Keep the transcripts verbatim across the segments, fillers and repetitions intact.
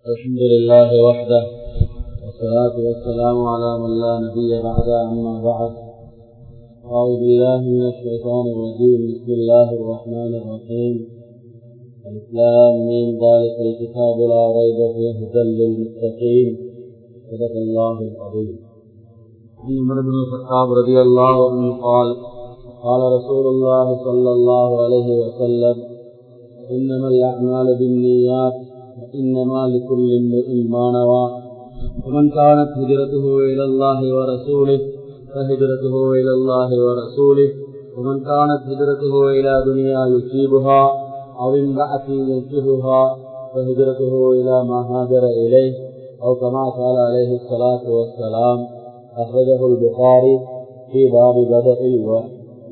الحمد لله وحده والصلاة والسلام على من لا نبي بعد. أما بعد، أعوذ بالله من الشيطان الرجيم. بسم الله الرحمن الرحيم. الإسلام من ذلك الكتاب لا ريب فيه هدى للمتقين. صدق الله العظيم. عمر بن الخطاب رضي الله عنه قال قال رسول الله صلى الله عليه وسلم: إنما الأعمال بالنيات وإنما لكل امرئ ما نوى، ومن كانت هجرته إلى الله ورسوله فهجرته إلى الله ورسوله، ومن كانت هجرته إلى دنيا يصيبها أو امرأة ينكحها فهجرته إلى ما هاجر إليه، أو كما قال عليه الصلاة والسلام. أخرجه البخاري في باب بدء الوحي.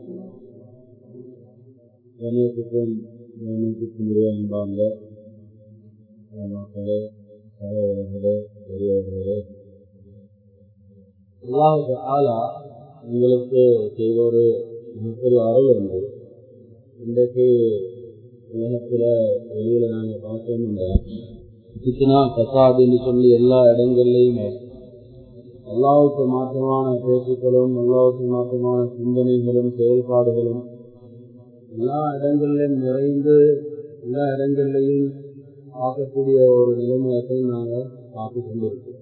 கணியத்துக்கும் கவனத்துக்கும் உரிய அன்பார்ந்த மக்களே, சகோதரர்களே, பெரியவர்களே, அல்லாஹ் தஆலா உங்களுக்கு செய்த ஒரு மிகப்பெரிய அருள் உண்டு. இன்றைக்கு உலகத்தில் வெளியில் நாங்கள் பார்த்தோம்னா ஃபித்னா ஃபசாத் என்று சொல்லி எல்லா இடங்கள்லையுமே அல்லாஹ்வுக்கு மாற்றமான பேச்சுக்களும் அல்லாஹ்வுக்கு மாற்றமான சிந்தனைகளும் செயல்பாடுகளும் எல்லா இடங்களிலும் நிறைந்து எல்லா இடங்கள்லையும் பார்க்கக்கூடிய ஒரு நிலைமையத்தை நாங்கள் பார்த்து கொண்டிருக்கோம்.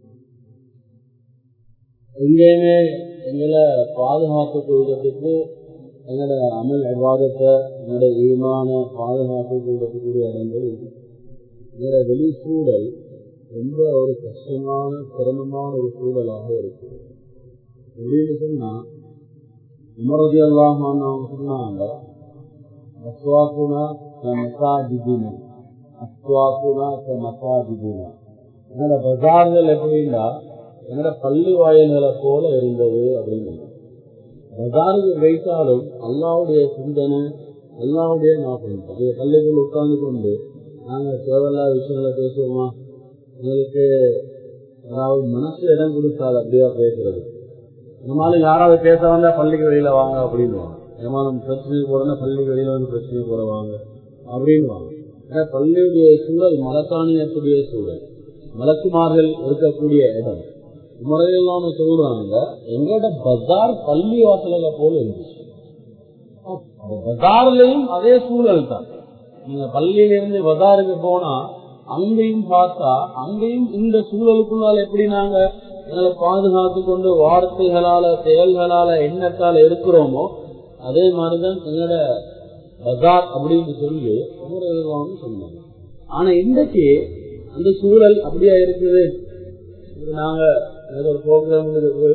எங்கேயுமே எங்களை பாதுகாப்பு கொள்வதற்கு, எங்களோட அமல் இபாதத்தை, எங்களோட ஈமான பாதுகாப்பு கொள்ளக்கூடிய இடங்கள் இது. எங்களோட வெளி சூழல் ரொம்ப ஒரு கஷ்டமான சிரமமான ஒரு சூழலாக இருக்கு. எப்படின்னு சொன்னா, உமர் ரலியல்லாஹு அன்ஹு அவங்க சொன்னாங்க, அஸ்வாக்குனா மசாஜிதினா அஸ்வாக்குனா மசாஜிதினா. என்னோட பஜார்கள் எப்படின்னா என்னோட பள்ளி வாயில்களை போல இருந்தது அப்படின்னு. பஜாருக்கு வைத்தாலும் அல்லாவுடைய சிந்தனை, அல்லாவுடைய ஞாபகம். அது பள்ளிக்குள் உட்கார்ந்து கொண்டு நாங்கள் தேவையில்லாத விஷயங்களை பேசுவோமா? எங்களுக்கு அதாவது மனசு இடம் கொடுக்காது அப்படியா பேசுறது. நம்மளால யாராவது பேச வந்தா பள்ளிக்கு வெளியில வாங்க அப்படின்வாங்க. ஏமாலும் பிரச்சனைக்கு போறோம்னா பள்ளிக்கு வெளியில வந்து பிரச்சனை போறவாங்க அப்படின்வாங்க. ஏன்னா பள்ளியுடைய சூழல் மலக்காணியத்துடைய சூழல், மலக்குமார்கள் இருக்கக்கூடிய இடம். முறையில்லாம சொல்றாங்க, எங்களோட பஜார் பள்ளி வாசல்களை போல இருந்துச்சு. பஜார்லயும் அதே சூழல் தான். நீங்க பள்ளியிலிருந்து பஜாருக்கு போனா அங்கேயும் பார்த்தா அங்கேயும் இந்த சூழலுக்குள்ளால எப்படி நாங்க எங்களை பாதுகாத்து கொண்டு வார்த்தைகளால செயல்களால எண்ணத்தால இருக்கிறோமோ அதே மாதிரிதான் எங்களோட பஜார் அப்படின்னு சொல்லி முறையில்லாம சொன்னாங்க. ஆனா இன்றைக்கு அந்த சூழல் அப்படியா இருக்குது. நாங்க ஏதோ ஒரு ப்ரோக்ராம்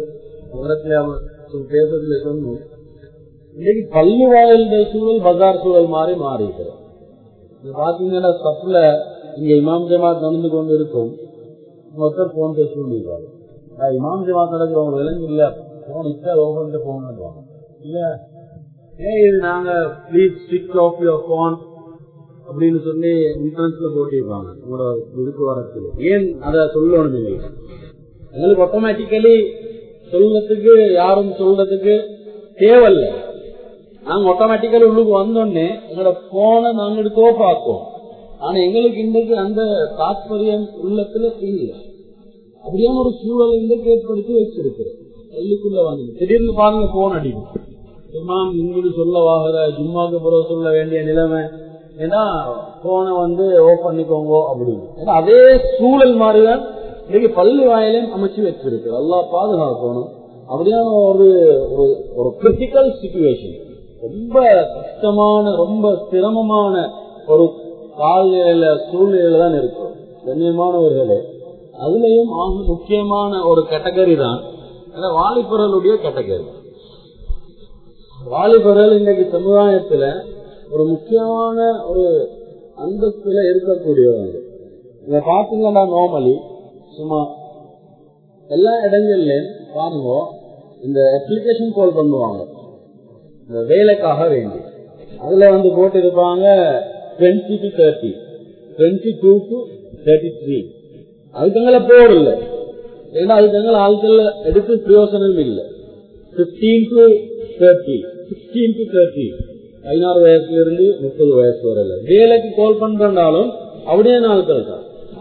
பேசுறதுல சொன்னோம், இன்னைக்கு பள்ளி வாயிலுடைய சூழல் பஜார் சூழல் மாதிரி மாறி இருக்கிறோம். பாத்தீங்கன்னா சப்ல இங்க இமாம் ஜமாத் நடந்து கொண்டு இருக்கும், ஒருத்தர் போன் பேசுவாங்க. இமாம் ஜமாத் நடக்கிறவங்க விலங்கு இல்ல, போன் இப்ப ஓபன் போன் இல்ல, ஏன் இது நாங்க பிளீஸ் ஸ்விட்ச் ஆஃப் யுவர் போன் அப்படின்னு சொல்லி இன்சூரன்ஸ்ல போட்டிருப்பாங்க உங்களோட இதுக்கு வரத்துல. ஏன் அதை சொல்லணும்? இல்லை, எங்களுக்கு ஆட்டோமேட்டிக்கலி சொல்றதுக்கு யாரும் சொல்றதுக்கு தேவையில்ல. நாங்க ஆட்டோமேட்டிக்கலி உள்ளுக்கு வந்தோடனே எங்களோட போனை நாங்க எடுத்தோ பார்ப்போம். ஆனா எங்களுக்கு இன்றைக்கு அந்த தாற்பயம் உள்ளத்துல இல்லை. அப்படியான ஒரு சூழல் இன்றைக்கு ஏற்படுத்தி வச்சிருக்கிறேன். பள்ளிக்குள்ள வந்து திடீர்னு பாருங்க போன் அடிக்கும். இமாம் இங்குடி சொல்ல வாங்குற ஜும்மாக்கு பிறகு சொல்ல வேண்டிய நிலைமை. ஏன்னா போனை வந்து ஓப் பண்ணிக்கோங்க அப்படின்னு. ஏன்னா அதே சூழல் மாதிரிதான் இன்னைக்கு பள்ளி வாயிலையும் அமைச்சு வச்சிருக்கு. அல்லாஹ் பாதுகாக்கணும். அப்படியான ஒரு ஒரு கிரிட்டிக்கல் சிச்சுவேஷன், ரொம்ப கஷ்டமான ரொம்ப சிரமமான ஒரு காலநிலையில சூழ்நிலையில தான் இருக்கும். கண்ணியமானவர்களே, அதுலயும் ஆக முக்கியமான ஒரு கேட்டகரி தான் வாலிபர்களுடைய கேட்டகரி. வாலிபர்கள் இன்னைக்கு சமுதாயத்துல ஒரு முக்கியமான ஒரு அந்தஸ்துல இருக்கக்கூடியவங்க. இங்க பாத்தீங்கன்னா நார்மலி சும்மா எல்லா இடங்கள்லயும் பாருங்க இந்த அப்ளிகேஷன் கால் பண்ணுவாங்க இந்த வேலைக்காக வேண்டி. அதுல வந்து போட்டு இருப்பாங்க twenty to thirty twenty two to thirty three அதுக்கங்களை போடல. ஏன்னா அதுக்கங்களை ஆட்கள் எடுத்து பிரயோசனம் இல்லை. Fifteen to thirty sixteen to thirty பதினாறு வயசுல இருந்து முப்பது வயசு வரல வேலைக்கு கால் பண்றாலும் அப்படியே ஆட்கள் தான்.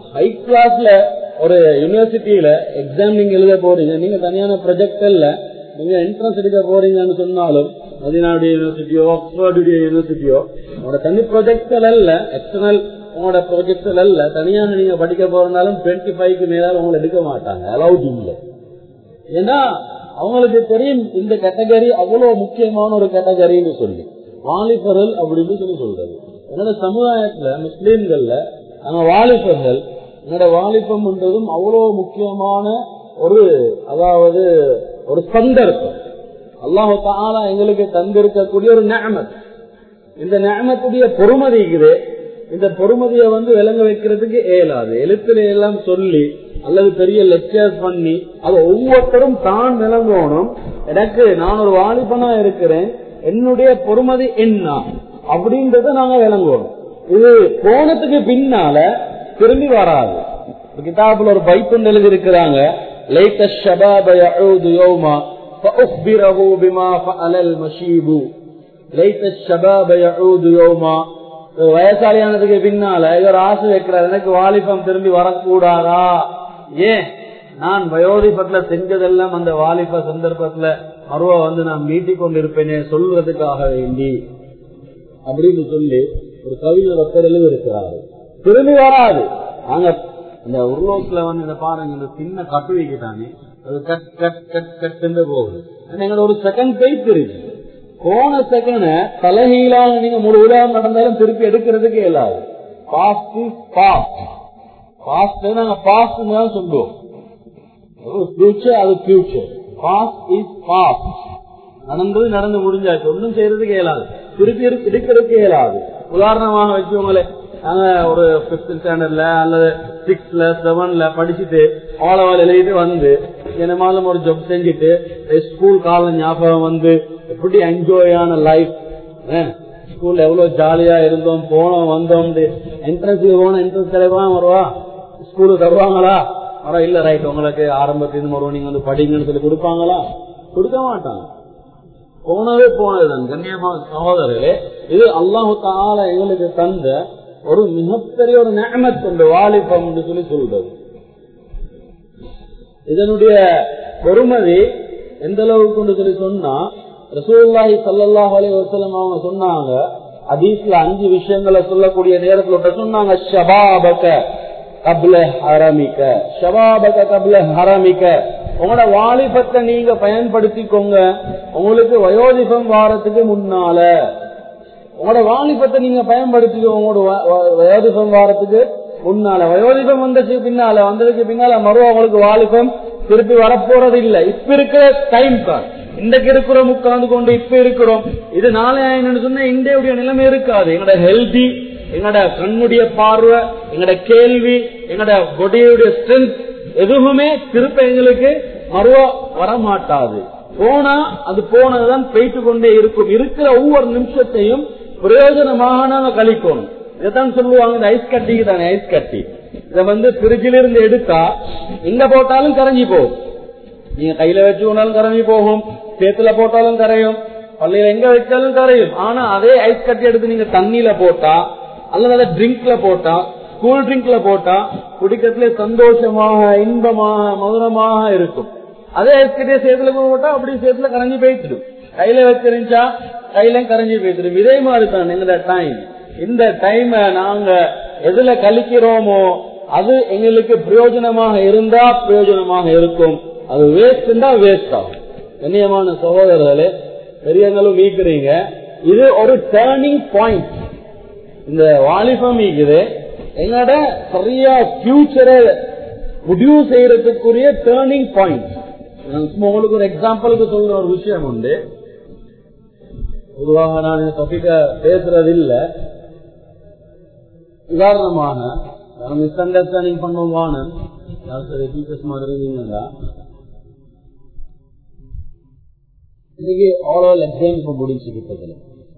ஹை கிளாஸ்ல ஒரு யூனிவர்சிட்டியில எக்ஸாம் நீங்க எழுத போறீங்க, நீங்க தனியான ப்ரொஜெக்ட் இல்ல, நீங்க என்ட்ரன்ஸ் எடுக்க போறீங்கன்னு சொன்னாலும் மதீனாவுடைய யூனிவர்சிட்டியோ ஆக்ஸ்போர்டுடைய யூனிவர்சிட்டியோ உங்களோட தனி ப்ரொஜெக்டல் அல்ல, எக்ஸ்டர்னல் உங்களோட ப்ரொஜெக்டல் அல்ல, தனியான நீங்க படிக்க போறதுனாலும் டுவெண்ட்டி ஃபைவ்க்கு மேலால உங்களை எடுக்க மாட்டாங்க, அலௌட் இல்லை. ஏன்னா அவங்களுக்கு தெரியும் இந்த கேட்டகரி அவ்வளவு முக்கியமான ஒரு கேட்டகரின்னு சொல்லி, வாலிபர்கள் அப்படின்னு சொல்லி சொல்றது. என்னோட சமுதாயத்துல முஸ்லீம்கள்ல நாங்க வாலிபர்கள், என்னோட வாலிபம்ன்றதும் அவ்வளவு முக்கியமான ஒரு, அதாவது ஒரு சந்தர்ப்பம் அல்லாஹ் தஆலா எங்களுக்கு தந்திருக்கக்கூடிய ஒரு நிஅமத். இந்த நிஅமத்துடைய பொறுமதி இருக்குது, இந்த பொறுமதியை வந்து விளங்க வைக்கிறதுக்கு இயலாது. எழுத்துல எல்லாம் சொல்லி அல்லது பெரிய லெக்சர்ஸ் பண்ணி அது ஒவ்வொருத்தரும் தான் விளங்கணும். எனக்கு நான் ஒரு வாலிபனா இருக்கிறேன், என்னுடைய பொறுமதி என்ன அப்படின்றத நாங்க விளங்குவோம். இது போனதுக்கு பின்னால திரும்பி வராது. கிதாபுல ஒரு பைத்துண்டு எழுதி இருக்கிறாங்க, லைத ஷபாப யஊது யௌமா ஃபஅக்பிரஹு பிமா ஃபஅலல் மஷீபு. லைத ஷபாப யஊது யௌமா, வயசாலியானதுக்கு பின்னால இவர் ஆசை வைக்கிறார், எனக்கு வாலிபம் திரும்பி வரக்கூடாதா? ஏன் நான் வயோதிபத்துல செஞ்சதெல்லாம் அந்த வாலிப சந்தர்ப்பத்துல மறுவா வந்து நான் மீட்டிக் கொண்டிருப்பேனே சொல்றதுக்காக வேண்டி அப்படின்னு சொல்லி ஒரு கவிஞர் ஒருத்தர் எழுதி இருக்கிறாரு. திரும்பி வராது. நாங்க இந்த உருளோத்துல வந்து இதை பாருங்க, இந்த சின்ன கட்டுவிக்கிட்டானே அது கட் கட் கட் கட்டு போகுது. எங்களோட ஒரு செகண்ட் போயிட்டு இருக்கு, போன செகண்ட் தலைகீழாக நீங்க முழு உலகம் நடந்தாலும் திருப்பி எடுக்கிறதுக்கு இயலாது. பாஸ்ட் இஸ் பாஸ்ட், பாஸ்ட் நாங்க பாஸ்ட் தான் சொல்லுவோம், ஃபியூச்சர் அது ஃபியூச்சர். பாஸ்ட் இஸ் பாஸ்ட், நடந்தது நடந்து முடிஞ்சாச்சு, ஒன்றும் செய்யறதுக்கு இயலாது, திருப்பி எடுக்கிறதுக்கு இயலாது. உதாரணமாக வச்சுக்கோங்களே, நாங்க ஒரு பிப்த் ஸ்டாண்டர்ட்ல அல்லது சிக்ஸ்த்ல செவன்ல படிச்சுட்டு ஆலவால் எழுதிட்டு வந்து என்னமாலும் ஒரு ஜப் செஞ்சுட்டு ஸ்கூல் கால ஞாபகம் வந்து எப்படி என்ஜாயான லைஃப், ஸ்கூல்ல எவ்வளவு ஜாலியா இருந்தோம், போனோம் வந்தோம், என்ட்ரன்ஸ்ல போன என்ட்ரன்ஸ் கிடைப்பான் வருவா, ஸ்கூலுக்கு தருவாங்களா? வர இல்ல, ரைட் உங்களுக்கு ஆரம்பத்திலிருந்து வருவோம் நீங்க வந்து படிங்கன்னு சொல்லி கொடுப்பாங்களா? கொடுக்க மாட்டாங்க. போனவே போனதுதான். கண்ணியமான சகோதரர்களே, இது அல்லாஹு தஆலா எங்களுக்கு தந்த ஒரு மிகப்பெரிய ஒரு நிஅமத் இந்த வாலிபம் என்று சொல்லி சொல்றது. இதனுடைய பொறுமதி எந்த அளவுக்கு சொல்லி சொன்னா, ரசூலுல்லாஹி ஸல்லல்லாஹு அலைஹி வஸல்லம் அவங்க சொன்னாங்க, ஹதீஸ்ல அஞ்சு விஷயங்களை சொல்லக்கூடிய நேரத்துல சொன்னாங்க, ஷபாபக கப்ல ஹரமிக, ஷபாபக கப்ல ஹரமிக, உங்களோட வாலிபத்தை நீங்க பயன்படுத்திக்கோங்க உங்களுக்கு வயோதிபம் வாரத்துக்கு முன்னால. உங்களோட வாலிபத்தை நீங்க பயன்படுத்திக்கோங்க உங்களோட வயோதிபம் வாரத்துக்கு முன்னால. வயோதிபம் வந்ததுக்கு பின்னால வந்ததுக்கு பின்னால மறுவ உங்களுக்கு வாலிபம் திருப்பி வரப்போறது இல்லை. இப்ப இருக்கிற டைம் தான், இன்றைக்கு இருக்கிறோம் உட்கார்ந்து கொண்டு இப்ப இருக்கிறோம், இது நாளை ஆயின்னு சொன்னா இந்தியாவுடைய நிலைமை இருக்காது. எங்களோட ஹெல்தி, எங்களோட கண்ணுடைய பார்வை, எங்களோட கேள்வி, எங்களோட பொடியுடைய ஸ்ட்ரென்த் எதுவுமே திருப்ப எங்களுக்கு மறுவா வரமாட்டாது. போனா அது போனதுதான் போயிட்டு கொண்டே இருக்கும். இருக்கிற ஒவ்வொரு நிமிஷத்தையும் பிரயோஜனமாக நாங்க கழிக்கணும். இதைத்தான் சொல்லுவாங்க, இந்த ஐஸ் கட்டிக்கு தானே, ஐஸ் கட்டி இதை வந்து பிரிட்ஜிலிருந்து எடுத்தா எங்க போட்டாலும் கரைஞ்சி போகும். நீங்க கையில வச்சு கொண்டாலும் கரைஞ்சி போகும், சேத்துல போட்டாலும் கரையும், பள்ளியில எங்க வச்சாலும் கரையும். ஆனா அதே ஐஸ் கட்டி எடுத்து நீங்க தண்ணியில போட்டா அல்லது அதை ட்ரிங்க்ல போட்டா, கூல் ட்ரிங்க்ல போட்டா குடிக்கிறதுல சந்தோஷமாக இன்பமாக மதுரமாக இருக்கும். அதே ஐஸ் கட்டிய சேத்துல போட்டா அப்படி சேத்துல கரைஞ்சி போயிட்டுடும். கையில வச்சிருந்துச்சா கையில கரைஞ்சி போயிட்டு. இதே மாதிரி தான் எங்களோட டைம். இந்த டைம் நாங்க எதுல கழிக்கிறோமோ அது எங்களுக்கு பிரயோஜனமாக இருந்தா பிரயோஜனமாக இருக்கும், அது வேஸ்ட் இருந்தா வேஸ்ட் ஆகும். கண்ணியமான சகோதரர்களே, பெரியவங்களும் மீக்குறீங்க, இது ஒரு டேர்னிங் பாயிண்ட். இந்த வாலிபம் மீக்குது எங்களோட சரியா ஃபியூச்சரை முடிவு செய்யறதுக்குரிய டேர்னிங் பாயிண்ட். உங்களுக்கு ஒரு எக்ஸாம்பிளுக்கு சொல்ற ஒரு விஷயம் உண்டு. பொதுவாக நான் இந்த டாபிக்க பேசுறது இல்ல. உதாரணமாக மிஸ் அண்டர்ஸ்டாண்டிங் பண்ணுவான டீச்சர்ஸ் மாதிரி இருந்தீங்கன்னா, இன்னைக்கு ஆல் எக்ஸாம் இப்ப முடிச்சு கிட்டதுல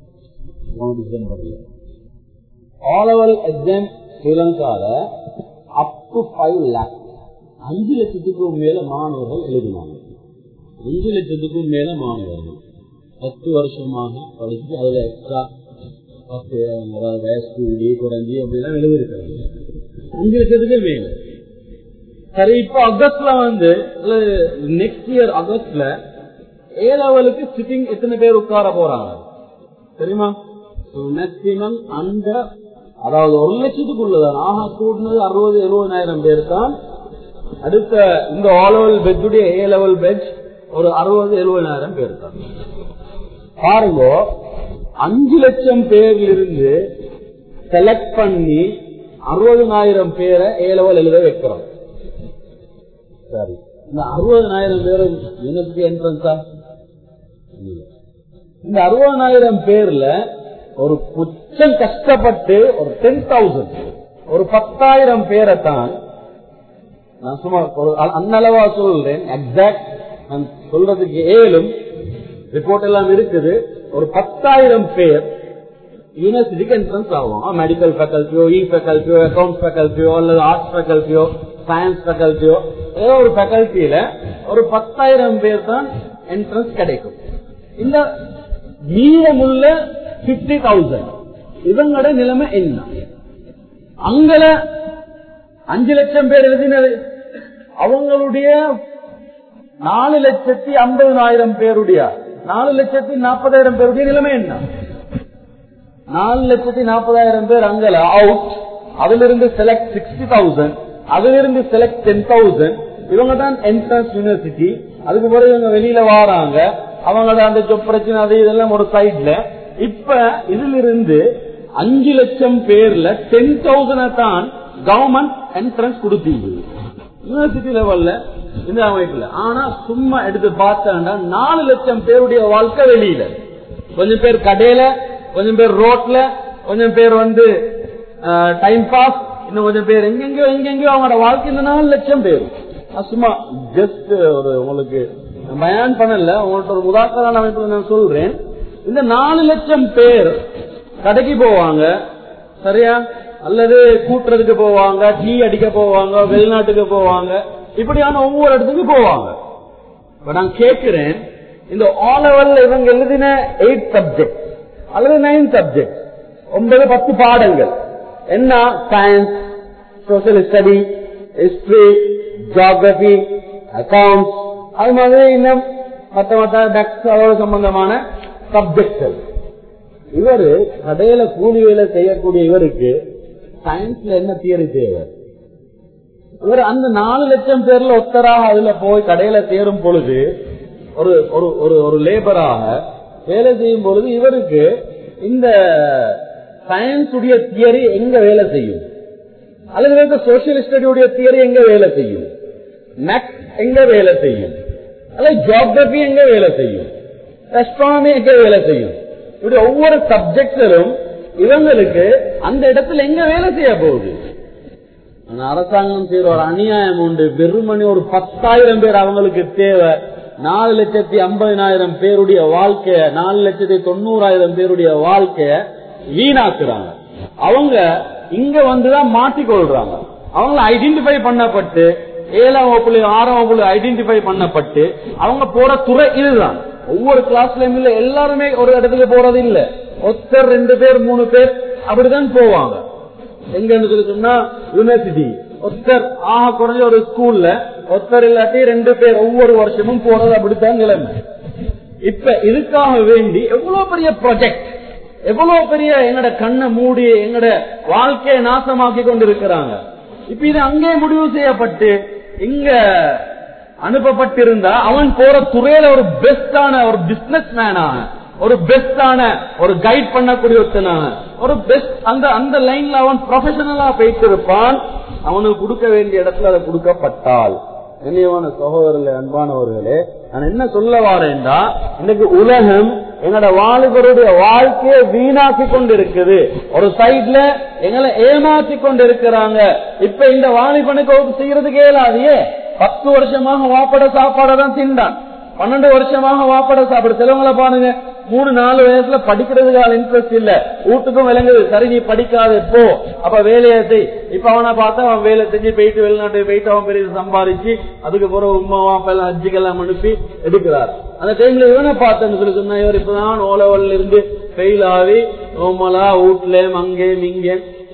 ஆல் ஓவர் எக்ஸாம் ஸ்ரீலங்கால அப் டு ஃபைவ் லேக் அஞ்சு லட்சத்துக்கும் மேல மாணவர்கள் எழுதினாங்க. அஞ்சு லட்சத்துக்கும் மேல மாணவர்கள் பத்து வருஷமாக படிச்சு அதுல எக்ஸ்ட்ரா பத்து வயசு கூடி குறைஞ்சி அப்படிலாம் எழுதிருக்காங்க. அஞ்சு லட்சத்துக்கு மேல. சரி, இப்ப ஆகஸ்ட்ல வந்து நெக்ஸ்ட் இயர் ஆகஸ்ட்ல ஏ லெவலுக்கு சிட்டிங் எத்தனை பேர் உட்கார போறாங்க தெரியுமா? மேக்சிமம் அந்த அதாவது ஒரு லட்சத்துக்குள்ளதான் ஆஹா கூட்டினது அறுபது எழுபதாயிரம் பேர் தான். அடுத்த இந்த ஆல் லெவல் பெட்ஜுடைய ஏ லெவல் பெட்ஜ் ஒரு அறுபது எழுபதாயிரம் பேர் தான். பாருங்க, அஞ்சு லட்சம் பேர்ல இருந்து செலக்ட் பண்ணி அறுபதாயிரம் பேரை ஏ லெவல் எழுத வைக்கிறோம். சரி, இந்த அறுபதாயிரம் பேரும் யூனிவர்சிட்டி என்ட்ரன்ஸா? இந்த அறுபதாயிரம் பேர்ல ஒரு புச்சம் கஷ்டப்பட்டு ஒரு டென் தௌசண்ட் ஒரு பத்தாயிரம் பேரை தான் நான் சும்மா ஒரு அன்னளவா சொல்றேன். எக்ஸாக்ட் நான் சொல்றதுக்கு ஏழும் ரிப்போர்ட் எல்லாம் இருக்குது. ஒரு பத்தாயிரம் பேர் யூனிவர்சிட்டிக்கு என்ட்ரன்ஸ் ஆகும். மெடிக்கல் ஃபேக்கல்ட்டியோ, இ ஃபேக்கல்ட்டியோ, அக்கௌண்ட்ஸ் ஃபேக்கல்ட்டியோ அல்லது ஆர்ட்ஸ் ஃபேக்கல்ட்டியோ, சயின்ஸ் ஃபேக்கல்ட்டியோ, ஏதோ ஒரு ஃபேக்கல்ட்டியில ஒரு பத்தாயிரம் பேர் தான் என்ட்ரன்ஸ் கிடைக்கும். இந்த மீதமுள்ள பிப்டி தௌசண்ட் இவங்களோட நிலைமை என்ன? அங்கல அஞ்சு லட்சம் பேர் எழுதினது அவங்களுடைய நாலு லட்சத்தி ஐம்பதாயிரம் பேருடைய நாலு லட்சத்தி நாற்பதாயிரம் பேருடைய நிலைமை என்ன? நாலு லட்சத்தி நாற்பதாயிரம் பேர் அங்கல அவுட். அதுல இருந்து செலக்ட் சிக்ஸ்டி தௌசண்ட், அதுல இருந்து செலக்ட் டென் தௌசண்ட். இவங்க தான் என்ட்ரன்ஸ் யூனிவர்சிட்டி. அதுக்கு பிறகு இவங்க வெளியில வாராங்க. அவங்களோட அந்த ஜொப் பிரச்சனை அது இதெல்லாம் ஒரு சைட்ல. இப்ப இதுல இருந்து அஞ்சு லட்சம் பேர்ல டென் தௌசண்ட் தான் கவர்மெண்ட் என்ட்ரன்ஸ் கொடுத்தீங்க யூனிவர்சிட்டி லெவல்ல இந்த அமைப்புல. ஆனா சும்மா எடுத்து பார்த்தா நாலு லட்சம் பேருடைய வாழ்க்கை வெளியில. கொஞ்சம் பேர் கடையில, கொஞ்சம் பேர் ரோட்ல, கொஞ்சம் பேர் வந்து டைம் பாஸ், இன்னும் கொஞ்சம் பேர் எங்கெங்கயோ எங்கெங்கயோ அவங்களோட வாழ்க்கை. இந்த நாலு லட்சம் பேர் சும்மா ஜஸ்ட் ஒரு உங்களுக்கு பயான் பண்ணல, உங்கள்ட்ட ஒரு உதாரண அமைப்புல நான் சொல்றேன். இந்த நாலு லட்சம் பேர் கடைக்கு போவாங்க, சரியா, அல்லது கூட்டுறதுக்கு போவாங்க, டீ அடிக்க போவாங்க, வெளிநாட்டுக்கு போவாங்க, இப்படியான ஒவ்வொரு இடத்துக்கு போவாங்க. இப்ப நான் கேட்கிறேன், இந்த ஆல் லெவல்ல இவங்க எழுதின எயிட் சப்ஜெக்ட் அல்லது நைன் சப்ஜெக்ட், ஒன்பது பத்து பாடங்கள் என்ன? Science, social study, history, geography, accounts, அது மாதிரி இன்னும் மற்ற மற்ற டெக்ஸ் அதோட சம்பந்தமான சப்ஜெக்ட்கள். இவரு கடையில கூலி வேலை செய்யக்கூடிய இவருக்கு சயின்ஸ்ல என்ன தியரி தேவை? இவர் அந்த நாலு லட்சம் பேர்ல ஒத்தராக அதுல போய் கடையில சேரும் பொழுது, ஒரு ஒரு ஒரு லேபராக வேலை செய்யும் பொழுது இவருக்கு இந்த சயின்ஸ் உடைய தியரி எங்க வேலை செய்யும், அல்லது சோசியல் ஸ்டடியுடைய தியரி எங்க வேலை செய்யும், மேக்ஸ் எங்க வேலை செய்யும், அல்லது ஜியோகிரபி எங்க வேலை செய்யும், அஸ்ட்ரானமி எங்க வேலை செய்யும், இப்படி ஒவ்வொரு சப்ஜெக்டும் இவங்களுக்கு அந்த இடத்துல எங்க வேலை செய்ய போகுது. அரசாங்கம் செய்யற ஒரு அநியாயம் உண்டு. வெறுமணி ஒரு பத்தாயிரம் பேர் அவங்களுக்கு தேவை. நாலு லட்சத்தி ஐம்பதினாயிரம் பேருடைய வாழ்க்கைய, நாலு லட்சத்தி தொண்ணூறாயிரம் பேருடைய வாழ்க்கைய வீணாக்குறாங்க. அவங்க இங்க வந்துதான் மாட்டிக்கொள்றாங்க. அவங்க ஐடென்டிஃபை பண்ணப்பட்டு ஏழாம் வகுப்புல ஆறாம் வகுப்புல ஐடென்டிஃபை பண்ணப்பட்டு அவங்க போற துறை இதுதான். ஒவ்வொரு கிளாஸ்லயும் இல்ல, எல்லாருமே ஒரு இடத்துக்கு போறது இல்ல. ஒருத்தர் ரெண்டு பேர் மூணு பேர் அப்படிதான் போவாங்க. எங்க இருக்குன்னா யூனிவர்சிட்டி, ஒருத்தர் ஆக குறைஞ்ச ஒரு ஸ்கூல்ல ஒருத்தர் இல்லாட்டி ரெண்டு பேர் ஒவ்வொரு வருஷமும் போறது, அப்படித்தான் நிலைமை. இப்ப இதுக்காக வேண்டி எவ்வளவு பெரிய ப்ராஜெக்ட், எவ்வளவு பெரிய எங்கட கண்ணை மூடி எங்கட வாழ்க்கையை நாசமாக்கி கொண்டிருக்கிறாங்க. இப்ப இது அங்கே முடிவு செய்யப்பட்டு இங்க அனுப்பப்பட்டிருந்தா அவன் போற துறையில ஒரு பெஸ்டான ஒரு பிசினஸ் மேனாக, ஒரு பெஸ்டான ஒரு கைட் பண்ணக்கூடிய ஒருத்தனாக, ஒரு பெஸ்ட் அந்த அந்த லைன்ல அவன் ப்ரொஃபஷனலா போயிட்டு இருப்பான். அவனுக்கு கொடுக்க வேண்டிய இடத்துல அதை கொடுக்கப்பட்டால், கண்ணியமான சகோதரர்களே, அன்பானவர்களே, நான் என்ன சொல்ல வாரேன்டா, இன்னைக்கு உலகம் எங்களோட வாலிபருடைய வாழ்க்கையை வீணாக்கி கொண்டு இருக்குது. ஒரு சைட்ல எங்களை ஏமாற்றி கொண்டு இருக்கிறாங்க. இப்ப இந்த வாலிபனுக்கு செய்யறதுக்கு இயலாதியே. பத்து வருஷமாக வாப்பட சாப்பாடை தான் திண்டான், பன்னெண்டு வருஷமாக வாப்பட சாப்பாடு. சிலவங்களை பாருங்க, மூணு நாலு வயசுல படிக்கிறதுக்கான இன்ட்ரெஸ்ட் இல்ல, வீட்டுக்கும் விளங்குது, சரி நீ படிக்காது போ, அப்ப வேலையை செய். இப்ப அவனை பார்த்தா அவன் வேலை செஞ்சு போயிட்டு வெளிநாட்டுக்கு போயிட்டு அவன் பெரிய சம்பாதிச்சு அதுக்கு பிறகு உமா வாப்பெல்லாம் அஜிக்கெல்லாம் அனுப்பி எடுக்கிறார். அந்த டைம்ல இவனை பார்த்தேன்னு சொல்லி சொன்னா, இவர் இப்பதான் ஓலவல்ல இருந்து ஃபெயில் ஆகி நோமலா வீட்டுல அங்கே இங்கே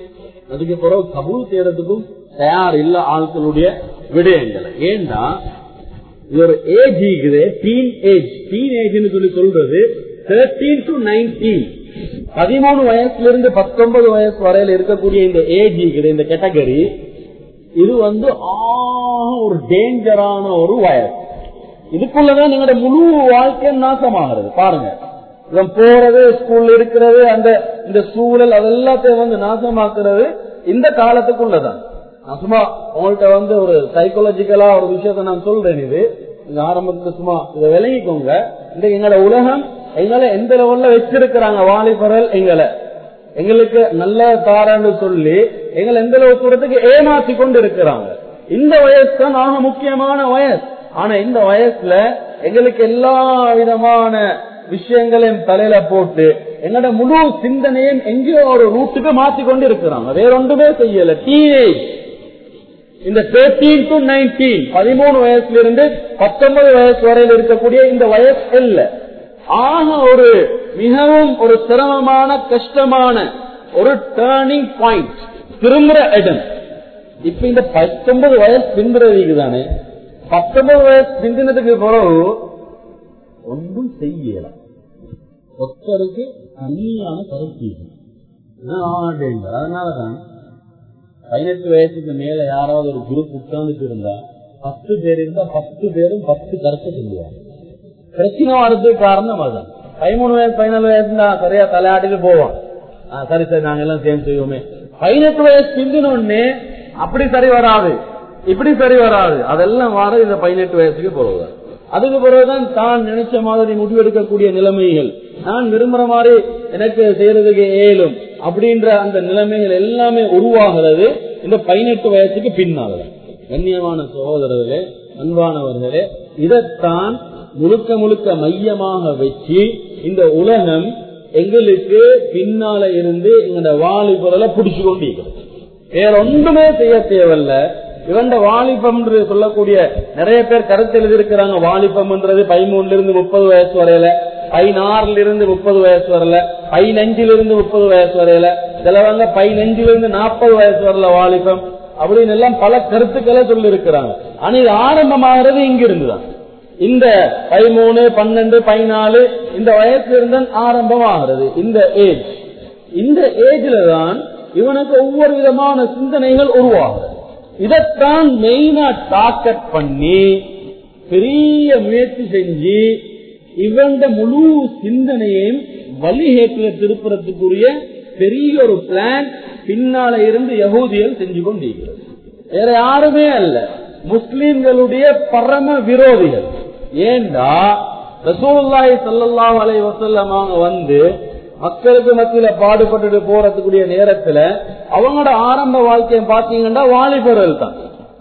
அதுக்கு பிறகு கபூல் செய்யறதுக்கும் தயார் இல்ல ஆட்களுடைய விடயங்களை. ஏன்னா இது ஒரு ஏஜ் இருக்குது, டீன் ஏஜ். டீன் ஏஜ்னு சொல்லி சொல்றது தேர்ட்டீன் டு நைன்டீன், பதிமூணு வயசுல இருந்து பத்தொன்பது வயசு வரையில இருக்கக்கூடிய இந்த ஏஜ் இருக்குது, இந்த கேட்டகரி. இது வந்து ஒரு டேஞ்சரான ஒரு வயசு. இதுக்குள்ளதான் நீங்களோட முழு வாழ்க்கை நாசமாகிறது. பாருங்க, இவன் போறது, ஸ்கூல்ல இருக்கிறது, அந்த இந்த சூழல் அதெல்லாத்தையும் வந்து நாசமாக்குறது இந்த காலத்துக்குள்ளதான். நான் சும்மா உங்கள்கிட்ட வந்து ஒரு சைக்காலஜிக்கலா ஒரு விஷயத்த நான் சொல்றேன். இது இந்த ஆரம்பத்துல சும்மா இதை விளங்கிக்கோங்க. இந்த எங்களோட உலகம் எங்களை எந்த லெவல்ல வச்சிருக்கிறாங்க வாலிபர்கள், எங்களை எங்களுக்கு நல்ல தாரான்னு சொல்லி எங்களை எந்த அளவு தூரத்துக்கு ஏமாத்தி கொண்டு இருக்கிறாங்க. இந்த வயசு தான் ஆக முக்கியமான வயசு. ஆனா இந்த வயசுல எங்களுக்கு எல்லா விதமான விஷயங்களையும் தலையில போட்டு எங்களோட முழு சிந்தனையும் எங்கேயோ ஒரு ரூட்டுக்கு மாத்தி கொண்டு இருக்கிறாங்க. வேற ஒன்றுமே செய்யல. டீனேஜ், இந்த தேர்ட்டீன் டு நைன்டீன், பதிமூணு வயசுல இருந்து பத்தொன்பது வயசு வரையில் இருக்கக்கூடிய இந்த வயசு இல்ல, ஆக ஒரு மிகவும் ஒரு சிரமமான கஷ்டமான ஒரு டேர்னிங் பாயிண்ட், திரும்புற இடம். இப்ப இந்த பத்தொன்பது வயசு பிந்துறதுக்கு தானே, பத்தொன்பது வயசு பிந்தினதுக்கு பிறகு ஒன்றும் செய்யல. ஒருத்தருக்கு தனியான கருத்து. அதனாலதான் பதினெட்டு வயசுக்கு மேல யாராவது ஒரு குரூப் உட்கார்ந்துட்டு இருந்தா பத்து பேர் இருந்தா பத்து பேரும் பத்து கருத்தை சொல்லுவாங்க. பிரச்சனை வர்றதுக்கு காரணம் அதுதான். பதிமூணு வயசு பதினாலு வயசுனா சரியா தலையாட்டிட்டு போவோம். சரி சரி நாங்க எல்லாம் சேர்ந்து செய்வோமே. பதினெட்டு வயசு பிந்தினோடனே அப்படி சரி வராது, இப்படி சரி வராது, அதெல்லாம் வர இந்த பதினெட்டு வயசுக்கு போறதுதான். அதுக்கு பிறகுதான் தான் நினைச்ச மாதிரி முடிவெடுக்கக்கூடிய நிலைமைகள், நான் விரும்புற மாதிரி எனக்கு செய்யறதுக்கு ஏலும் அப்படின்ற அந்த நிலைமைகள் எல்லாமே உருவாகிறது இந்த பதினெட்டு வயசுக்கு பின்னால. கண்ணியமான சகோதரர்களே, அன்பானவர்களே, இதைத்தான் முழுக்க முழுக்க மையமாக வச்சு இந்த உலகம் எங்களுக்கு பின்னால இருந்து எங்களோட வாலிபரை பிடிச்சு கொண்டிருக்கிறது. வேற ஒன்றுமே செய்ய தேவையில்ல. இவண்ட வாலிபம் சொல்லக்கூடிய நிறைய பேர் கருத்து எழுதியிருக்கிறாங்க. வாலிபம் என்றது பதிமூணுல இருந்து முப்பது வயசு வரையில, பதினாறுல இருந்து முப்பது வயசு வரல, பதினஞ்சுல இருந்து முப்பது வயசு வரையில, சிலவங்க பதினஞ்சுல இருந்து நாற்பது வயசு வரல வாலிபம் அப்படின்னு எல்லாம் பல கருத்துக்களை சொல்லி இருக்கிறாங்க. ஆனா இது ஆரம்பமாகிறது இங்க இருந்துதான். இந்த பதிமூணு பன்னெண்டு பதினாலு இந்த வயசுல இருந்து ஆரம்பமாகிறது இந்த ஏஜ். இந்த ஏஜ்ல தான் இவனுக்கு ஒவ்வொரு விதமான சிந்தனைகள் உருவாகுது. இதைத்தான் மெயினா டார்கெட் பண்ணி பெரிய முயற்சி செஞ்சு இவன் முழு சிந்தனையையும் வழிகேட்டில திருப்புறத்துக்குரிய பெரிய ஒரு பிளான் பின்னால இருந்து யகூதிகள் செஞ்சு கொண்டிருக்கிறது. வேற யாருமே அல்ல, முஸ்லிம்களுடைய பரம விரோதிகள். ஏண்டா ரசூலுல்லாஹி ஸல்லல்லாஹு அலைஹி வஸல்லம் அவங்க வந்து மக்களுக்கு மத்தியில பாடுபட்டு போறதுக்குரிய நேரத்துல அவங்களோட ஆரம்ப வாழ்க்கையை பாத்தீங்கன்னா வாலிபர்கள் தான்.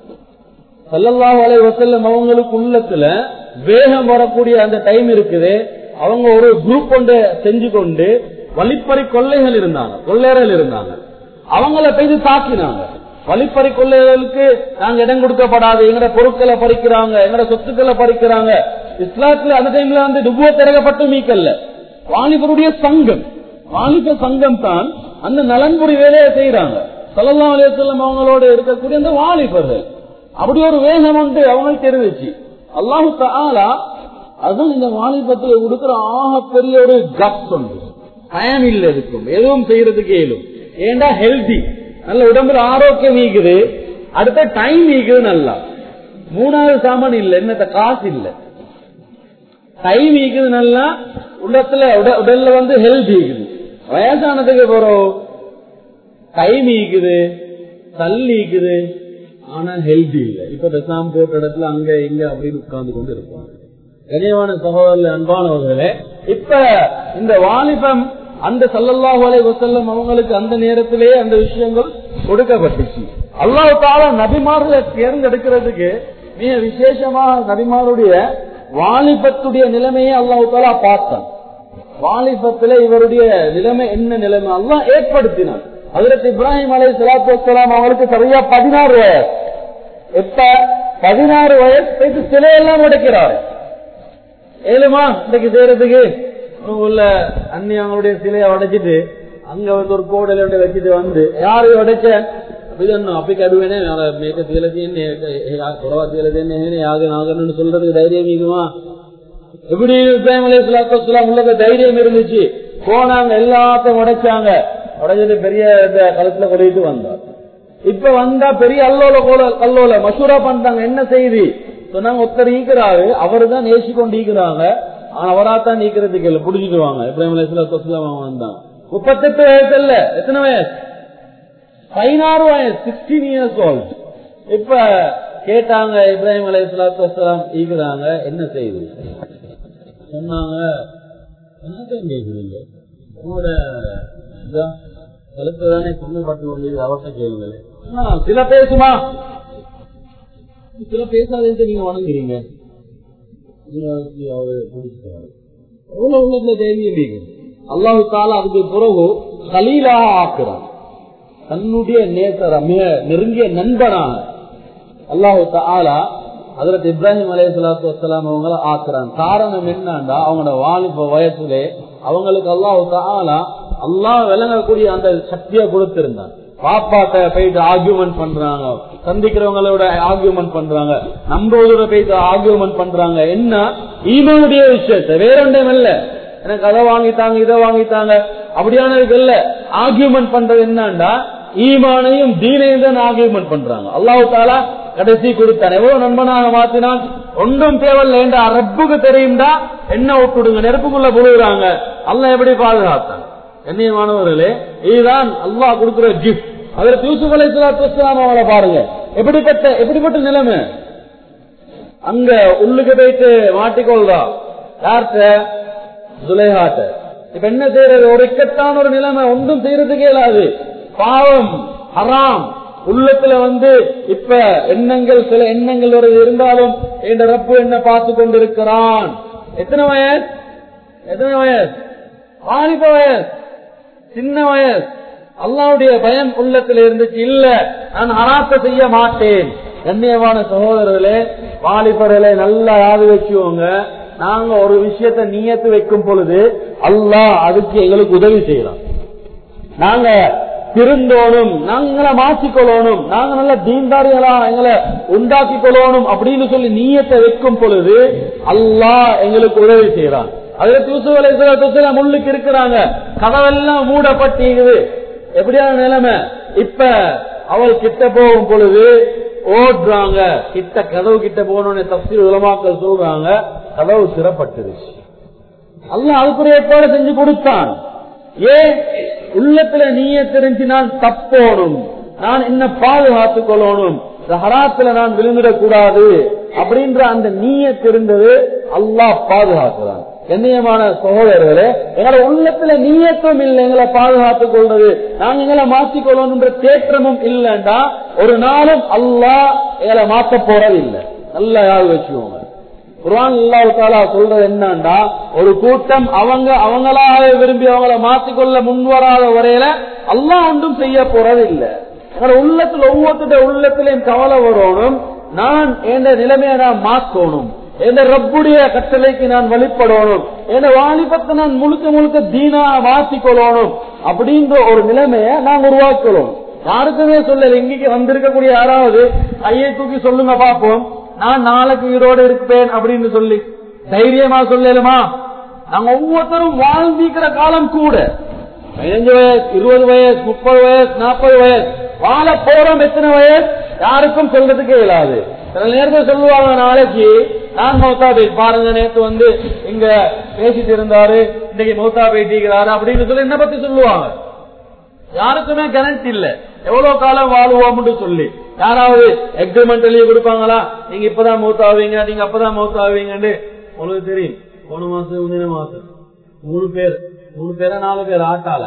ஸல்லல்லாஹு அலைஹி வஸல்லம் அவங்களுக்கு உள்ளத்துல வேகம் வரக்கூடிய அந்த டைம் இருக்குது. அவங்க ஒரு குரூப் கொண்டு செஞ்சு கொண்டு வழிப்பறி கொள்ளைகள் இருந்தாங்க, கொள்ளையர்கள் இருந்தாங்க. அவங்கள போய் தாக்கினாங்க. வழிப்பறி கொள்ளைகளுக்கு நாங்க இடம் கொடுக்கப்படாது, எங்கட பொருட்களை பறிக்கிறாங்க, எங்கட சொத்துக்களை பறிக்கிறாங்க. இஸ்லாத்துல அந்த டைம்ல வந்து டுபுவ திறக்கப்பட்டு மீக்கல்ல, வாலிபருடைய சங்கம், வாலிப சங்கம் தான் அந்த நலன்புரி வேலையை செய்யறாங்க. ஸல்லல்லாஹு அலைஹி வஸல்லம் அவங்களோட இருக்கக்கூடிய அந்த வாலிபர்கள் அப்படி ஒரு வேகம் உண்டு அவங்களுக்கு தெரிவிச்சு. அல்லாஹு தஆலா அதுவும் இந்த வாலிபத்துல கொடுக்கிற ஆக பெரிய ஒரு கப் உண்டு. பயன் இல்ல இருக்கும், எதுவும் செய்யறதுக்கு இயலும். ஏண்டா ஹெல்தி, நல்ல உடம்புல ஆரோக்கியம் ஈக்குது, அடுத்த டைம் ஈக்குது. நல்லா மூணாவது சாமான் இல்ல, என்னத்த காசு இல்ல, டைம் ஈக்குது. நல்லா உள்ளத்துல உடல்ல வந்து ஹெல்த் ஈக்குது. வயசானதுக்கு போறோம் டைம் ஈக்குது, தள்ளி ஈக்குது, ஆனா ஹெல்தி இல்ல. இப்ப தசாம் போட்ட இடத்துல அங்க இங்க அப்படின்னு உட்கார்ந்து கொண்டு இருப்பாங்க. கனியமான சகோதரர்களே, அன்பானவர்களே, இப்ப இந்த வாலிபம் அந்த ஸல்லல்லாஹு அலைஹி வஸல்லம் அவங்களுக்கு அந்த நேரத்திலேயே அந்த விஷயங்கள் கொடுக்கப்பட்டுச்சு. அல்லாஹ் தஆலா நபிமார்களை தேர்ந்தெடுக்கிறதுக்கு மிக விசேஷமாக நபிமாருடைய வாலிபத்துடைய நிலைமையை அல்லாஹ் தஆலா பார்த்தான். வாலிபத்துல இவருடைய நிலைமை என்ன நிலைமை அல்லாஹ் ஏற்படுத்தினான். ஹஜ்ரத் இப்ராஹிம் அலைஹிஸ்ஸலாத்து வஸ்ஸலாம் அவங்களுக்கு சரியா பதினாறு வயசு. எப்ப பதினாறு வயசு சிலையெல்லாம் உடைக்கிறாரு. ஏழுமா இன்னைக்கு செய்யறதுக்கு உள்ள அன்னி அவங்களுடைய சிலையை உடைச்சிட்டு அங்க வந்து ஒரு கோடல வச்சுட்டு வந்து யாரையும் உடைச்ச අපි කැඩුවේ නෑ මේක තියලා තියෙන්නේ කොරවා තියලා දෙන්නේ නෙවෙයි යාගේ නාගරன்னு சொல்றதுக்கு தைரியம் இருக்குமா எப்படி இப்ராஹிம் அலைஹிஸ்ஸலாத்து வஸ்ஸலாம் உள்ளக தைரியம் இருந்துச்சு போனாங்க எல்லாத்தையும் உடைச்சாங்க உடைஞ்சது பெரிய கழுத்துல கொடிட்டு வந்தார் இப்ப வந்தா பெரிய அல்லோல கோல கல்லோல மசூரா பண்றாங்க என்ன செய்தி சொன்னாங்க ஒருத்தர் ஈக்கிறாரு அவருதான் நேசி கொண்டு ஈக்கிறாங்க ஆனா அவராத்தான் நீக்கிறதுக்கு இல்ல புடிச்சிடுவாங்க இப்ராஹிம் அலைஹிஸ்ஸலாத்து வஸ்ஸலாம் வந்தாங்க முப்பத்தெட்டு வயசு இல்ல எத்தனை வயசு பதினாறு வயசு சிக்ஸ்டீன் இயர்ஸ் ஓல்ட் இப்ப கேட்டாங்க இப்ராஹிம் அலைஹிஸ்ஸலாத்து வஸ்ஸலாம் ஈக்கிறாங்க என்ன செய்தி சொன்னாங்க என்னத்தையும் கேட்குறீங்க உங்களோட கழுத்துதானே புண்ணுப்பட்டு கொண்டது அவர்கிட்ட கேளுங்க சில பேசுமா சில பேசாதே நீங்க வணங்குறீங்க எவ்வளவு உள்ளதுல தைரியம் அல்லாஹு தஆலா அதுக்கு பிறகு கலீலாக ஆக்குறான் தன்னுடைய நேசர மிக நெருங்கிய நண்பனாக அல்லாஹு தஆலா ஹஜ்ரத் இப்ராஹிம் அலைஹிஸ்ஸலாத்து வஸ்ஸலாம் அவங்கள ஆக்குறான் காரணம் என்னன்னா அவங்களோட வாலிப வயசுலே அவங்களுக்கு அல்லாஹு தஆலா அல்லாஹ் விளங்கக்கூடிய அந்த சக்தியை கொடுத்திருந்தான் பாப்பாட்ட போயிட்டு ஆர்கியூமெண்ட் பண்றாங்க சந்திக்கிறவங்களோட ஆர்கியூமெண்ட் பண்றாங்க நம்பரோட போயிட்டு ஆர்கியூமெண்ட் பண்றாங்க என்ன ஈமானுடைய விஷயத்த வேற ஒன்றும் இல்ல எனக்கு அதை வாங்கிட்டாங்க இதை வாங்கிட்டாங்க அப்படியானதுக்கு இல்ல ஆர்கியூமெண்ட் பண்றது என்னன்னா ஈமானையும் தீனையும் தான் ஆர்கியூமெண்ட் பண்றாங்க அல்லாஹ் தஆலா கடைசி கொடுத்தான் எவ்வளவு நண்பனாக மாத்தினான் ஒன்றும் தேவையில்லை என்ற ரப்புக்கு தெரியும்டா என்ன விட்டுடுங்க நெருப்புக்குள்ள புழுகிறாங்க அல்லாஹ் எப்படி பாதுகாத்தான் கண்ணியமானவர்களே இதுதான் அல்லாஹ் கொடுக்கிற கிஃப்ட் ஹஜ்ரத் யூசுப் அலைஹிஸ்ஸலாத்து வஸ்ஸலாம் அவங்கள பாருங்க எப்படிப்பட்ட எப்படிப்பட்ட நிலைமை அங்க உள்ளுக்கு போயிட்டு மாட்டிக்கொள்றா யார்கிட்ட சுலைஹாட்ட இப்ப என்ன செய்யறது ஒரு இக்கட்டான ஒரு நிலைமை ஒன்றும் செய்யறதுக்கு இயலாது பாவம் ஹராம் உள்ளத்துல வந்து இப்ப எண்ணங்கள் சில எண்ணங்கள் ஒரு இருந்தாலும் என்ற ரப்பு என்ன பார்த்து கொண்டிருக்கிறான் எத்தனை வயசு எத்தனை வயசு வாலிப வயசு சின்ன வயசு அல்லாஹ்வுடைய பயம் உள்ளத்துல இருந்துச்சு இல்ல நான் ஹராத்தை செய்ய மாட்டேன் கண்ணியமான சகோதரர்களே வாலிபர்களே நல்லா யாரு வச்சுவோங்க நாங்க ஒரு விஷயத்தை நியத்து வைக்கும் பொழுது அல்லாஹ் அதுக்கு எங்களுக்கு உதவி செய்யலாம் நாங்க திருந்தோனும் நாங்களை மாற்றிக்கொள்ளணும் நாங்க நல்ல தீன்தாரிகளா எங்களை உண்டாக்கி கொள்ளணும் அப்படின்னு சொல்லி நீயத்தை வைக்கும் பொழுது அல்லாஹ் எங்களுக்கு உதவி செய்யறான் ஹஜ்ரத் யூசுப் அலைஹிஸ்ஸலாத்து வஸ்ஸலாம் முள்ளுக்கு இருக்கிறாங்க கதவெல்லாம் மூடப்பட்டிருக்குது எப்படியான நிலைமை இப்ப அவள் கிட்ட போகும் பொழுது ஓடுறாங்க கிட்ட கதவு கிட்ட போகணும்னு தஃசீர் உலமாக்கள் சொல்றாங்க கதவு திறப்பட்டுருச்சு அல்லாஹ் அதுக்குரிய ஏற்பாடு செஞ்சு கொடுத்தான் ஏன் உள்ளத்துல நீயே தெரிஞ்சு நான் தப்போணும் நான் என்ன பாதுகாத்துக் கொள்ளணும் ஹராத்துல நான் விழுந்துடக் கூடாது அப்படின்ற அந்த நீயே தெரிந்தது அல்லாஹ் பாதுகாக்கிறான் கண்ணியமான சகோதரர்களே எங்களோட உள்ளத்துல நீயத்தும் இல்லை எங்களை பாதுகாத்துக் கொள்றது நாங்க எங்களை மாற்றிக் கொள்ளணும்ன்ற தேற்றமும் இல்லைண்டா ஒரு நாளும் அல்லாஹ் எங்களை மாற்ற போறது இல்லை நல்லா யாரு வச்சுக்கோங்க குர்ஆன் அல்லாஹ் தஆலா சொல்றது என்னன்னா ஒரு கூட்டம் அவங்க அவங்களாக விரும்பி அவங்கள மாற்றிக்கொள்ள முன்வராத வரையில அல்லாஹ் ஒன்றும் செய்ய போறது இல்லை உள்ளத்துல ஒவ்வொருத்த உள்ளத்திலையும் கவலை வரணும் நான் என்ற நிலைமையை நான் மாற்றணும் என்ற ரப்புடைய கட்டளைக்கு நான் வழிபடணும் என்ற வாலிபத்தை நான் முழுக்க முழுக்க தீனா மாற்றிக்கொள்ளணும் அப்படின்ற ஒரு நிலைமையை நான் உருவாக்கணும் யாருக்குமே சொல்லல இங்கே வந்திருக்கக்கூடிய யாராவது கையை தூக்கி சொல்லுங்க பாப்போம் நான் நாளைக்கு உயிரோடு இருப்பேன் அப்படின்னு சொல்லி தைரியமா சொல்லலுமா நாங்க ஒவ்வொருத்தரும் வாழ்ந்திருக்கிற காலம் கூட பதினஞ்சு வயசு இருபது வயசு முப்பது வயசு நாற்பது வயசு வாழ போறோம் எத்தனை வயசு யாருக்கும் சொல்றதுக்கு இயலாது சில நேரத்தில் சொல்லுவாங்க நாளைக்கு நான் மௌத்தா போய் பாருங்க நேற்று வந்து இங்க பேசிட்டு இருந்தாரு இன்னைக்கு மௌத்தா போயிட்டிருக்கிறாரு அப்படின்னு சொல்லி என்ன பத்தி சொல்லுவாங்க யாருக்குமே கேரண்டி இல்ல எவ்வளவு காலம் வாழுவோம்னு சொல்லி யாராவது எக்ரிமெண்ட் எழுதி கொடுப்பாங்களா நீங்க இப்பதான் மௌத்தாவீங்க நீங்க அப்பதான் மௌத்தாவீங்கன்னு உங்களுக்கு தெரியும் போன மாசம் முந்தின மாசம் மூணு பேர் மூணு பேரா நாலு பேர் ஆட்டால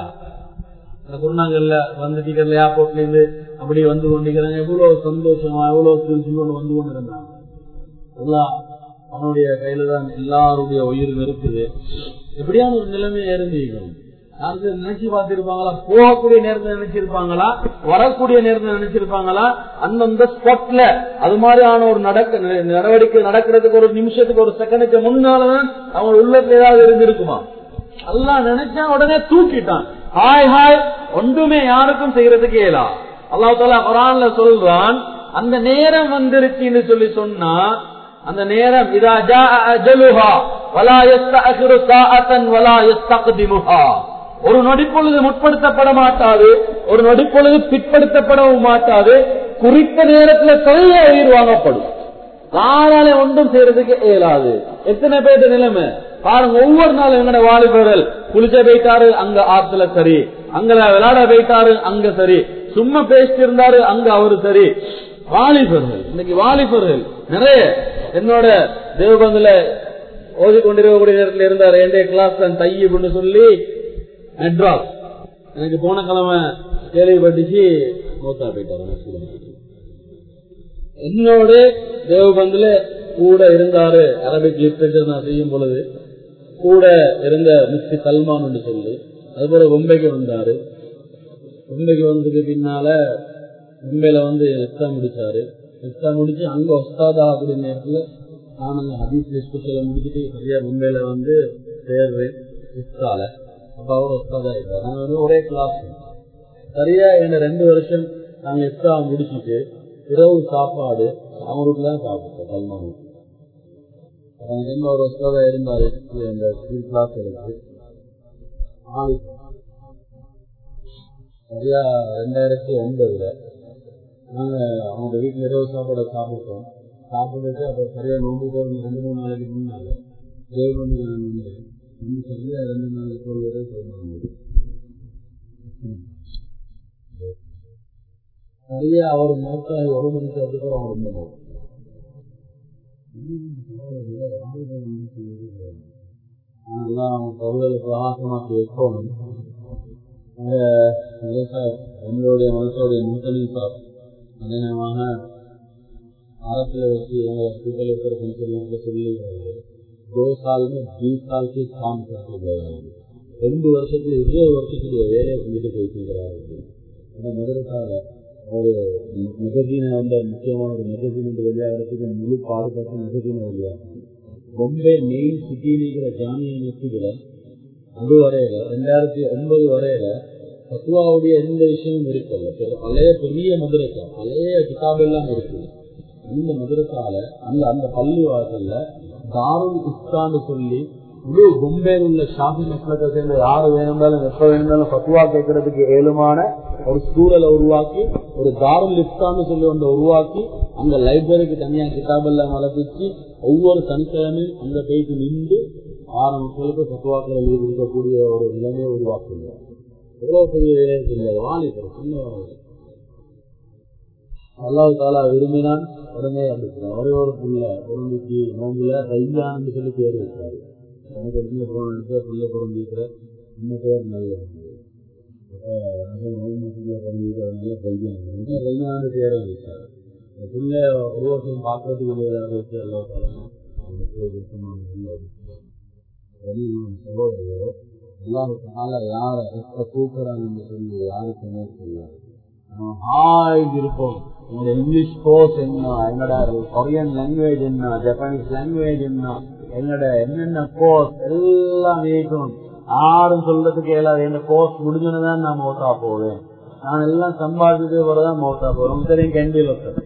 குருநாங்கல்ல வந்து டிக்கெட்ல ஏர்போர்ட்ல இருந்து அப்படி வந்து கொண்டிருக்கிறாங்க எவ்வளவு சந்தோஷமா எவ்வளவு திருச்சி கொண்டு வந்து கொண்டு இருந்தாங்க எல்லாம் அவனுடைய கையில தான் எல்லாருடைய உயிர் இருக்குது எப்படியான ஒரு நிலைமையை இருந்திருக்கணும் யாருக்கு நினைச்சு பார்த்திருப்பாங்களா போகக்கூடிய நேரத்தை நினைச்சிருப்பாங்களா வரக்கூடிய நேரத்தை நினைச்சிருப்பாங்களா அந்தந்த ஸ்பாட்ல அது மாதிரியான ஒரு நடக்க நடவடிக்கை நடக்கிறதுக்கு ஒரு நிமிஷத்துக்கு ஒரு செகண்டுக்கு முன்னாலதான் அவங்க உள்ளத்துல ஏதாவது இருந்திருக்குமா அல்லாஹ் நினைச்சா உடனே தூக்கிட்டான் ஹாய் ஹாய் ஒன்றுமே யாருக்கும் செய்யறதுக்கு இயலா. அல்லாஹ் தஆலா குர்ஆன்ல சொல்றான், அந்த நேரம் வந்துருச்சுன்னு சொல்லி சொன்னா, அந்த நேரம் இதா ஜாஅ அஜலுஹா வலா யஸ்தஅகிரு சாஅத்தன் வலா யஸ்தக்திமுஹா, ஒரு நொடி பொழுது முற்படுத்தப்பட மாட்டாது, ஒரு நொடி பொழுது பிற்படுத்தப்படவும் மாட்டாது. குறித்த நேரத்தில் சரியா உயிர் வாங்கப்படும். யாரால ஒன்றும் செய்யறதுக்கு இயலாது. எத்தனை பேர் நிலைமை பாருங்க. ஒவ்வொரு நாளும் எங்கட வாலிபர்கள் குளிச்ச போயிட்டாரு அங்க ஆத்துல சரி, அங்க விளையாட போயிட்டாரு அங்க சரி, சும்மா பேசிட்டு இருந்தாரு அங்க அவரு சரி. வாலிபர்கள் இன்னைக்கு வாலிபர்கள் நிறைய. என்னோட தேவபந்துல ஓதிக்கொண்டிருக்கக்கூடிய நேரத்தில் இருந்தார் என் கிளாஸ் தான் தையீப்னு சொல்லி மெட்ராஸ். எனக்கு போன கிழமை கேள்விப்பட்டுச்சு மோத்தா போயிட்டாரு. என்னோட தேவபந்துல கூட இருந்தாரு. அரபிக் லிட்ரேச்சர் நான் செய்யும் பொழுது கூட இருந்த முஃப்தி சல்மான் சொல்லி, அதுபோல மும்பைக்கு வந்தாரு. மும்பைக்கு வந்ததுக்கு பின்னால மும்பையில வந்து எக்ஸாம் முடிச்சாரு. எக்ஸாம் முடிச்சு அங்க ஒஸ்தாதா ஆகக்கூடிய நேரத்துல நான் அங்க ஹதீஸ் ஸ்பெஷல முடிச்சுட்டு சரியா மும்பையில வந்து சேர்றேன் இஸ்கால. அப்ப அவர் ஒஸ்தாதா ஆயிட்டாரு. நாங்க வந்து ஒரே கிளாஸ். சரியா என்ன ரெண்டு வருஷம் நாங்க எக்ஸாம் முடிச்சுட்டு இரவு சாப்பாடு அவங்களுக்கு தான் சாப்பிட்டோம். சல்மான் என்ன ஒரு ஒஸ்தாதா இருந்தாரு இந்த கிளாஸ் எடுத்து. சரியா ரெண்டாயிரத்தி ஒன்பதுல நாங்க அவங்க வீட்டுல இரவு சாப்பாடு சாப்பிட்டோம். சாப்பிட்டுட்டு அப்புறம் சரியா நோம்பு போறது ரெண்டு மூணு நாளைக்கு முன்னால தேவபந்து வந்து சரியா ரெண்டு நாளைக்கு ஒரு வரை சொல்லுவாங்க. சரியா அவர் மோட்டாக ஒரு மணிக்கு அதுக்கப்புறம் அவர் இருந்தார். அவர்களுக்கு பிரகாசமாக்கி வைக்கணும். எங்களுடைய மனசோடைய நூத்தனி சார் அநேகமாக அரசியல வச்சு எங்களை கூட்டல் இருக்கிற சொல்லி दो साल में बीस साल के काम करके गए हैं. ரெண்டு வருஷத்துல இருபது வருஷத்துடைய வேலையை செஞ்சுட்டு போயிட்டு மதுரத்தால ஒரு மெகசீனை வந்து முக்கியமான ஒரு மெகசீன் வந்து வெளியாகிறதுக்கு முழு பாடுபட்ட மெகசீனை வெளியாகும். பொம்பே மெயின் சிட்டிங்கிற ஜாமியா மஸ்ஜிதுல அது வரையில ரெண்டாயிரத்தி ஒன்பது வரையில பத்துவாவுடைய எந்த விஷயமும் இருக்கல. பழைய பெரிய மதுரசா பழைய கிதாபெல்லாம் இருக்கு. இந்த மதுரசால அந்த அந்த பள்ளி வாசல்ல தாருல் இஸ்கான்னு சொல்லி முழு பொம்பேல உள்ள ஷாஃபி மஸ்லக்கை சேர்ந்த யாரு வேணும்னாலும் எப்ப வேணும்னாலும் பத்துவா கேட்கறதுக்கு ஏழுமான ஒரு சூழலை உருவாக்கி ஒரு தாருல் இஸ்கான்னு சொல்லி ஒன்றை உருவாக்கி அங்க லைப்ரரிக்கு தனியா கிதாபெல்லாம் வளர்த்துச்சு. ஒவ்வொரு சனிக்கிழமையும் அங்க போயிட்டு நின்று ஆறு மக்களுக்கு பத்துவாக்களை எழுதி கொடுக்கக்கூடிய ஒரு நிலைமையை உருவாக்குங்க. எவ்வளவு பெரிய வேலையை தெரியாது வாலிபர் சின்ன அல்லாஹ் தாலா விரும்பினான் உடனே அடிக்கிறான். ஒரே ஒரு புள்ள பொருந்திக்கு நோம்புல ரையான்னு சொல்லி பேர் வைத்தாரு. எனக்கு ஒரு போன புள்ள பொருந்திக்கிற இன்னும் பேர் நல்ல பொருந்திக்கிறதுனால ரையான் ரையான்னு பேரை வைத்தாரு. புள்ள ஒரு வருஷம் பார்க்கறதுக்கு வச்சு அல்லா தாலா சகோதரர் அல்லாஹ் தாலா யாரை எப்ப தூக்குறாங்கன்னு சொல்லி யாருக்குமே தெரியாது. ஹாய் இருப்போம். எங்களோட இங்கிலீஷ் கோர்ஸ் என்ன, எங்களோட கொரியன் லாங்குவேஜ் என்ன, ஜப்பானீஸ் லாங்குவேஜ் என்ன, எங்களோட என்னென்ன கோர்ஸ் எல்லாம் நீக்கணும். யாரும் சொல்றதுக்கு இயலாது. எங்க கோர்ஸ் முடிஞ்சோன்னு நான் மௌத்தா போவேன், நான் எல்லாம் சம்பாதிச்சது போறதான் மௌத்தா போவேன். தெரியும் கேண்டில் ஒருத்தர்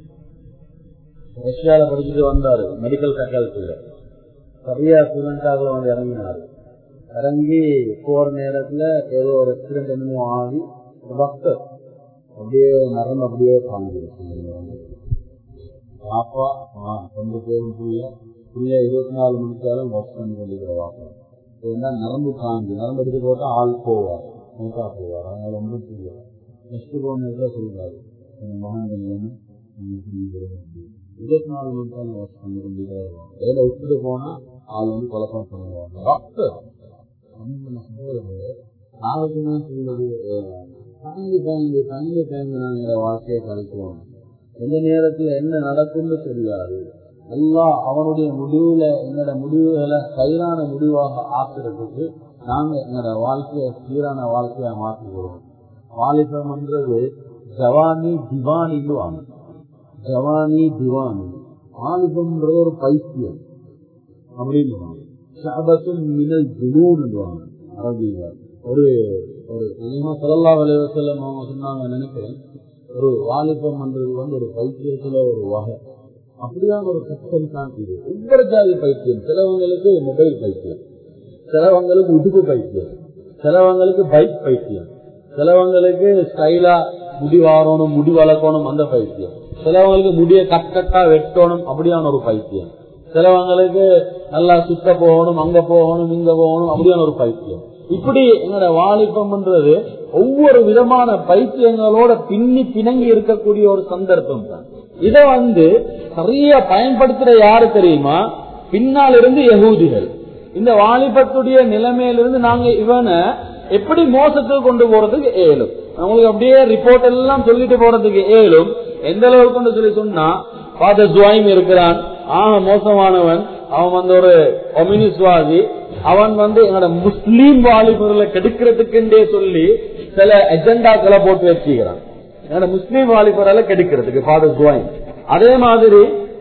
ரஷ்யால படிச்சுட்டு வந்தாரு மெடிக்கல் ஃபேக்கல்ட்டில. சரியா ஸ்டூடெண்டாக வந்து இறங்கினாரு. இறங்கி போற நேரத்துல ஏதோ ஒரு ஆக்சிடென்ட் என்னமோ ஆகி டாக்டர் அப்படியே நரம்பு அப்படியே காஞ்சிருக்கு. பாப்பா கொண்டு போகும் புள்ள புள்ள இருபத்தி நாலு மணிக்காலும் ஒர்க் பண்ணி கொண்டிருக்கிற வாப்பா ஏன்னா நரம்பு காஞ்சி நரம்பு எடுத்து போட்டா ஆள் போவார் மூத்தா போவார். அதனால ஒன்றும் செய்யாது. நெக்ஸ்ட் போன நேரத்தில் சொல்றாரு என் மகன்கள் இருபத்தி நாலு மணிக்காலும் ஒர்க் பண்ணி கொண்டிருக்கிறார். வேலை விட்டுட்டு போனா ஆள் வந்து குழப்பம் பண்ணுவாங்க. டாக்டர் நாளைக்கு தான் சொல்றது தங்கி தங்கி தங்கி தங்கி நாங்க வாழ்க்கையை கழிக்குவோம். எந்த நேரத்துல என்ன நடக்கும்னு தெரியாது. அல்லாஹ் அவனுடைய முடிவுல எங்களோட முடிவுகளை கைரான முடிவாக ஆக்குறதுக்கு நாங்க எங்களோட வாழ்க்கைய சீரான வாழ்க்கையா மாற்றிக்கிறோம். வாலிபம்ன்றது ஜவானி திவானின்னு வாங்க. ஜவானி திவானி வாலிபம்ன்றது ஒரு பைத்தியம் அப்படின்னு வாங்க. ஷஅபத்துன் மினல் ஜுனூன் வாங்க. அரபியில ஒரு ஒரு ஸல்லல்லாஹு அலைஹி வஸல்லம் அவங்க சொன்னாங்க நினைக்கிறேன், ஒரு வாலிபம் என்றது வந்து ஒரு பைத்தியத்துல ஒரு வகை, அப்படிதான் ஒரு கஷ்டம் தான் இது. ஒவ்வொரு ஜாதி பைத்தியம், சிலவங்களுக்கு மொபைல் பைத்தியம், சிலவங்களுக்கு உடுப்பு பைத்தியம், சிலவங்களுக்கு பைக் பைத்தியம், சிலவங்களுக்கு ஸ்டைலா முடி வாரணும் முடி வளர்க்கணும் அந்த பைத்தியம், சிலவங்களுக்கு முடிய கட் கட்டா வெட்டணும் அப்படியான ஒரு பைத்தியம், சிலவங்களுக்கு நல்லா சுத்த போகணும் அங்க போகணும் இங்க போகணும் அப்படியான ஒரு பைத்தியம். இப்படி எங்களோட வாலிபம்ன்றது ஒவ்வொரு விதமான பைத்தியங்களோட பின்னி பிணங்கி இருக்கக்கூடிய ஒரு சந்தர்ப்பம் தான். இதை வந்து சரியா பயன்படுத்துற யாரு தெரியுமா? பின்னால் இருந்து யகூதிகள். இந்த வாலிபத்துடைய நிலைமையிலிருந்து நாங்க இவனை எப்படி மோசத்துக்கு கொண்டு போறதுக்கு ஏழும், அவங்களுக்கு அப்படியே ரிப்போர்ட் எல்லாம் சொல்லிட்டு போறதுக்கு ஏழும். எந்த அளவுக்கு சொல்லி சொன்னா, ஃபாதர் ஜுவைம் இருக்கிறான், ஆக மோசமானவன், அவன் வந்து ஒரு கம்யூனிஸ்ட்வாதி, அவன் வந்து எங்களோட முஸ்லீம் வாலிபர்களை கெடுக்கிறதுக்குண்டே சொல்லி சில அஜெண்டாக்களை போட்டு வச்சுக்கிறான், என்னோட முஸ்லீம் வாலிபர்களை கெடுக்கிறதுக்கு ஃபாதர் ஜுவைம். அதே மாதிரி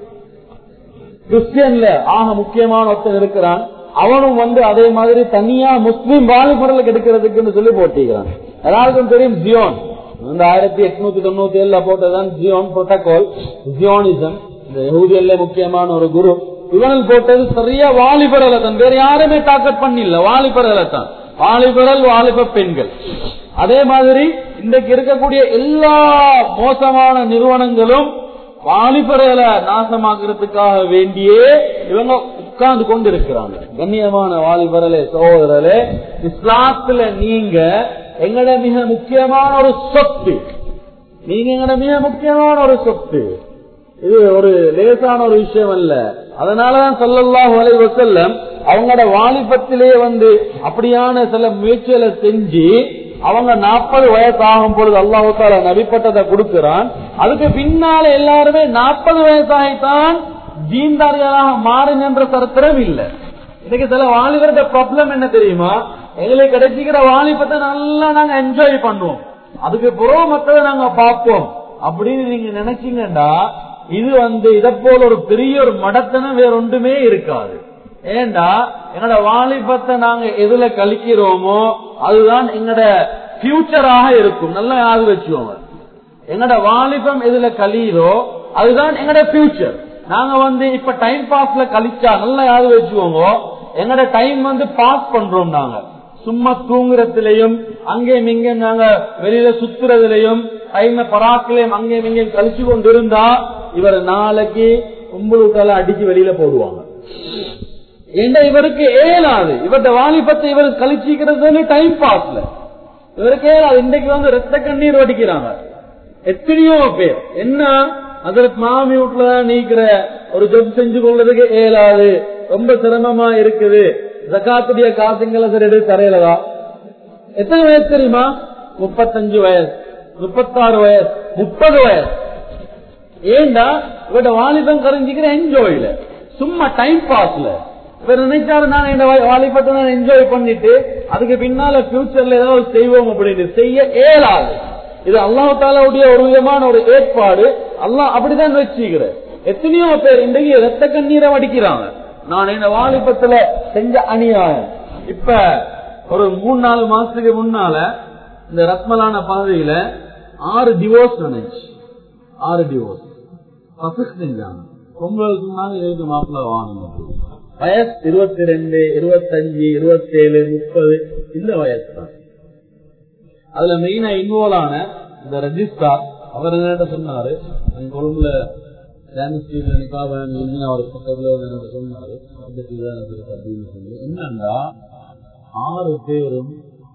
கிறிஸ்டியன்ல ஆக முக்கியமான ஒருத்தன் இருக்கிறான், அவனும் வந்து அதே மாதிரி தனியா முஸ்லீம் வாலிபர்களை கெடுக்கிறதுக்குன்னு சொல்லி போட்டிக்கிறான். எல்லாருக்கும் தெரியும் ஜியோன், இந்த ஆயிரத்தி எட்நூத்தி தொண்ணூத்தி ஏழுல போட்டதான் ஜியோன் புரோட்டோகால், ஜியோனிசம், இந்த யஹூதியல்ல முக்கியமான ஒரு குரு. இவனில் போட்டது சரியா வாலிபர்களை தான், வேற யாருமே டார்கெட் பண்ணல, வாலிபர்களை தான், வாலிபர்கள் வாலிப பெண்கள். அதே மாதிரி இன்றைக்கு இருக்கக்கூடிய எல்லா மோசமான நிறுவனங்களும் வாலிபர்களை நாசமாக்குறதுக்காக வேண்டியே இவங்க உட்கார்ந்து கொண்டு இருக்கிறாங்க. கண்ணியமான வாலிபர்களே, சகோதரர்களே, இஸ்லாத்துல நீங்க எங்கட மிக முக்கியமான ஒரு சொத்து, நீங்க எங்கட மிக முக்கியமான ஒரு சொத்து. இது ஒரு லேசான ஒரு விஷயம் அல்ல. அதனாலதான் ஸல்லல்லாஹு அலைஹி வஸல்லம் அவங்களோட வாலிபத்திலேயே வந்து அப்படியான சில முயற்சிகளை செஞ்சு அவங்க நாற்பது வயசு ஆகும் பொழுது அல்லாஹ் தஆலா நபிப்பட்டதை கொடுக்கிறான். அதுக்கு பின்னால எல்லாருமே நாற்பது வயசாகித்தான் ஜீன்தாரிகளாக மாறுங்க என்ற சரித்திரம் இல்லை. இன்னைக்கு சில வாலிபரோட ப்ராப்ளம் என்ன தெரியுமா? எங்களுக்கு கிடைச்சிக்கிற வாலிபத்தை நல்லா நாங்க என்ஜாய் பண்ணுவோம், அதுக்கு புறம் மற்றதை நாங்க பார்ப்போம் அப்படின்னு நீங்க நினைச்சீங்கன்னா இது வந்து இதை போல ஒரு பெரிய ஒரு மடத்தனம் வேற ஒன்றுமே இருக்காது. ஏண்டா எங்களோட வாலிபத்தை நாங்க எதுல கழிக்கிறோமோ அதுதான் எங்களோட ஃபியூச்சராக இருக்கும். நல்லா யாரு வச்சுக்கோங்க, எங்களோட வாலிபம் எதுல கழியுதோ அதுதான் எங்களோட ஃபியூச்சர். நாங்க வந்து இப்ப டைம் பாஸ்ல கழிச்சா நல்லா யாரு வச்சுக்கோங்க, எங்களோட டைம் வந்து பாஸ் பண்றோம். நாங்க சும்மா தூங்குறதுலயும் அங்கேயும் இங்கேயும் நாங்க வெளியில சுத்துறதுலயும் டைம் பராக்கிலையும் அங்கேயும் இங்கேயும் கழிச்சு கொண்டு இருந்தா இவர் நாளைக்கு கும்பலுக்கால அடிச்சு வெளியில போடுவாங்க. ஏண்டா இவருக்கு ஏலாது, இவருடைய வாலிபத்தை இவர் கழிச்சிக்கிறது டைம் பாஸ்ல இவருக்கு ஏலாது. இன்றைக்கு வந்து ரத்த கண்ணீர் வடிக்கிறாங்க எத்தனையோ பேர். என்ன அதற்கு மாமி வீட்டுலதான் நீக்கிற ஒரு ஜப் செஞ்சு கொள்றதுக்கு ஏலாது, ரொம்ப சிரமமா இருக்குது, ஜகாத்துடைய காசுங்களை சரி எடுத்து தரையிலதா. எத்தனை வயசு தெரியுமா? முப்பத்தஞ்சு வயசு, முப்பத்தாறு வயசு, முப்பது வயசு. ஏண்டா இவட வாலிபம் கரைஞ்சிக்கிற என்ஜாய்ல, சும்மா டைம் பாஸ்ல. இவர் நினைச்சாரு நான் இந்த வாலிபத்தை நான் என்ஜாய் பண்ணிட்டு அதுக்கு பின்னால பியூச்சர்ல ஏதாவது செய்வோம் அப்படின்னு செய்ய ஏலாது. இது அல்லாஹ் தஆலாவுடைய ஒரு விதமான ஒரு ஏற்பாடு. அல்லாஹ் அப்படிதான் வச்சுக்கிற. எத்தனையோ பேர் இன்றைக்கு ரத்த கண்ணீரை வடிக்கிறாங்க, நான் இந்த வாலிபத்துல செஞ்ச அநியாயம். இப்ப ஒரு மூணு நாலு மாசத்துக்கு முன்னால இந்த ரத்மலான பகுதியில ஆறு டிவோர்ஸ் நினைச்சு, ஆறு டிவோர்ஸ் செஞ்சாங்க. பொங்கல் சொன்னாங்க எதுக்கு மாப்பிள்ள வாங்கணும். வயசு இருபத்தி ரெண்டு, இருபத்தஞ்சு, இருபத்தி ஏழு, முப்பது இந்த வயசு தான். அதுல மெயினா இன்வால்வ் ஆன இந்த ரெஜிஸ்ட்ரார் அவர் என்ன சொன்னாரு, கொழும்புல அவர் பக்கத்துல சொன்னாரு அப்படின்னு சொல்லி என்னன்னா ஆறு பேரும்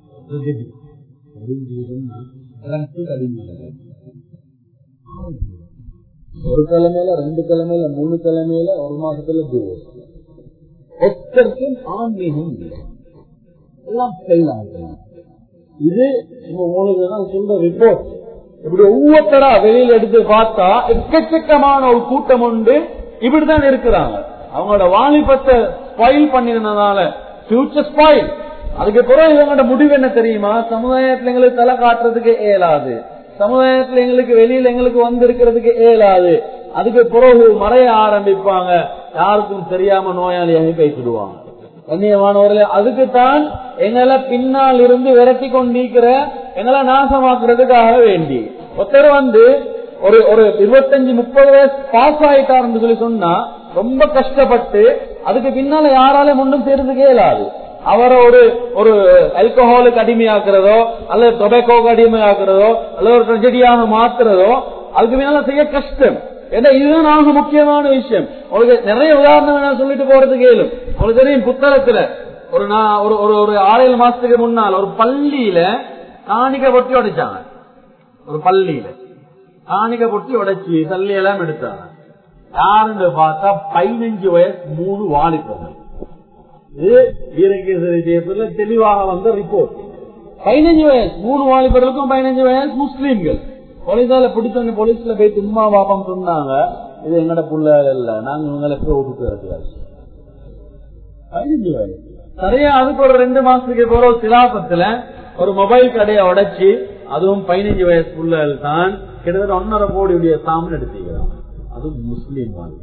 ஒரு கிழமையில ரெண்டு கிழமையில மூணு கிழமையில ஒரு மாசத்துல டிவோர்ஸ். ஒருத்தருக்கும் ஆன்மீகம் எல்லாம் ஃபெயில் ஆகலாம். இது உங்களுக்கு சொல்ற ரிப்போர்ட். இப்படி ஒவ்வொருத்தரா வெளியில எடுத்து பார்த்தா எக்கச்சக்கமான ஒரு கூட்டம் உண்டு இப்படிதான் இருக்கிறாங்க. அவங்களோட வாலிபத்தை ஸ்பாயில் பண்ணினதுனால ஃபியூச்சர் ஸ்பாயில். அதுக்கு பிறகு இவங்களோட முடிவு என்ன தெரியுமா? சமுதாயத்துல எங்களுக்கு தலை காட்டுறதுக்கு இயலாது, சமுதாயத்துல எங்களுக்கு வெளியில எங்களுக்கு வந்து இருக்கிறதுக்கு இயலாது. அதுக்கு பிறகு மறைய ஆரம்பிப்பாங்க, யாருக்கும் தெரியாம நோயாளியாக பேசிடுவாங்க. கண்ணியமானவர்களே, அதுக்குத்தான் எங்களை பின்னால் இருந்து விரட்டி கொண்டிருக்கிற எங்களை நாசமாக்குறதுக்காக வேண்டி ஒருத்தர் வந்து ஒரு ஒரு இருபத்தஞ்சு முப்பது வயசு பாஸ் ஆயிட்டாருன்னு சொல்லி சொன்னா ரொம்ப கஷ்டப்பட்டு அதுக்கு பின்னால யாராலும் ஒன்றும் செய்யறதுக்கே இயலாது. அவரை ஒரு ஒரு ஆல்கஹாலுக்கு அடிமையாக்குறதோ அல்லது டொபாக்கோக்கு அடிமையாக்குறதோ அல்லது ஒரு ட்ரெஜடியாக மாத்துறதோ அதுக்கு பின்னால செய்ய கஷ்டம். ஏன்னா இதுதான் நாங்க முக்கியமான விஷயம். உங்களுக்கு நிறைய உதாரணம் சொல்லிட்டு போறது கேளும். உங்களுக்கு தெரியும், புத்தகத்துல ஒரு ஒரு ஒரு ஆறேழு மாசத்துக்கு முன்னால் ஒரு பள்ளியில காணிக்க பொட்டி உடைச்சாங்க. ஒரு பள்ளியில காணிக்க பொட்டி உடைச்சி தள்ளி எல்லாம் எடுத்தாங்க. யாருன்னு பார்த்தா பதினஞ்சு வயசு மூணு வாலிபர்கள். இது வீரகேசரி ஜெயப்பூர்ல தெளிவாக வந்த ரிப்போர்ட். பதினஞ்சு வயசு மூணு வாலிபர்களுக்கும் பதினஞ்சு வயசு முஸ்லீம்கள். போலீஸால பிடிச்ச போலீஸ்ல போய் சும்மா பாப்பம் சொன்னாங்க, இது எங்கட புள்ள இல்ல, நாங்க உங்களுக்கு ஓட்டு இருக்கிறாரு. பதினஞ்சு வயசு சரியா. அதுக்கு ஒரு ரெண்டு மாசத்துக்கு போற ஒரு சிலாபத்துல ஒரு மொபைல் கடையை உடைச்சு, அதுவும் பதினஞ்சு வயசு புள்ளல் தான் கிட்டத்தட்ட ஒன்னரை கோடியுடைய சாமன் எடுத்துக்கிறாங்க. அதுவும் முஸ்லீம் வாழ்க்கை.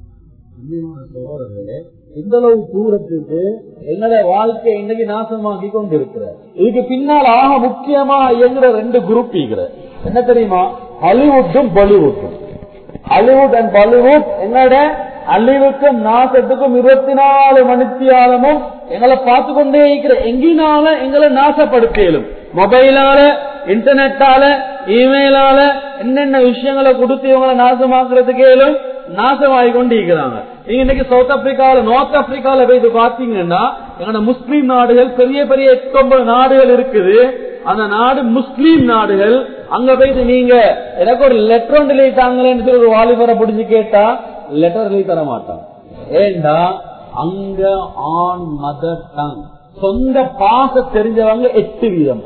இந்த அளவு தூரத்துக்கு எங்களோட வாழ்க்கை இன்னைக்கு நாசமாக்கி கொண்டு இருக்கிற. இதுக்கு பின்னால் ஆக முக்கியமா இயங்குற ரெண்டு குரூப் இருக்கிற. என்ன தெரியுமா? ஹாலிவுட்டும் பாலிவுட்டும். ஹாலிவுட் அண்ட் பாலிவுட் எங்களோட அழிவுக்கும் நாசத்துக்கும் இருபத்தி நாலு மணித்தியாலமும் எங்களை பார்த்து கொண்டே இருக்கிற. எங்கினால எங்களை நாசப்படுத்தியலும் மொபைலால, இன்டர்நெட்டால, இமெயிலால என்னென்ன விஷயங்களை கொடுத்து இவங்களை நாசமாக்குறதுக்கேலும் நாசமாகி கொண்டு இருக்கிறாங்க. நீங்க இன்னைக்கு சவுத் ஆப்பிரிக்கால, நார்த் ஆப்பிரிக்கால போய் பாத்தீங்கன்னா எங்களோட முஸ்லீம் நாடுகள் பெரிய பெரிய எட்டு ஒன்பது நாடுகள் இருக்குது. அந்த நாடு முஸ்லீம் நாடுகள். அங்க போயிட்டு நீங்க எனக்கு ஒரு லெட்டர் ஒன்று எழுதிட்டாங்களேன்னு சொல்லி ஒரு வாலிபரை பிடிச்சு கேட்டா லெட்டர் எழுதி தர மாட்டான். ஏண்டா அங்க ஆன் மதர் டங், சொந்த பாச தெரிஞ்சவங்க எட்டு வீதம்.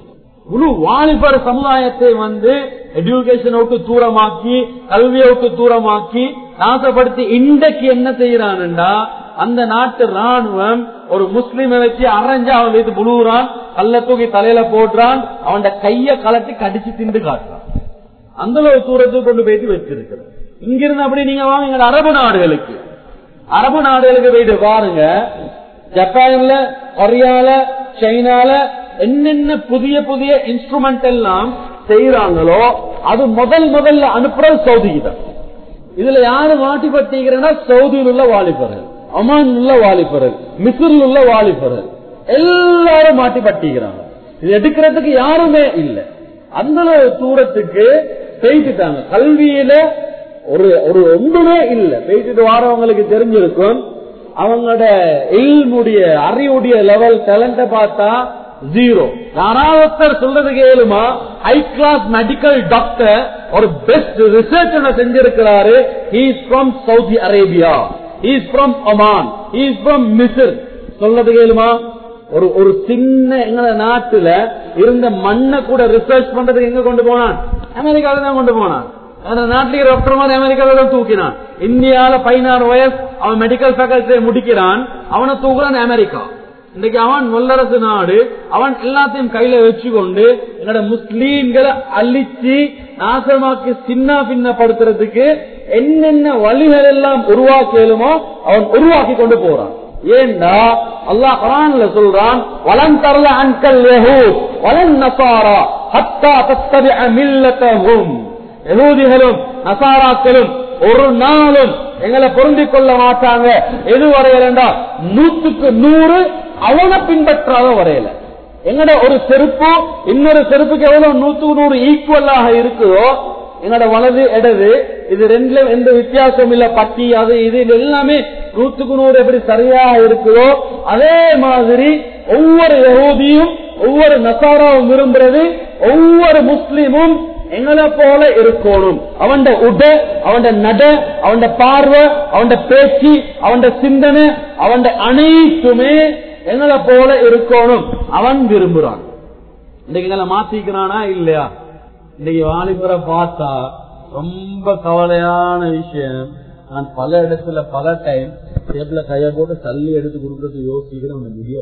முழு வாலிபர் சமுதாயத்தை வந்து எஜுகேஷனை விட்டு தூரமாக்கி, கல்வியை விட்டு தூரமாக்கி நாசப்படுத்தி இன்றைக்கு என்ன செய்யறான்டா, அந்த நாட்டு ராணுவம் ஒரு முஸ்லீமை வச்சு அரைஞ்சு அவன் வைத்து புழுவுறான், கல்ல தூக்கி தலையில போடுறான், அவன் கைய கலட்டி கடிச்சு திண்டு காட்டுறான். அந்த அளவு தூரத்துக்கு கொண்டு போயிட்டு வச்சிருக்கிறான். இங்கிருந்து அப்படி நீங்க வாங்க அரபு நாடுகளுக்கு, அரபு நாடுகளுக்கு போயிட்டு பாருங்க. ஜப்பான்ல, கொரியால, சைனால என்னென்ன புதிய புதிய இன்ஸ்ட்ருமெண்ட் எல்லாம் செய்யறாங்களோ அது முதல் முதல்ல அனுப்புறது சவுதிக்கு தான். இதுல யாரு மாட்டி பட்டிக்கிறேன்னா சவுதியில் உள்ள வாலிபர்கள், அமான் உள்ள வாலிபர்கள், மிஸ்ரில் உள்ள வாலிபர்கள் எல்லாரும் மாட்டி பட்டிக்கிறாங்க. இது எடுக்கிறதுக்கு யாருமே இல்லை. அந்த தூரத்துக்கு பேசிட்டாங்க. கல்வியில ஒரு ஒரு ஒன்றுமே இல்லை. பேசிட்டு வாரவங்களுக்கு தெரிஞ்சிருக்கும், அவங்களோட இல்முடைய அறிவுடைய லெவல் டேலண்ட பார்த்தா ஜீரோ. யாராவது சொல்றது கேளுமா, ஹை கிளாஸ் மெடிக்கல் டாக்டர் ஒரு பெஸ்ட் ரிசர்ச் செஞ்சிருக்கிறாரு. he is from Saudi Arabia, he is from Oman, he is from Misr. சொல்றது கேளுமா? ஒரு ஒரு சின்ன எங்க நாட்டுல இருந்த மண்ணை கூட ரிசர்ச் பண்றதுக்கு எங்க கொண்டு போனான்? அமெரிக்காவில தான் கொண்டு போனான். நாட்டிலேயே டாக்டர் மாதிரி அமெரிக்காவில தான் தூக்கினான். இந்தியாவில பதினாறு வயசு அவன் மெடிக்கல் ஃபேக்கல்டியை முடிக்கிறான், அவனை தூக்குறான் அமெரிக்கா. இன்னைக்கு அவன் வல்லரசு நாடு. அவன் எல்லாத்தையும் கையில வச்சுக்கொண்டு என்னோட முஸ்லீம்களை அழிச்சு நாசமாக்கி சின்ன பின்னப்படுத்துறதுக்கு என்னென்ன வழிகள் எல்லாம் உருவாக்கலுமோ அவன் உருவாக்கி கொண்டு போறான். ஏண்டா அல்லாஹ் குர்ஆன்ல சொல்றான், வலன் தர்ல அன்கல் யஹூத் வலன் நஸாரா ஹத்தா தத்தபிஅ மில்லதஹும். யஹூதிகளும் நஸாராக்களும் ஒரு நாளும் எங்களை பொருந்திக் கொள்ள மாட்டாங்க. எது வரையலண்டா நூற்றுக்கு நூறு அவனை பின்பற்றாத வரையில. எங்கட ஒரு செருப்பு இன்னொரு செருப்புக்கு எவ்வளவு நூற்றுக்கு நூறு ஈக்குவலாக இருக்குதோ, என்னோட வலது இடது இது ரெண்டுல எந்த வித்தியாசம் இல்ல, பட்டி அது இது எல்லாமே நூற்றுக்கு நூறு எப்படி சரியாக இருக்குதோ அதே மாதிரி ஒவ்வொரு யஹூதியும் ஒவ்வொரு நசாராவும் விரும்புறது ஒவ்வொரு முஸ்லிமும் எங்களை போல இருக்கணும். அவன் உட, அவன் நட, அவன் பார்வை, அவன் பேச்சு, அவன் சிந்தனை, அவன் அனைத்துமே எங்களை போல இருக்கணும் அவன் விரும்புறான். இன்னைக்கு எங்களை மாத்திக்கிறானா இல்லையா? இன்னைக்கு வாலிபரை பார்த்தா ரொம்ப கவலையான விஷயம். நான் பல இடத்துல பல டைம் டேபிள கைய போட்டு தள்ளி எடுத்து கொடுக்கறது யோசிக்கிறேன். அவன் முடிய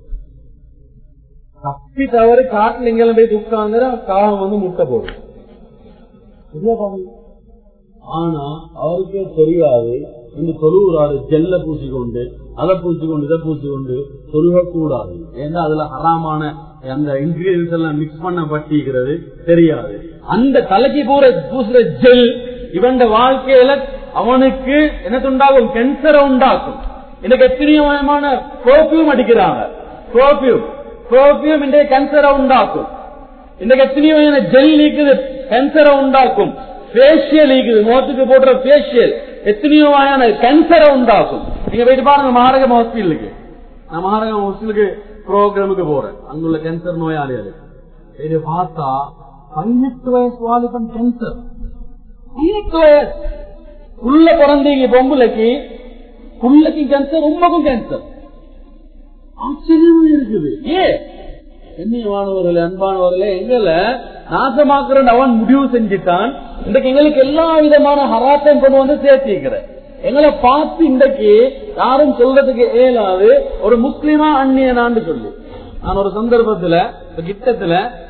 தப்பி தவறு காட்டுல எங்கெல்லாம் போய் உட்கார்ந்து காகம் வந்து முட்டை போடும். ஆனா அவருக்கே தெரியாது இந்த தொழுகிறாரு ஜெல்ல பூசிக்கொண்டு அதை பூசிக்கொண்டு இதை பூசிக்கொண்டு தொழுக கூடாது. ஏன்னா அதுல ஹராமான அந்த இன்கிரீடியன்ஸ் எல்லாம் மிக்ஸ் பண்ண பட்டிக்கிறது தெரியாது. அந்த தலைக்கு பூர பூசுற ஜெல் இவன் வாழ்க்கையில அவனுக்கு என்ன உண்டாகும், கேன்சரை உண்டாக்கும். இன்னைக்கு எத்தனையோ விதமான பெர்ஃபியூம் அடிக்கிறாங்க, பெர்ஃபியூம் பெர்ஃபியூம் இன்றைய கேன்சரை உண்டாக்கும். இன்னைக்கு எத்தனையோ ஜெல் நீக்குது, கேன்சரை உண்டாக்கும். பேஷியல் நீக்குது, முகத்துக்கு போடுற பேஷியல் எத்தனையோ வகையான கேன்சரை உண்டாக்கும். நீங்க போயிட்டு பாருங்க மகாரகம் ஹாஸ்பிட்டலுக்கு. நான் மகாரகம் ஹாஸ்பிட்டலுக்கு ப்ரோக்ராமுக்கு போறேன், அங்குள்ள கேன்சர் நோயாளிகள் இது பார்த்தா பதினெட்டு வயசு வாலிபன் கேன்சர். பதினெட்டு வயசு உள்ள பிறந்தீங்க பொம்புலைக்கு, புள்ளைக்கு கேன்சர், உண்மைக்கும் கேன்சர். ஆச்சரியமா இருக்குது. ஏன் கண்ணியமானவர்களே, அன்பானவர்களே, எங்களை நாசமாக்குற அவன் முடிவு செஞ்சுட்டான். இன்றைக்கு எங்களுக்கு எல்லா விதமான ஹராத்தையும் கொண்டு வந்து சேர்த்திக்கிற எங்களை பார்த்து இன்றைக்கு யாரும் சொல்றதுக்கு இயலாது ஒரு முஸ்லிமா அந்நியனான்னு சொல்லி. நான் ஒரு சந்தர்ப்பத்துல கிட்டத்துல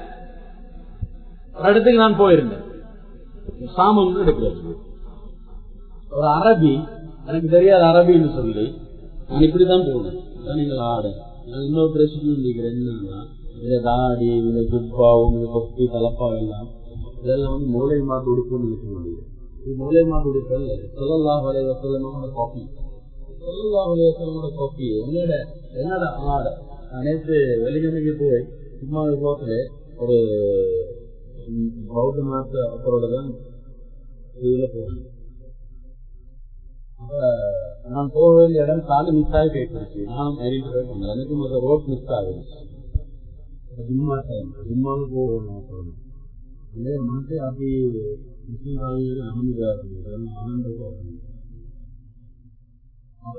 ஒரு இடத்துக்கு நான் போயிருந்தேன், சாமம் எடுக்கிறது. ஒரு அரபி, எனக்கு தெரியாத அரபின்னு சொல்லி நான் இப்படிதான் போனேன். நீங்கள் ஆடு இன்னொரு பிரச்சனை நினைக்கிறேன் என்னன்னா, இந்த தாடி, இந்த துப்பாவும், இந்த கொப்பி தலப்பா எல்லாம் இதெல்லாம் வந்து மூளை மாட்டு உடுப்புன்னு நினைக்க முடியும். இது மூளை மாட்டு உடுப்பல்ல, ஸல்லல்லாஹு அலைஹி வஸல்லமோட காப்பி, ஸல்லல்லாஹு அலைஹி வஸல்லமோட காப்பி. என்னோட என்னோட ஆடை நான் நேற்று வெளிக்கிழமைக்கு போய் சும்மா போகல ஒரு பௌத்த மாத்த அப்பரோட தான் இதுல போகணும். அப்ப நான் போக வேண்டிய இடம் சாலை மிஸ் ஆகி போயிட்டு நானும் ஐடென்டிஃபை பண்ணேன். எனக்கு ஒரு ரோட் மிஸ் ஆகிடுச்சு. ஜும்மா டைம் ஜும்மாவுக்கு போகணும் மனசே அப்படி முஸ்லீம் அமைதியா இருக்கு, ஆனந்தமா இருக்கு. அப்ப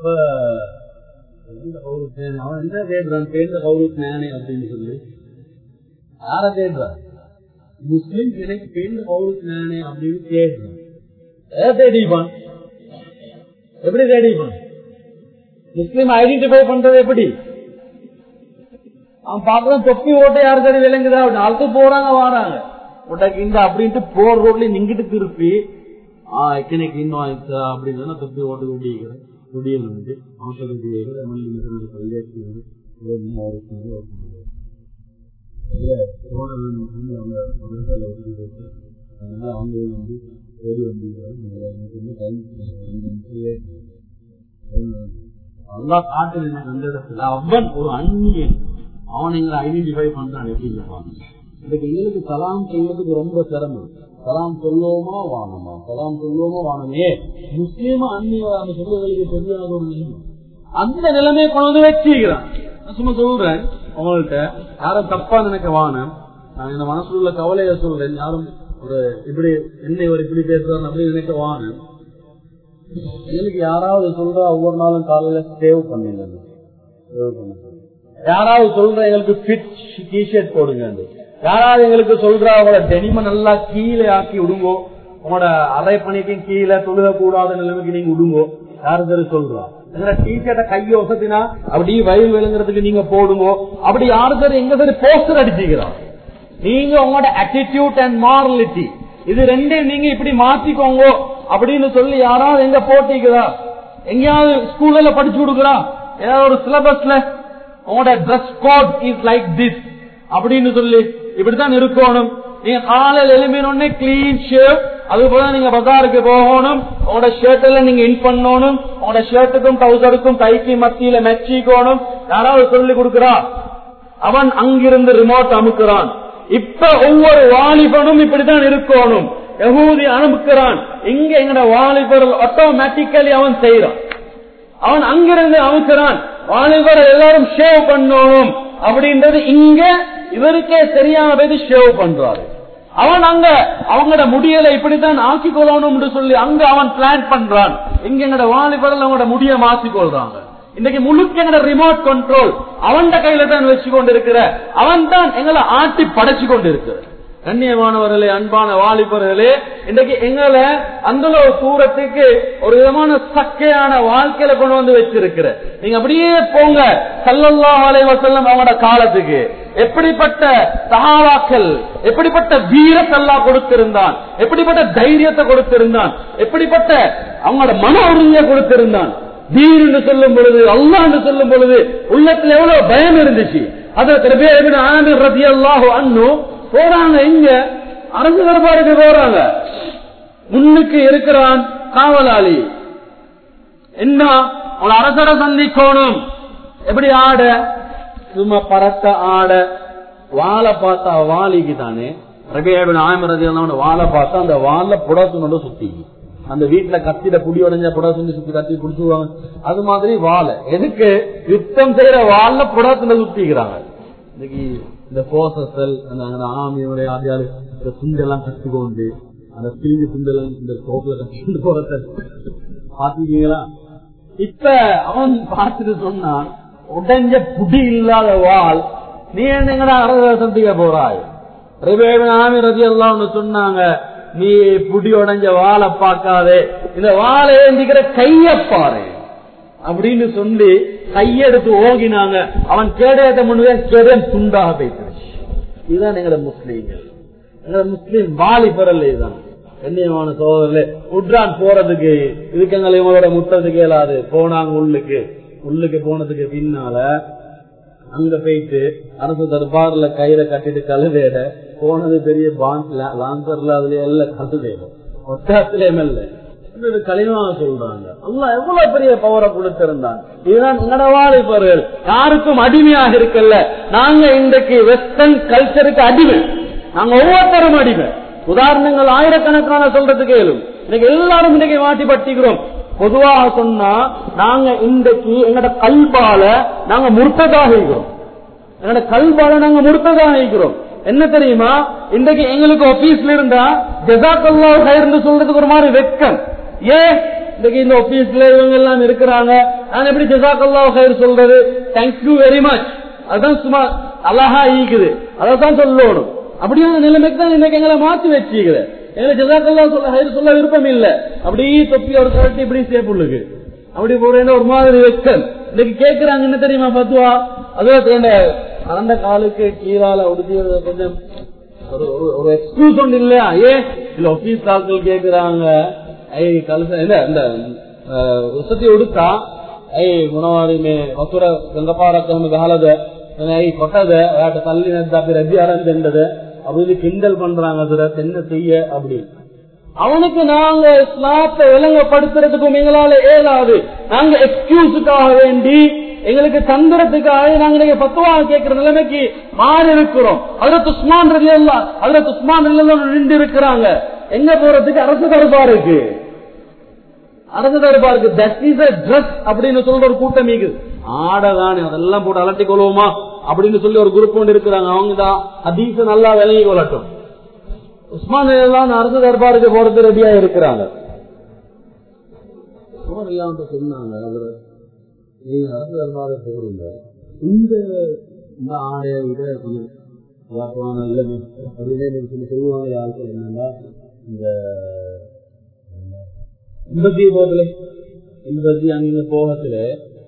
அவன் என்ன தேடுறான், பேர்ந்த கௌரவ நானே அப்படின்னு சொல்லி யார தேடுறான், முஸ்லீம் எனக்கு பேர்ந்த கௌரவ நானே அப்படின்னு தேடுறான். எதை தேடிப்பான், எப்படி தேடிப்பான்? முஸ்லீம் ஐடென்டிஃபை பண்றது எப்படி? அவன் பாக்குறான் தொப்பி ஓட்ட யாரு சரி விளங்குதா அப்படின்னு அழுத்து போறாங்க வாராங்க உடக்கு இந்த அப்படின்ட்டு போற ரோட்ல நிங்கிட்டு திருப்பி ஆஹ் எக்கனைக்கு இன்னும் ஆயிடுச்சா அப்படின்னு தொப்பி ஓட்டு குடிக்கிறேன் குடியில் வந்து அவசர பள்ளியாச்சு அதனால அவங்க வந்து ஓடி வந்து நல்லா காட்டு அந்த இடத்துல அவன் ஒரு அந்நியன் அவன் எங்களை ஐடென்டிஃபை பண்றான். எப்படி இன்னைக்கு எங்களுக்கு சலாம் சொல்றதுக்கு ரொம்ப சிரமம். சலாம் சொல்லுவோமா வானமா, சலாம் சொல்லுவோமா வானமே, முஸ்லீமா அந்நிய சொல்லுவதற்கு தெரியாத ஒரு நிலைமை. அந்த நிலைமையை கொண்டு வந்து வச்சுக்கிறான். நான் சும்மா சொல்றேன் உங்கள்கிட்ட, யாரும் தப்பா நினைக்க வானம், நான் இந்த மனசுல உள்ள கவலையை சொல்றேன். யாரும் ஒரு இப்படி என்னை ஒரு இப்படி பேசுறான்னு அப்படி நினைக்க வானம். எங்களுக்கு யாராவது சொல்ற ஒவ்வொரு நாளும் காலையில சேவ் பண்ணுங்க, யாராவது சொல்ற எங்களுக்கு ஃபிட் டிஷர்ட் போடுங்க, யாராவது எங்களுக்கு சொல்ற அவங்களோட டெனிம நல்லா கீழே ஆக்கி விடுங்கோ, உங்களோட அரை பணிக்கும் கீழே தொழுக கூடாத நிலைமைக்கு நீங்க விடுங்கோ, யாரும் சரி சொல்றா டிஷர்ட்டை கையை வசத்தினா அப்படி வயல் விழுங்குறதுக்கு நீங்க போடுங்கோ, அப்படி யாரு சரி எங்க சரி போஸ்டர் அடிச்சுக்கிறான். நீங்க உங்களோட ஆட்டிடியூட் அண்ட் மாரலிட்டி இது ரெண்டையும் நீங்க இப்படி மாத்திக்கோங்க அப்படின்னு சொல்லி யாராவது எங்க போட்டிக்குதா, எங்கேயாவது ஸ்கூல்ல படிச்சு கொடுக்குறா, ஏதாவது ஒரு சிலபஸ்ல உங்களோட dress code is like this அப்படின்னு சொல்லி இப்படித்தான் இருக்கணும். நீங்க காலையில் எழுப்பினோடனே கிளீன் ஷேவ், அது போல நீங்க பஜாருக்கு போகணும், உங்களோட ஷர்ட் எல்லாம் நீங்க இன் பண்ணணும், உங்களோட ஷர்ட்டுக்கும் டவுசருக்கும் கைக்கு மத்தியில மெச்சிக்கணும். யாராவது சொல்லி கொடுக்கிறா, அவன் அங்கிருந்து ரிமோட் அமுக்குறான். இப்ப ஒவ்வொரு வாலிபனும் இப்படித்தான் இருக்கணும். யஹூதி அனுப்புகிறான், இங்க எங்கட வாலிபர்கள் ஆட்டோமேட்டிக்கலி அவன் செய்யறான். அவன் அங்கிருந்து அமுக்குறான், வாலிபர் எல்லாரும் ஷேவ் பண்ணணும் அப்படின்றது இங்க இவருக்கே தெரியாம போய் ஷேவ் பண்றாரு. அவன் அங்க அவங்களோட முடியலை இப்படித்தான் ஆக்கி கொள்ளணும் சொல்லி அங்க அவன் பிளான் பண்றான். இங்க எங்கட வாலிபர்கள் அவங்களோட முடிய மாற்றிக் கொள்றாங்க. இன்னைக்கு முழுக்க எங்கட ரிமோட் கண்ட்ரோல் அவன் கையில தான் வச்சு கொண்டு இருக்கிற, அவன் தான் எங்களை ஆட்டி படைச்சு கொண்டு இருக்கிற. கண்ணியமானவர்களே, அன்பான வாலிபர்களே, இன்றைக்கு எங்களை அந்த ஒரு தூரத்துக்கு ஒரு விதமான சக்கையான வாழ்க்கையில கொண்டு வந்து வச்சிருக்கிற. நீங்க அப்படியே போங்க ஸல்லல்லாஹு அலைஹி வஸல்லம் அவங்களோட காலத்துக்கு. எப்படிப்பட்ட சஹாபாக்கள், எப்படிப்பட்ட வீரத்தை அல்லாஹ் கொடுத்திருந்தான், எப்படிப்பட்ட தைரியத்தை கொடுத்திருந்தான், எப்படிப்பட்ட அவங்களோட மன உறுதியை கொடுத்திருந்தான். தீன் என்று சொல்லும் பொழுது, அல்லாஹ் என்று சொல்லும் பொழுது உள்ளத்துல எவ்வளவு பயம் இருந்துச்சு. அதற்கு ரபியா இப்னு ஆமிர் ரலியல்லாஹு அன்ஹு போறாங்க, இங்க அரசு தர்பாருக்கு போறாங்க. முன்னுக்கு இருக்கிறான் காவலாளி. என்ன ஒரு அரசரை சந்திக்கணும், எப்படி ஆட, சும்மா பறக்க ஆட, வாழை பார்த்தா வாலிக்கு தானே. ரபியா இப்னு ஆமிர் ரலியல்லாஹு அன்ஹு வாழை பார்த்தா அந்த வாழை புடசுனோட சுத்தி, அந்த வீட்டுல கத்திட புடி உடஞ்ச புடசுன்னு சுத்தி கத்தி குடிச்சுவாங்க. அது மாதிரி வாழை எதுக்கு யுத்தம் செய்யற வாழ புடத்துல சுத்திக்கிறாங்க. இன்னைக்கு இந்த போசல் அந்த ஆமியோடைய ஆதியாரு இந்த சுண்டெல்லாம் கட்டிக்கொண்டு அந்த பிரிஞ்சு சுண்டெல்லாம் இந்த தோப்புல கட்டிட்டு போறத பாத்தீங்களா? இப்ப அவன் பார்த்துட்டு சொன்னான், உடஞ்ச புடி இல்லாத வாள் நீ என்னங்கடா அரச சந்திக்க போறாய். ஆமி ரலியல்லாஹு அன்ஹு சொன்னாங்க, நீ புடி உடஞ்ச வாழை பார்க்காதே, இந்த வாழை ஏந்திக்கிற கைய பாரு அப்படின்னு சொல்லி கையெடுத்து ஓகினாங்க. அவன் கேடயத்தை முன்னே கேடயம் துண்டாக போயிடுச்சு. இதுதான் எங்களோட முஸ்லீம்கள், எங்களோட முஸ்லீம் வாலி பெறல. இதுதான் கண்ணியமான சோதரர்களே. உட்ரான் போறதுக்கு இதுக்கு எங்களை இவங்களோட முட்டதுக்கு இயலாது. போனாங்க உள்ளுக்கு, உள்ளுக்கு போனதுக்கு பின்னால அங்க போயிட்டு அரசு தர்பார்ல கயிறை கட்டிட்டு கழுவேட போனது பெரிய லாங்கர்ல அதுல எல்லாம் கழுவேடும் ஒட்டத்திலேயும் இல்ல களிமாக சொல்றாங்க. அல்லாஹ் எவ்வளவு பெரிய பவரை கொடுத்திருந்தான். இதுதான் நடவாளிப்பவர்கள் யாருக்கும் அடிமையாக இருக்கல. நாங்க இன்றைக்கு வெஸ்டர்ன் கல்ச்சருக்கு அடிமை, நாங்க ஒவ்வொருத்தரும் அடிமை. உதாரணங்கள் ஆயிரக்கணக்கான சொல்றதுக்கு இயலும். இன்னைக்கு எல்லாரும் இன்னைக்கு மாட்டி பட்டிக்கிறோம். பொதுவாக சொன்னா நாங்க இன்றைக்கு எங்கட கல்பால நாங்க முர்த்ததாக இருக்கிறோம். எங்கட கல்பால நாங்க முர்த்ததாக இருக்கிறோம். என்ன தெரியுமா, இன்றைக்கு எங்களுக்கு ஆபீஸ்ல இருந்தா ஜஸாக்கல்லாஹு கைர்னு சொல்றதுக்கு ஒரு மாதிரி வெட்கம். ஏன் இன்னைக்கு இந்த ஆபீஸ்ல இவங்க எல்லாம் இருக்கிறாங்க, நான் எப்படி ஜஸாக்கல்லாஹு கைர் சொல்றது, தேங்க்யூ வெரி மச், அதுதான் சும்மா அழகா ஈக்குது, அதான் சொல்லணும். அப்படியான நிலைமைக்கு தான் இன்னைக்கு எங்களை மாற்றி வச்சுக்கிற. எங்களுக்கு ஜஸாக்கல்லாஹு சொல்ல கைர் சொல்ல விருப்பம் இல்ல. அப்படியே தொப்பி ஒரு கரட்டி இப்படி சேப்புள்ளுக்கு அப்படி போறேன்னு ஒரு மாதிரி வெட்கம். இன்னைக்கு கேட்கிறாங்க என்ன தெரியுமா பத்துவா, அதுவும் அந்த காலுக்கு கீழால உடுத்தியது கொஞ்சம் ஒரு எக்ஸ்கியூஸ் ஒன்று இல்லையா? ஏன் இல்ல ஆபீஸ் ஆட்கள் கேட்கிறாங்க, ஐ கலச இல்ல இந்த உசத்தி உடுத்தா ஐ குணவாரிமே வசுர கங்கப்பாரத்தவனு காலத ஐ கொட்டத வேட்ட தள்ளி அப்படி ரஜியாரம் சென்றது அப்படின்னு கிண்டல் பண்றாங்க. அதுல என்ன செய்ய அப்படி அவனுக்கு நாங்க இஸ்லாத்தை விளங்கப்படுத்துறதுக்கும் எங்களால ஏதாவது, நாங்க எக்ஸ்கியூஸுக்காக வேண்டி எங்களுக்கு தந்திரத்துக்காக நாங்க பத்துவாக கேட்கிற நிலைமைக்கு மாறி இருக்கிறோம். ஹஜ்ரத் உஸ்மான் ரலியல்லாஹு ஹஜ்ரத் உஸ்மான் ரலியல்லாஹு நின்று இருக்கிறாங்க. எங்க போறதுக்கு அரசு தர்பாருக்கு, அரசு தர்பாருக்கு தட் இஸ் a dress அப்படின்னு சொல்ற ஒரு கூட்டம் இருக்குது. ஆடதானே அதெல்லாம் போட்டு அலட்டி கொள்வோமா அப்படின்னு சொல்லி ஒரு குரூப் ஒன்று இருக்கிறாங்க. அவங்க தான் ஹதீஸ நல்லா விளங்கி கொள்ளட்டும். உஸ்மான் ரலியல்லாஹு அரசு தர்பாருக்கு போறது ரெடியா இருக்கிறாங்க. சொன்னாங்க, நீங்க அரசு தர்பாரை போறீங்க, இந்த இந்த ஆடையை விட கொஞ்சம் நல்லது அப்படின்னு சொல்லி சொல்லுவாங்க. யாருக்கு என்னன்னா இந்த எண்பத்தி போகல எண்பத்தி அங்க போகத்துல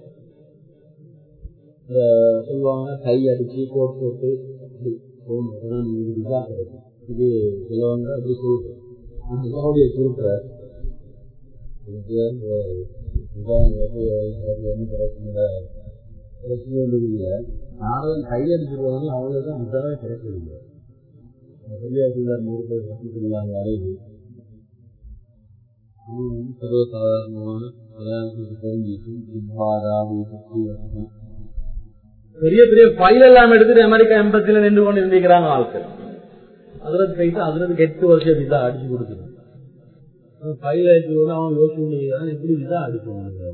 இந்த சொல்லுவாங்க, கை அடிச்சு கோட் போட்டு போகணும் விசா கிடைக்கும். இது சொல்லுவாங்க, அப்படி சொல்றேன் சுருக்குற நானும் கையடிச்சு போனாலும் அவங்களுக்கு விசாவே கிடைக்கவில்லை. அறைவு சர்வசாதாரணமான பெரிய பெரிய ஃபைல் எல்லாம் எடுத்துட்டு அமெரிக்கா எம்பசில நின்று கொண்டு இருந்திருக்கிறாங்க ஆட்கள். அதுல போயிட்டு அதுல எட்டு வருஷம் விசா அடிச்சு கொடுக்குறேன். ஃபைல் அடிச்சு அவன் யோசிச்சு எப்படி விசா அடிச்சு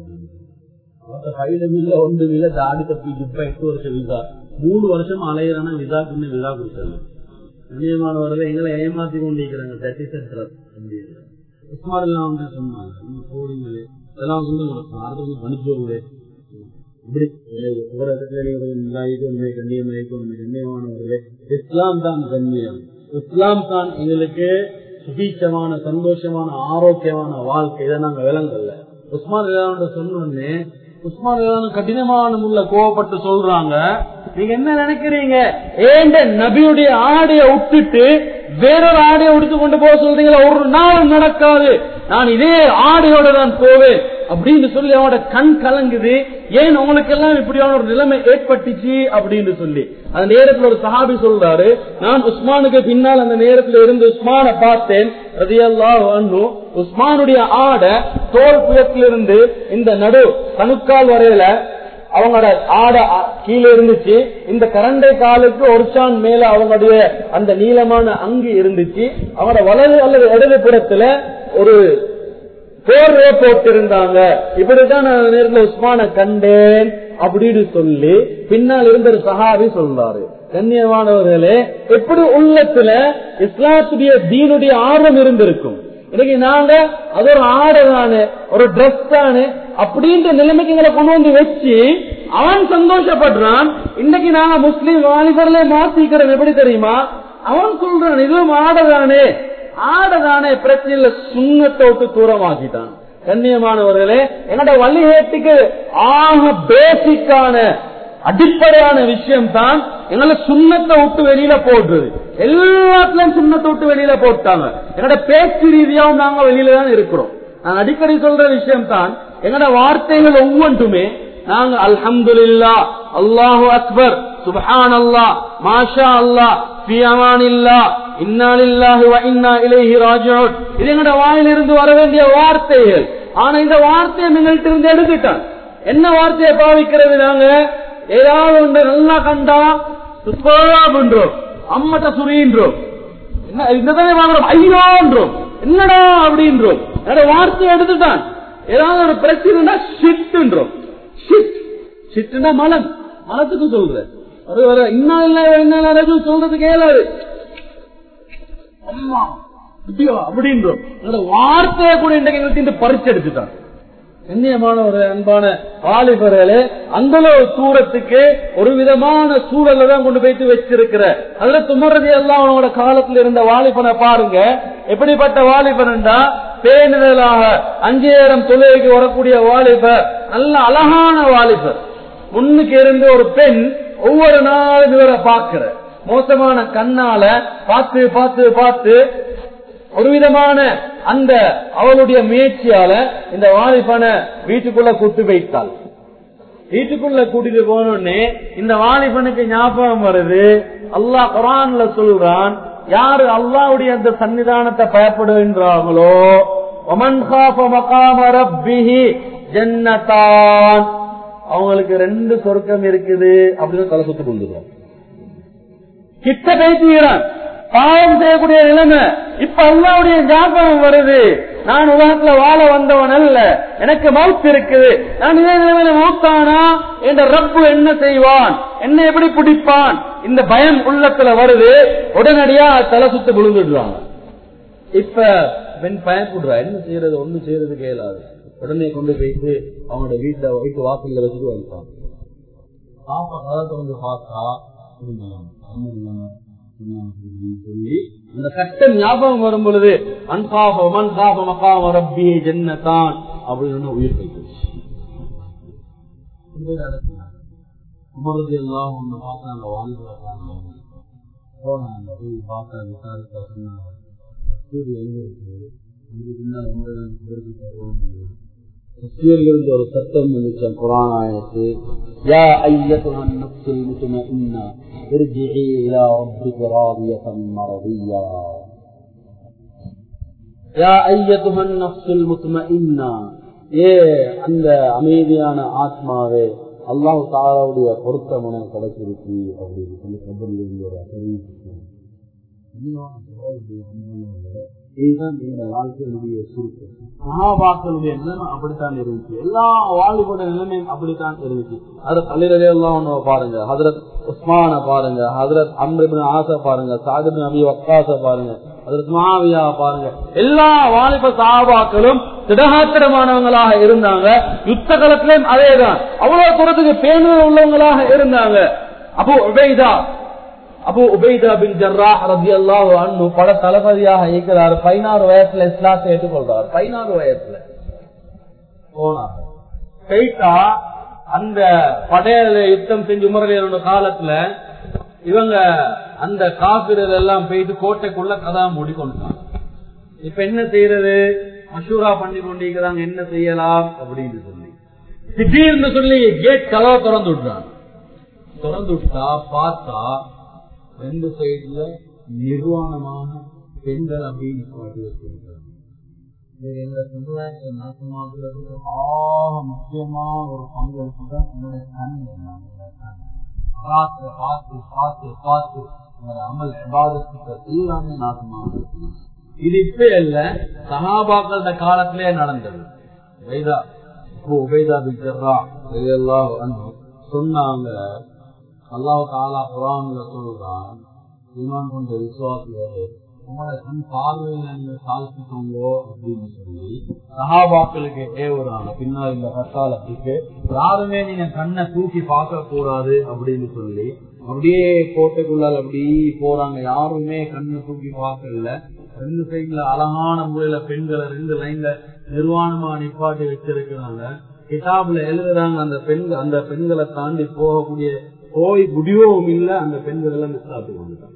ஒன்று வில தாடி தப்பிட்டு இப்ப எட்டு வருஷம் விசா மூணு வருஷம் அலையிறான விசாக்கு விசா கொடுத்தாங்க. கண்ணியமானவர்கள் எங்களை ஏமாத்தி கொண்டிருக்கிறாங்க. உஸ்மான் எல்லாம் வந்து சொன்னாங்க, நீங்க போறீங்களே இதெல்லாம் வந்து மனுஷோடு இப்படி ஒவ்வொரு இடத்துல கண்ணியமானவர்களே, இஸ்லாம் தான் கண்ணியம், இஸ்லாம் தான் எங்களுக்கு சுபீட்சமான சந்தோஷமான ஆரோக்கியமான வாழ்க்கை. இதை நாங்க விளங்கல்ல. உஸ்மான் சொன்னோடனே உஸ்மான் கடினமான முள்ள கோவப்பட்டு சொல்றாங்க, நீங்க என்ன நினைக்கிறீங்க, ஏண்ட நபியுடைய ஆடைய விட்டுட்டு வேறொரு ஆடையை உடுத்து கொண்டு போக சொல்றீங்களா? ஒரு நாள் நடக்காது, நான் இதே ஆடையோட தான் போவேன் அப்படின்னு சொல்லி அவனோட கண் கலங்குது. ஏன் உங்களுக்கு எல்லாம் இப்படியான ஒரு நிலைமை ஏற்பட்டுச்சு அப்படின்னு சொல்லி அந்த நேரத்தில் ஒரு சஹாபி சொல்றாரு, நான் உஸ்மானுக்கு பின்னால் அந்த நேரத்தில் இருந்து உஸ்மானை பார்த்தேன் ரலியல்லாஹு அன்ஹு. உஸ்மானுடைய ஆடை தோல் புயத்திலிருந்து இந்த நடு கணுக்கால் வரையில அவங்களோட ஆடை கீழே இருந்துச்சு. இந்த கரண்டை காலுக்கு ஒரு சான் மேல அவங்களுடைய அந்த நீளமான அங்கி இருந்துச்சு. அவங்களோட வலது அல்லது இடது புறத்துல ஒரு போர்வே போட்டிருந்தாங்க. இப்படிதான் நான் நேரத்தில் உஸ்மான கண்டேன் அப்படின்னு சொல்லி பின்னால் இருந்த ஒரு சஹாபி சொல்றாரு. கண்ணியமானவர்களே, எப்படி உள்ளத்துல இஸ்லாத்துடைய தீனுடைய ஆர்வம் இருந்திருக்கும். இன்னைக்கு நாங்க அது ஒரு ஆடை தானே, ஒரு டிரெஸ் தானே அப்படின்ற நிலைமைக்கு எங்களை கொண்டு வந்து வச்சு அவன் சந்தோஷப்படுறான். இன்னைக்கு நாங்க முஸ்லீம் வாலிபர்ல மாத்திக்கிறோம். எப்படி தெரியுமா? அவன் சொல்றான் இதுவும் ஆடை தானே, ஆடதானே பிரச்சனை இல்ல, சுண்ணத்தை விட்டு தூரமாக்கிட்டான். கண்ணியமானவர்களே, என்னோட வழிகேட்டுக்கு ஆக பேசிக்கான அடிப்படையான விஷயம் தான் எங்களை சுண்ணத்தை விட்டு வெளியில போடுறது. எல்லாத்துலயும் சுண்ணத்தை விட்டு வெளியில போட்டாங்க. என்னோட பேச்சு ரீதியாவும் நாங்க வெளியில தான் இருக்கிறோம். நான் அடிக்கடி சொல்ற விஷயம் தான், எங்களோட வார்த்தைகள் ஒவ்வொன்றுமே நாங்க அல்ஹம்துலில்லாஹ், அல்லாஹு அக்பர், சுப்ஹானல்லாஹ், மாஷா அல்லாஹ், ஃபீ அமானில்லாஹ், இன்னா லில்லாஹி வ இன்னா இலைஹி ராஜிஊன், இது எங்கட வாயிலிருந்து வர வேண்டிய வார்த்தைகள். ஆனா இந்த வார்த்தையை எங்கள்கிட்ட இருந்து எடுத்துட்டான். என்ன வார்த்தையை பாவிக்கிறது? நாங்க ஏதாவது ஒன்று நல்லா கண்டா பண்றோம், அம்மட்ட சுரின்றோம், என்னதானே வாங்குறோம், ஐயோன்றோம், என்னடா அப்படின்றோம். வார்த்தையை எடுத்துட்டான். ஏதாவது ஒரு பிரச்சனை ஷிட்ன்றோம். ஷிட் ஷிட்னா மலம், மலத்துக்கு சொல்ற இன்னா இல்ல சொல்றது கேளாது அப்படின்றோம். வார்த்தையை கூட இன்றைக்கு பறிச்சு எடுத்துட்டான். கண்ணியமான ஒரு அன்பான வாலிபர்களே, அந்த தூரத்துக்கு ஒரு விதமான சூழல தான் கொண்டு போயிட்டு வச்சிருக்கிற அதுல துமரதி எல்லாம் அவனோட காலத்துல இருந்த வாலிபனை பாருங்க. எப்படிப்பட்ட வாலிபன்டா, பேணுதலாக அஞ்சு நேரம் தொழுகைக்கு வரக்கூடிய வாலிபர், நல்ல அழகான வாலிபர். முன்னுக்கு இருந்து ஒரு பெண் ஒவ்வொரு நாளும் இவரை பார்க்கிற மோசமான கண்ணால பார்த்து பார்த்து பார்த்து ஒரு விதமான அந்த அவளுடைய முயற்சியால இந்த வாலிபனை வீட்டுக்குள்ள கூட்டு வைத்தாள். வீட்டுக்குள்ள கூட்டிட்டு போனோடனே இந்த வாலிபனுக்கு ஞாபகம் வருது, அல்லாஹ் குர்ஆன்ல சொல்றான், யாரு அல்லாஹ்வுடைய அந்த சன்னிதானத்தை பயப்படுகின்றார்களோ வமன் காஃப மகாம ரப்பிஹி ஜன்னதான், அவங்களுக்கு ரெண்டு சொர்க்கம் இருக்குது அப்படின்னு தலை சுத்து கொண்டுறான். கிட்ட பேசுகிறான், பாவம் செய்யக்கூடிய நிலைமை. இப்ப அல்லாஹ்வுடைய ஞாபகம் வருது, நான் உலகத்துல வாழ வந்தவன் அல்ல, எனக்கு மவுத் இருக்குது, நான் இதே நிலைமையில மவுத்தானா என்ற ரப்பு என்ன செய்வான், என்ன எப்படி பிடிப்பான், இந்த பயம் உள்ளத்துல வருது. உடனடியா தலை சுத்து விழுந்துடுறாங்க. இப்ப பெண் பயப்படுறா, என்ன செய்யறது, ஒண்ணு செய்யறது கேளாது. உடனே கொண்டு போயிட்டு அவனோட வீட்டுல வீட்டு வாசல்ல வச்சுட்டு வந்துட்டான். பாப்பா காலத்தை வந்து பார்த்தா சொல்லி அந்த கட்டம் ஞாபகம் வரும் பொழுது அன்பாபம் ஜன்னதான் அப்படின்னு உயிர் போயிடுச்சு. உமரது எல்லாம் ஒண்ணு பார்த்தாங்க, வாழ்க்கை போனாங்க, போய் பார்த்தா விசாரித்தா சொன்னாங்க, ஒரு சத்தம் வந்துச்சு குர்ஆன் ஆயத்து, யா அய்யத்துஹன் நஃப்ஸுல் முத்மஇன்னா இர்ஜிஇ இலா ரப்பிக ராதியத்தன் மர்தியா. யா அய்யத்துஹன் நஃப்ஸுல் முத்மஇன்னா, ஏ அந்த அமைதியான ஆத்மாவே, அல்லாஹ் தஆலாவுடைய பொருத்தம் உனக்கு கிடைச்சிருக்கு அப்படின்னு சொல்லி கபரில் இருந்து ஒரு அறிவிப்பு. இதுதான் இந்த வாழ்க்கையினுடைய சுருக்கம். மகாபாக்களுடைய நிலைமை அப்படித்தான் இருந்துச்சு, எல்லா வாழ்வோட நிலைமையும் அப்படித்தான் இருந்துச்சு. ஹதரத் அலி ரலியல்லாஹு அன்ஹு பாருங்க, ஹதரத் உஸ்மான பாருங்க, ஹதரத் அம்ர் இப்னு ஆஸ பாருங்க, சஅத் இப்னு அபி வக்காஸ பாருங்க, ஹதரத் முஆவியா பாருங்க. எல்லா வாலிப சஹாபாக்களும் திடகாத்திரமானவங்களாக இருந்தாங்க. யுத்த காலத்திலும் அதேதான், அவ்வளவு தூரத்துக்கு பேணுதல் உள்ளவங்களாக இருந்தாங்க. Abu Ubaidah Abu Ubaidah bin Jarrah ரலியல்லாஹு அன்ஹு பல தளபதியாக இருக்கிறார். பதினாறு வயசுல இஸ்லாத்தை ஏற்றுக்கொள்றார். பதினாறு வயசுல போனார். கைட்டா அந்த படையில யுத்தம் செஞ்சு உமரலியோட காலத்துல இவங்க அந்த காபிர்கள் எல்லாம் போயிட்டு கோட்டைக்குள்ள கதா மூடிக்கொண்டாங்க. இப்ப என்ன செய்யறது, மஷூரா பண்ணி கொண்டிருக்கிறாங்க என்ன செய்யலாம் அப்படின்னு சொல்லி. திடீர்னு சொல்லி கேட் கதவை திறந்து விட்டுறாங்க. திறந்து விட்டா பார்த்தா ரெண்டு சைடுல நிர்வாணமான பெண்கள் அப்படின்னு பாட்டி வச்சிருக்காங்க. எங்க சமுதாயத்தை நாசமாக்குறதுக்கு ஆக முக்கியமா ஒரு பங்களிப்பு தான் என்னுடைய கண். பார்த்து பார்த்து பார்த்து பார்த்து அமல் விவாதத்துக்கு எல்லாமே நாசமாக. இது இப்ப இல்ல, சஹாபாக்களோட காலத்திலே நடந்தது. சொன்னாங்க அல்லாஹ் தஆலா குர்ஆன்ல சொல்றான், ஈமான் கொண்ட விசுவாசிகளே உங்களோட கண் பார்வையில நீங்க தாழ்த்திக்கோங்கோ அப்படின்னு சொல்லி சஹாபாக்களுக்கு ஏவுறாங்க. பின்னால் இந்த கட்டாளத்துக்கு யாருமே நீங்க கண்ணை தூக்கி பார்க்க கூடாது அப்படின்னு சொல்லி அப்படியே கோட்டைக்குள்ளால் அப்படி போறாங்க. யாருமே கண்ணை தூக்கி பார்க்கல. ரெண்டு சைட்ல அழகான முறையில பெண்களை ரெண்டு லைன்ல நிர்வாணமா நிப்பாட்டி வச்சிருக்கிறாங்க. கிதாபுல எழுதுறாங்க அந்த பெண்கள் அந்த பெண்களை தாண்டி போகக்கூடிய போய் முடியவும் இல்லை. அந்த பெண்கள் எல்லாம் நிப்பாட்டி வந்துட்டாங்க.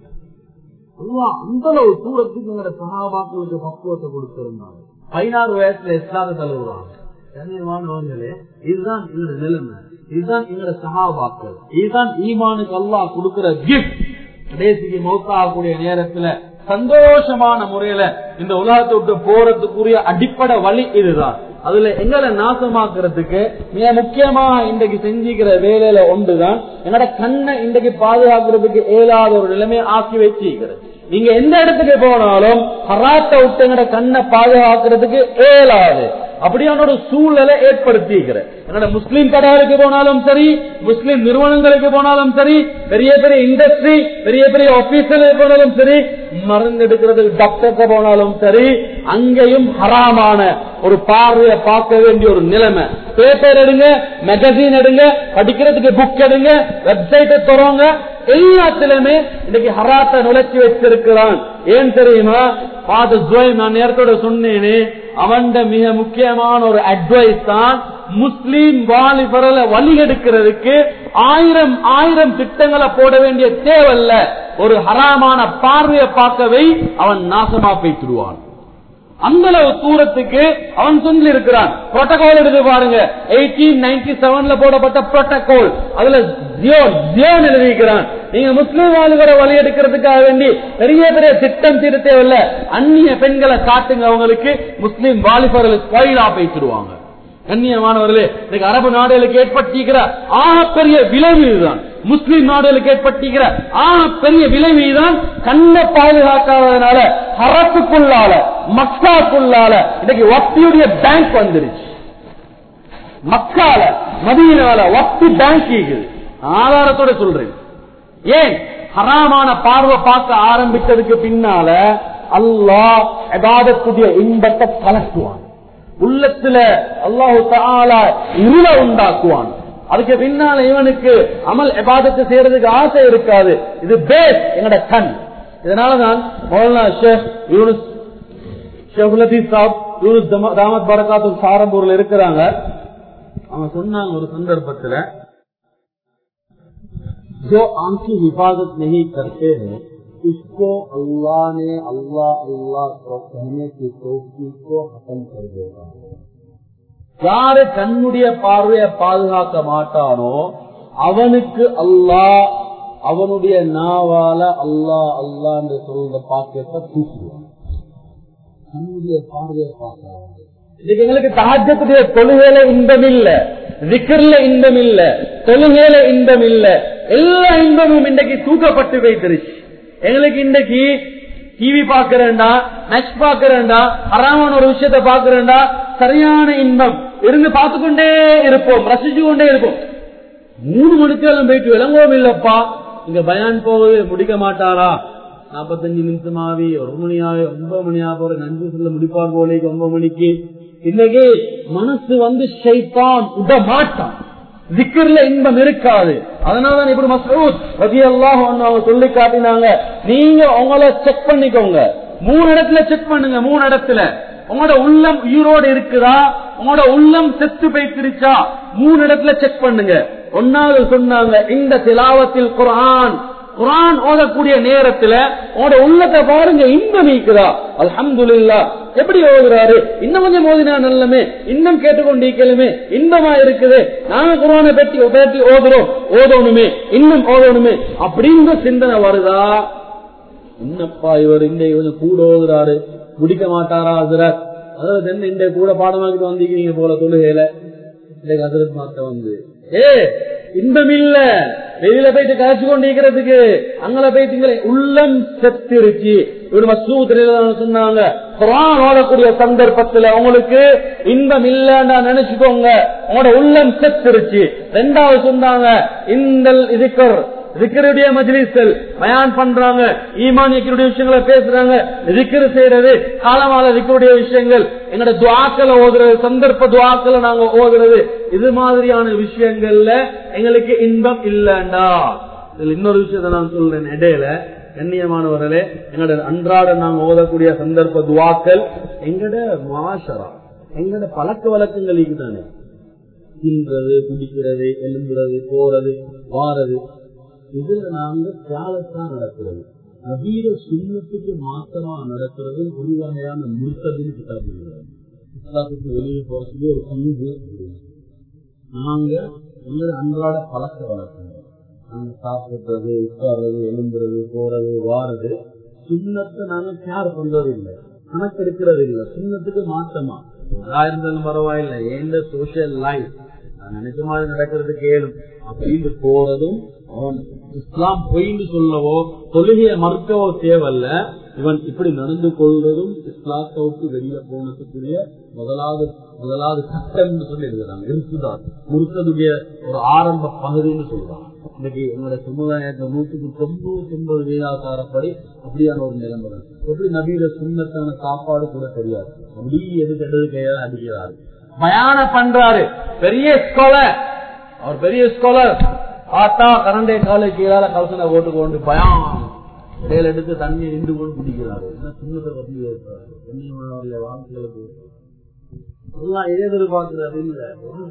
அந்த அளவு தூரத்துக்கு எங்களோட சஹாபாக்களுக்கு பக்குவத்தை கொடுத்திருந்தாங்க. பதினாறு வயசுல இஸ்லாத்தை தழுவுறாங்க. கண்ணியமானவர்களே, இதுதான் எங்களோட நிலைமை, இதுதான் எங்களோட சஹாபாக்கள், இதுதான் ஈமானுக்கு அல்லாஹ் கொடுக்கிற கிஃப்ட். கடைசிக்கு மௌத்தாகக்கூடிய நேரத்துல சந்தோஷமான முறையில இந்த உலகத்தை விட்டு போறதுக்குரிய அடிப்படை வழி இதுதான். அதுல எங்களை நாசமாக்குறதுக்கு மிக முக்கியமா இன்றைக்கு செஞ்சுக்கிற வேலையில ஒன்றுதான் எங்களோட கண்ணை இன்றைக்கு பாதுகாக்கிறதுக்கு இயலாத ஒரு நிலைமையை ஆக்கி வச்சுக்கிறது. நீங்க எந்த இடத்துக்கு போனாலும் ஹராத்தை விட்டு எங்களோட கண்ணை பாதுகாக்கிறதுக்கு இயலாது. அப்படியான ஒரு சூழலை ஏற்படுத்திக்கிற என்னோட முஸ்லீம் கடைகளுக்கு போனாலும் சரி, முஸ்லீம் நிறுவனங்களுக்கு போனாலும் சரி, பெரிய பெரிய இண்டஸ்ட்ரி பெரிய பெரிய ஆபீஸ்ல போனாலும் சரி, மருந்து எடுக்கிறதுக்கு டாக்டருக்கு போனாலும் சரி, அங்கேயும் ஹராமான ஒரு பார்வையை பார்க்க வேண்டிய ஒரு நிலைமை. பேப்பர் எடுங்க, மேகசின் எடுங்க, படிக்கிறதுக்கு புக் எடுங்க, வெப்சைட்டை தொடங்க, எல்லாத்திலுமே இன்னைக்கு ஹராத்தை நுழைச்சி வச்சிருக்கிறான். ஏன் தெரியுமா? நான் நேரத்தோட சொன்னேனே, அவன் மிக முக்கியமான ஒரு அட்வைஸ் தான் முஸ்லீம் வாலிபர்களை வழி எடுக்கிறதுக்கு ஆயிரம் ஆயிரம் திட்டங்களை போட வேண்டிய தேவையில்ல. ஒரு ஹராமான பார்வையை பார்க்கவே அவன் நாசமா போய்த்துடுவான். அந்த அளவு தூரத்துக்கு அவன் சொல்லி இருக்கிறான். புரோட்டோகால் எடுத்து பாருங்க, எயிட்டீன் நைன்டி செவன்ல போடப்பட்ட புரோட்டோகால், அதுல ஜியோன் எழுதிக்கிறான். நீங்க முஸ்லீம் வாலிபரை வழி எடுக்கிறதுக்காக வேண்டி பெரிய பெரிய திட்டம் தீர தேவையில்ல. அந்நிய பெண்களை காட்டுங்க, அவங்களுக்கு முஸ்லீம் வாலிபர்கள் கோயிலா பேசிடுவாங்க. கண்ணியமானவர்களே, இன்னைக்கு அரபு நாடுகளுக்கு ஏற்பட்டிருக்கிற ஆகப்பெரிய விளைவு இதுதான். முஸ்லீம் நாடுகளுக்கு ஏற்பட்டிருக்கிற ஆகப்பெரிய விளைவு இதுதான். கண்ணை பாதுகாக்காததுனால ஹரத்துக்குள்ளால மக்காக்குள்ளால இன்னைக்கு வட்டியுடைய பேங்க் வந்துருச்சு. மக்கால மதீனால வட்டி பேங்க் இருக்குது. ஆதாரத்தோட சொல்றேன். ஏன்? ஹராமான பார்வை பார்க்க ஆரம்பித்ததுக்கு பின்னால அல்லாஹ் இபாதத்துடைய இன்பத்தை கலக்குவான். உள்ளத்துல அல்லாஹு தஆலா இருள உண்டாக்குவான். அதுக்கு பின்னால இவனுக்கு அமல் இபாதத்தை செய்யறதுக்கு ஆசை இருக்காது. இது பேஸ் எங்கட கண். இதனாலதான் மௌலானா ஷேக் யூனுஸ் ஷேக் லத்தீப் சாப் யூனுஸ் தாமத் பரகாத்துல் சாரம்பூர்ல இருக்கிறாங்க. அவங்க சொன்னாங்க ஒரு சந்தர்ப்பத்துல, जो आंख की हिफाजत नहीं करते हैं उसको अल्लाह ने अल्लाह अल्लाह को कहने की तौफीक को खत्म कर देगा. யாரு கண்ணுடைய பார்வையை பாதுகாக்க மாட்டானோ அவனுக்கு அல்லாஹ் அவனுடைய நாவால அல்லாஹ் அல்லாஹ் என்று சொல்ற பாக்கியத்தை தூக்குவான். கண்ணுடைய பார்வையை பார்க்கலாம். இதுக்கு எங்களுக்கு தஹஜ்ஜுடைய தொழுகையில இன்பம் இல்ல, திக்ர்ல இன்பம் இல்ல, தொழுகையில இன்பம் இல்ல, எல்லா இன்பமும் இன்றைக்கு தூக்கப்பட்டு வைத்திருச்சு. எங்களுக்கு இன்றைக்கு டிவி பாக்குறேன்டா, மேட்ச் பாக்குறேன்டா, ஹராமான ஒரு விஷயத்த பாக்குறேன்டா, சரியான இன்பம் இருந்து பார்த்துக்கொண்டே இருப்போம், ரசிச்சு கொண்டே இருப்போம். மூணு மணிக்கெல்லாம் போயிட்டு விளங்கவும் இல்லப்பா, இங்க பயான் போவது முடிக்க மாட்டாரா, நாப்பத்தஞ்சு நிமிஷமாவி ஒரு மணியாவே ஒன்பது மணியா போற நன்றி சொல்ல முடிப்பார் போலே ஒன்பது மணிக்கு. இன்னைக்கு மனசு வந்து ஷைத்தான் விட மாட்டான், திக்ர்ல இன்பம் இருக்காது. அதனாலதான் இப்படி மஸ்ஊத் ரலியல்லாஹு அன்ஹு சொல்லி காட்டினாங்க, நீங்க உங்களை செக் பண்ணிக்கோங்க, மூணு இடத்துல செக் பண்ணுங்க. மூணு இடத்துல உங்களோட உள்ளம் உயிரோடு இருக்குதா, உங்களோட உள்ளம் செத்து போய்த்திருச்சா, மூணு இடத்துல செக் பண்ணுங்க. ஒன்னாவது சொன்னாங்க, இந்த திலாவத்தில் குர்ஆன் குர்ஆன் ஓதக்கூடிய நேரத்துல உங்களோட உள்ளத்தை பாருங்க, இன்பம் இருக்குதா. அல்ஹம்துலில்லாஹ். எப்படி ஓதுறாரு, இன்னும் கொஞ்சம் ஓதினா நல்லமே, இன்னும் கேட்டுக்கொண்டிருக்கலுமே, இன்பமா இருக்குது, நாங்க குர்ஆனை பற்றி பேட்டி ஓதுறோம், ஓதணுமே, இன்னும் ஓதணுமே அப்படிங்கிற சிந்தனை வருதா. என்னப்பா இவர் இந்த கொஞ்சம் கூட ஓதுறாரு, முடிக்க மாட்டாரா ஹசரத், அதாவது என்ன இந்த கூட பாடமாக்கிட்டு வந்திருக்கீங்க போல தொழுகையில, இந்த ஹசரத் மாத்த வந்து ஏ இன்பம் இல்ல, வெளியில போயிட்டு காய்ச்சி கொண்டிருக்கிறதுக்கு, அங்கல போயிட்டு உள்ளம் செத்துருச்சு. இவர் மசூத் சொன்னாங்க, குர்ஆன் ஓதக்கூடிய சந்தர்ப்பத்துல உங்களுக்கு இன்பம் இல்லன்னா நினைச்சுக்கோங்க, உங்களோட உள்ளம் செத்துருச்சு. ரெண்டாவது சொன்னாங்க, இந்த இதுக்கர் திக்ருடைய மஜ்லிஸ்கள் பயான் பண்றாங்க, ஈமானியக்குடைய விஷயங்களை பேசுறாங்க, திக்ர் செய்யறது, காலமால திக்ருடைய விஷயங்கள், எங்களோட துஆக்களை ஓதுறது, சந்தர்ப்ப துஆக்களை நாங்க ஓதுறது, இது மாதிரியான விஷயங்கள்ல எங்களுக்கு இன்பம் இல்லண்டா. இதுல இன்னொரு விஷயத்த நான் சொல்றேன் இடையில, கண்ணியமானவர்களே, எங்களோட அன்றாட நாங்க ஓதக்கூடிய சந்தர்ப்ப துஆக்கள் எங்கட மாஷரா, எங்கட பழக்க வழக்கங்கள் தானே, தின்றது, குடிக்கிறது, எலும்புறது, போறது, வாரது, இதுல நாங்க தியாகத்தான் நடக்கிறது. நபீர சுண்ணத்துக்கு மாத்திரமா நடக்கிறது ஒரு வகையான முர்த்ததின் கிதாபு. இஸ்லாத்துக்கு வெளியே போறதுக்கு ஒரு பங்கு நாங்க எங்களோட அன்றாட பழக்க வழக்கங்கள், நாங்க சாப்பிடுறது, உட்கார்றது, எலும்புறது, போறது, வாரது, சுண்ணத்தை நாங்க கேர் பண்றது இல்லை, கணக்கெடுக்கிறது இல்லை. சுண்ணத்துக்கு மாற்றமா இருந்தாலும் பரவாயில்லை, எந்த சோசியல் லைஃப் நினைச்ச மாதிரி நடக்கிறது கேளும் அப்படின்னு போறதும், அவன் இஸ்லாம் பொய்ன்னு சொல்லவோ தொழுகையை மறுக்கவோ தேவையில்ல, இவன் இப்படி நடந்து கொள்றதும் இஸ்லாத்தை விட்டு வெளியில போனதுக்குரிய முதலாவது முதலாவது சட்டம் சொல்லி எழுதுறாங்க. இருக்குதான் முறுக்கதுடைய ஒரு ஆரம்ப பகுதின்னு சொல்றாங்க. இன்னைக்கு எங்களுடைய சமுதாயத்தை நூற்றுக்கு தொண்ணூத்தி ஒன்பது வீதாசாரப்படி அப்படியான ஒரு நிலைமை. எப்படி நபீர சுண்ணத்தான சாப்பாடு கூட தெரியாது, அப்படி எதுக்கு எடுத்து கையால அடிக்கிறாரு, பயான பண்றாரு, பெரிய ஸ்காலர், அவர் பெரிய ஸ்காலர், ஆத்தா கரண்டே காலை கீழால கலசனை போட்டு கொண்டு பயம் இடையில எடுத்து தண்ணி நின்று கொண்டு குடிக்கிறாரு. என்ன சுண்ணத்தை பத்தி ஏற்பாரு, என்னைய வாழ்க்கையில எல்லாம் எதிர்பார்க்கிறது இல்ல.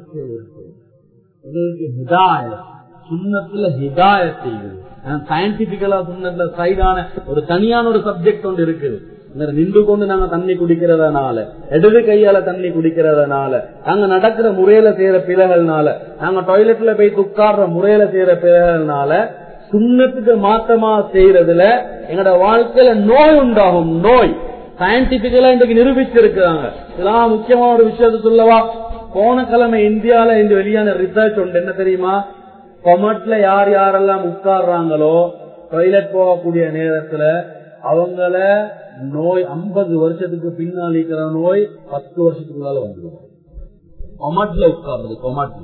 சுண்ணத்துல ஹிதாயத் செய்யுது, சயின்டிபிக்கலா சுண்ணத்துல சைடான ஒரு தனியான ஒரு சப்ஜெக்ட் ஒன்று இருக்குது. நின்று கொண்டு நாங்க தண்ணி குடிக்கிறதுனால, இடது கையால தண்ணி குடிக்கிறதுனால, நாங்க நடக்கிற முறையில செய்யற பிழைகள்னால, நாங்க டாய்லெட்ல போய் உட்கார்ற முறையில செய்யற பிழைகள்னால, சுண்ணத்துக்கு மாற்றமா செய்யறதுல எங்களோட வாழ்க்கையில நோய் உண்டாகும். நோய் சயின்டிபிக்கலா இன்றைக்கு நிரூபிச்சிருக்கிறாங்க. இதெல்லாம் முக்கியமான ஒரு விஷயத்த சொல்லவா, போன கிழமை இந்தியால இந்த வெளியான ரிசர்ச் ஒன்று என்ன தெரியுமா, கொமட்ல யார் யாரெல்லாம் உட்கார்றாங்களோ டாய்லெட் போகக்கூடிய நேரத்துல அவங்கள நோய் ஐம்பது வருஷத்துக்கு பின்னால் இருக்கிற நோய் பத்து வருஷத்துக்குள்ளால வந்துடும். கொமட்ல உட்கார்றது, கொமட்ல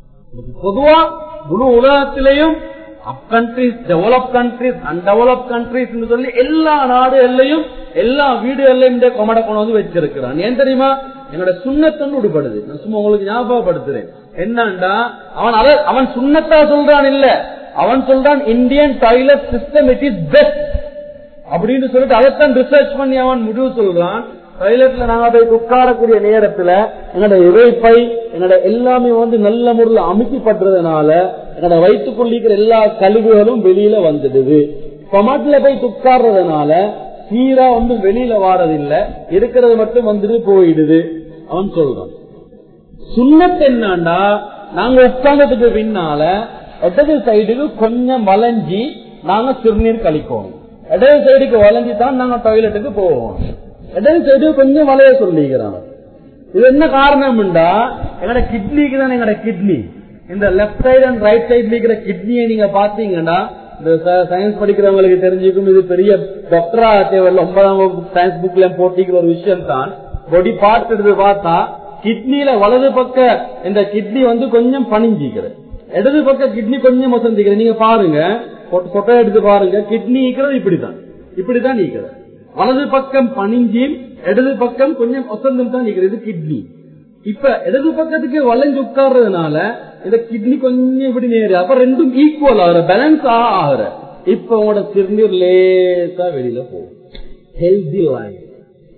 பொதுவா முழு உலகத்திலையும் up countries, develop countries, undevelop countries சொல்லி எல்லா நாடுகள்லையும் எல்லா வீடுகள்லயும் இந்த கொமடை கொண்டு வந்து வச்சிருக்கிறான். ஏன் தெரியுமா, என்னோட சுண்ணத்தன்னு விடுபடுது. நான் சும்மா உங்களுக்கு ஞாபகப்படுத்துறேன். என்னண்டா அவன் அவன் சுண்ணத்தா சொல்றான் இல்ல, அவன் சொல்றான் Indian toilet system it is best அப்படின்னு சொல்லிட்டு அதைத்தான் ரிசர்ச் பண்ணி அவன் முடிவு சொல்றான். டாய்லெட்ல நாங்க போய் உட்காரக்கூடிய நேரத்துல எங்களோட இறைப்பை எங்களோட எல்லாமே வந்து நல்ல முறையில் அமைக்கப்படுறதுனால எங்களோட வயிற்றுக்குள்ளிக்கிற எல்லா கழிவுகளும் வெளியில வந்துடுது. கொமட்ல போய் உட்கார்றதுனால சீரா ஒன்றும் வெளியில வாரதில்லை, இருக்கிறது மட்டும் வந்துட்டு போயிடுது. அவன் சொல்றான் சுண்ணத் என்னண்டா, நாங்க உட்கார்ந்ததுக்கு பின்னால இடது சைடுக்கு கொஞ்சம் வளைஞ்சி நாங்க சிறுநீர் கழிக்கணும். இடது சைடுக்கு வளைஞ்சி தான் நாங்க டாய்லெட்டுக்கு போவோம். இடது சைடு கொஞ்சம் வளைய சொல்லிக்கிறாங்க. இது என்ன காரணம்டா, எங்கட கிட்னிக்கு தான், எங்கட கிட்னி இந்த லெப்ட் சைடு அண்ட் ரைட் சைட்ல இருக்கிற கிட்னியை நீங்க பாத்தீங்கன்னா, இந்த சயின்ஸ் படிக்கிறவங்களுக்கு தெரிஞ்சுக்கும், இது பெரிய டாக்டரா தேவையில்ல, ஒன்பதாம் வகுப்பு சயின்ஸ் புக்ல போட்டிக்கிற ஒரு விஷயம் தான். பாடி பார்ட் எடுத்து பார்த்தா கிட்னியில வலது பக்க இந்த கிட்னி வந்து கொஞ்சம் பணிஞ்சிக்கிறது, இடது பக்க கிட்னி கொஞ்சம் வசந்திக்கிறது. நீங்க பாருங்க, போட்டோ எடுத்து பாருங்க, கிட்னி இருக்கிறது இப்படிதான், இப்படிதான் நீக்கிறது. வலது பக்கம் பணிஞ்சி இடது பக்கம் கொஞ்சம் வசந்தம் தான் நீக்கிறது கிட்னி. இப்ப இடது பக்கத்துக்கு வளைஞ்சு உட்கார்றதுனால இந்த கிட்னி கொஞ்சம் இப்படி நேரு, அப்ப ரெண்டும் ஈக்குவல் ஆகுற, பேலன்ஸ் ஆகுற. இப்ப உங்களோட சிறுநீர் லேசா வெளியில போகும். ஹெல்தி லைஃப்,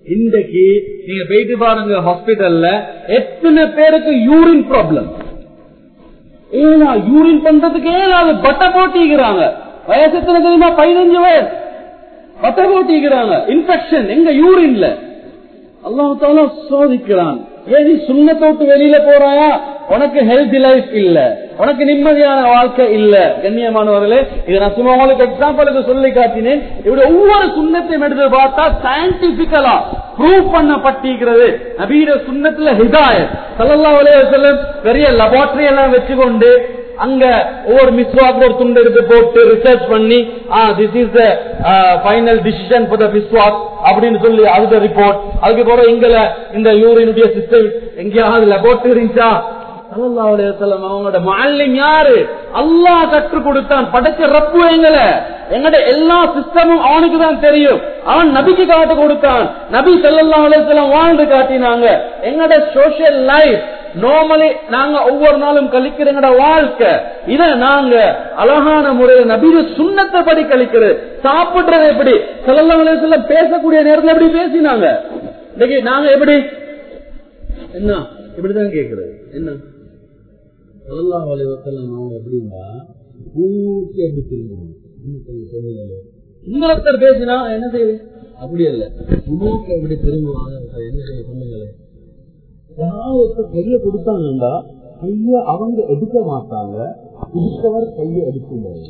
இன்றைக்கு நீங்க போயிட்டு பாருங்க ஹாஸ்பிட்டல்ல எத்தனை பேருக்கு யூரின் ப்ராப்ளம். ஏன்னா யூரின் பண்றதுக்கு ஏதாவது பட்டை போட்டிக்கிறாங்க. வயசு எத்தனை தெரியுமா? பதினஞ்சு வயசு. பட்டை போட்டிக்கிறாங்க. இன்ஃபெக்ஷன் எங்க யூரின்ல. அல்லாஹ் தஆலா சோதிக்கிறான். ஏன் நீ சுன்னத்தை விட்டு வெளியில போறாயா? உனக்கு ஹெல்தி லைஃப் இல்ல, உனக்கு நிம்மதியான வாழ்க்கை இல்ல. கண்ணியமானவர்களே, இது நான் சும்மா உங்களுக்கு எக்ஸாம்பிளுக்கு சொல்லி காட்டினேன். இப்படி ஒவ்வொரு சுன்னத்தையும் எடுத்து பார்த்தா சயின்டிபிக்கலா ப்ரூவ் பண்ணப்பட்டிருக்கிறது. நபியுடைய சுன்னத்துல ஹிதாயத் ஸல்லல்லாஹு அலைஹி வஸல்லம் பெரிய லெபார்டரி எல்லாம் வச்சுக்கொண்டு அங்க ஒவ்வொரு மிஸ்வாக் ஒரு துண்டு எடுத்து போட்டு ரிசர்ச் பண்ணி this is the final decision for the மிஸ்வாக் அப்படின்னு சொல்லி அதுக்கு ரிப்போர்ட். அதுக்கு பிறகு எங்கள இந்த யூரினுடைய சிஸ்டம் எங்கேயாவது லெபார்டரி இருந்துச்சா? ஸல்லல்லாஹு அலைஹி வஸல்லம் அவங்களோட முஅல்லிம் யாரு? அல்லாஹ் கற்றுக் கொடுத்தான். படைச்ச ரப்பு எங்கள எங்கட எல்லா சிஸ்டமும் அவனுக்கு தான் தெரியும். அவன் நபிக்கு காட்டு கொடுத்தான். நபி ஸல்லல்லாஹு அலைஹி வஸல்லம் வாழ்ந்து காட்டினாங்க. எங்கட சோஷியல் லைஃப் நார்மலி நாங்க ஒவ்வொரு நாளும் கழிக்கிற எங்கட வாழ்க்கை இத நாங்க அழகான முறையில் நபிய சுன்னத்தை படி கழிக்கிறது. சாப்பிடுறது எப்படி? ஸல்லல்லாஹு அலைஹி வஸல்லம் பேசக்கூடிய நேரத்தில் எப்படி பேசினாங்க? இன்னைக்கு நாங்க எப்படி என்ன இப்படிதான் கேட்கிறது என்ன? ஸல்லல்லாஹு அலைஹி வஸல்லம் அவங்க எப்படின்னா பூர்த்தி எப்படி திரும்பணும் என்ன செய்ய சொல்லுங்க. இன்னொருத்தர் பேசினா என்ன செய்யுது? அப்படி இல்ல, பூர்த்தி எப்படி திரும்புவாங்க என்ன செய்ய சொல்லுங்களேன். கைய கொடுத்தாங்கண்டா கைய அவங்க எடுக்க மாட்டாங்க, கொடுத்தவர் கைய எடுக்கும்.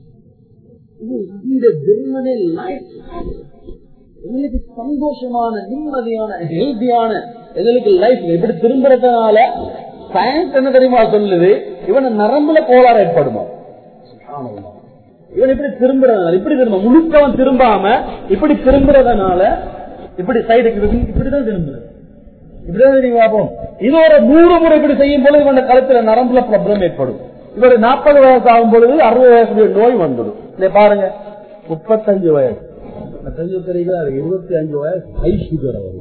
எங்களுக்கு சந்தோஷமான நிம்மதியான ஹெல்தியான எங்களுக்கு லைஃப் எப்படி திரும்புறதுனால சயின்ஸ் என்ன தெரியுமா சொல்லுது? இவன் நரம்புல கோளாறு ஏற்படுமா? இவன் இப்படி திரும்புறதுனால இப்படி திரும்ப முழுக்கவன் திரும்பாம இப்படி திரும்புறதுனால இப்படி சைடுக்கு இப்படிதான் திரும்புறது. இப்படிதான் இது ஒரு நூறு முறை இப்படி செய்யும் பொழுது இவன் கழுத்துல நரம்புல ப்ராப்ளம் ஏற்படும். இவர் நாற்பது வயசு ஆகும் பொழுது அறுபது வயசுடைய நோய் வந்துடும். இதை பாருங்க, முப்பத்தஞ்சு வயசு இருபத்தி அஞ்சு வயசு ஹை சுகர் வரும்.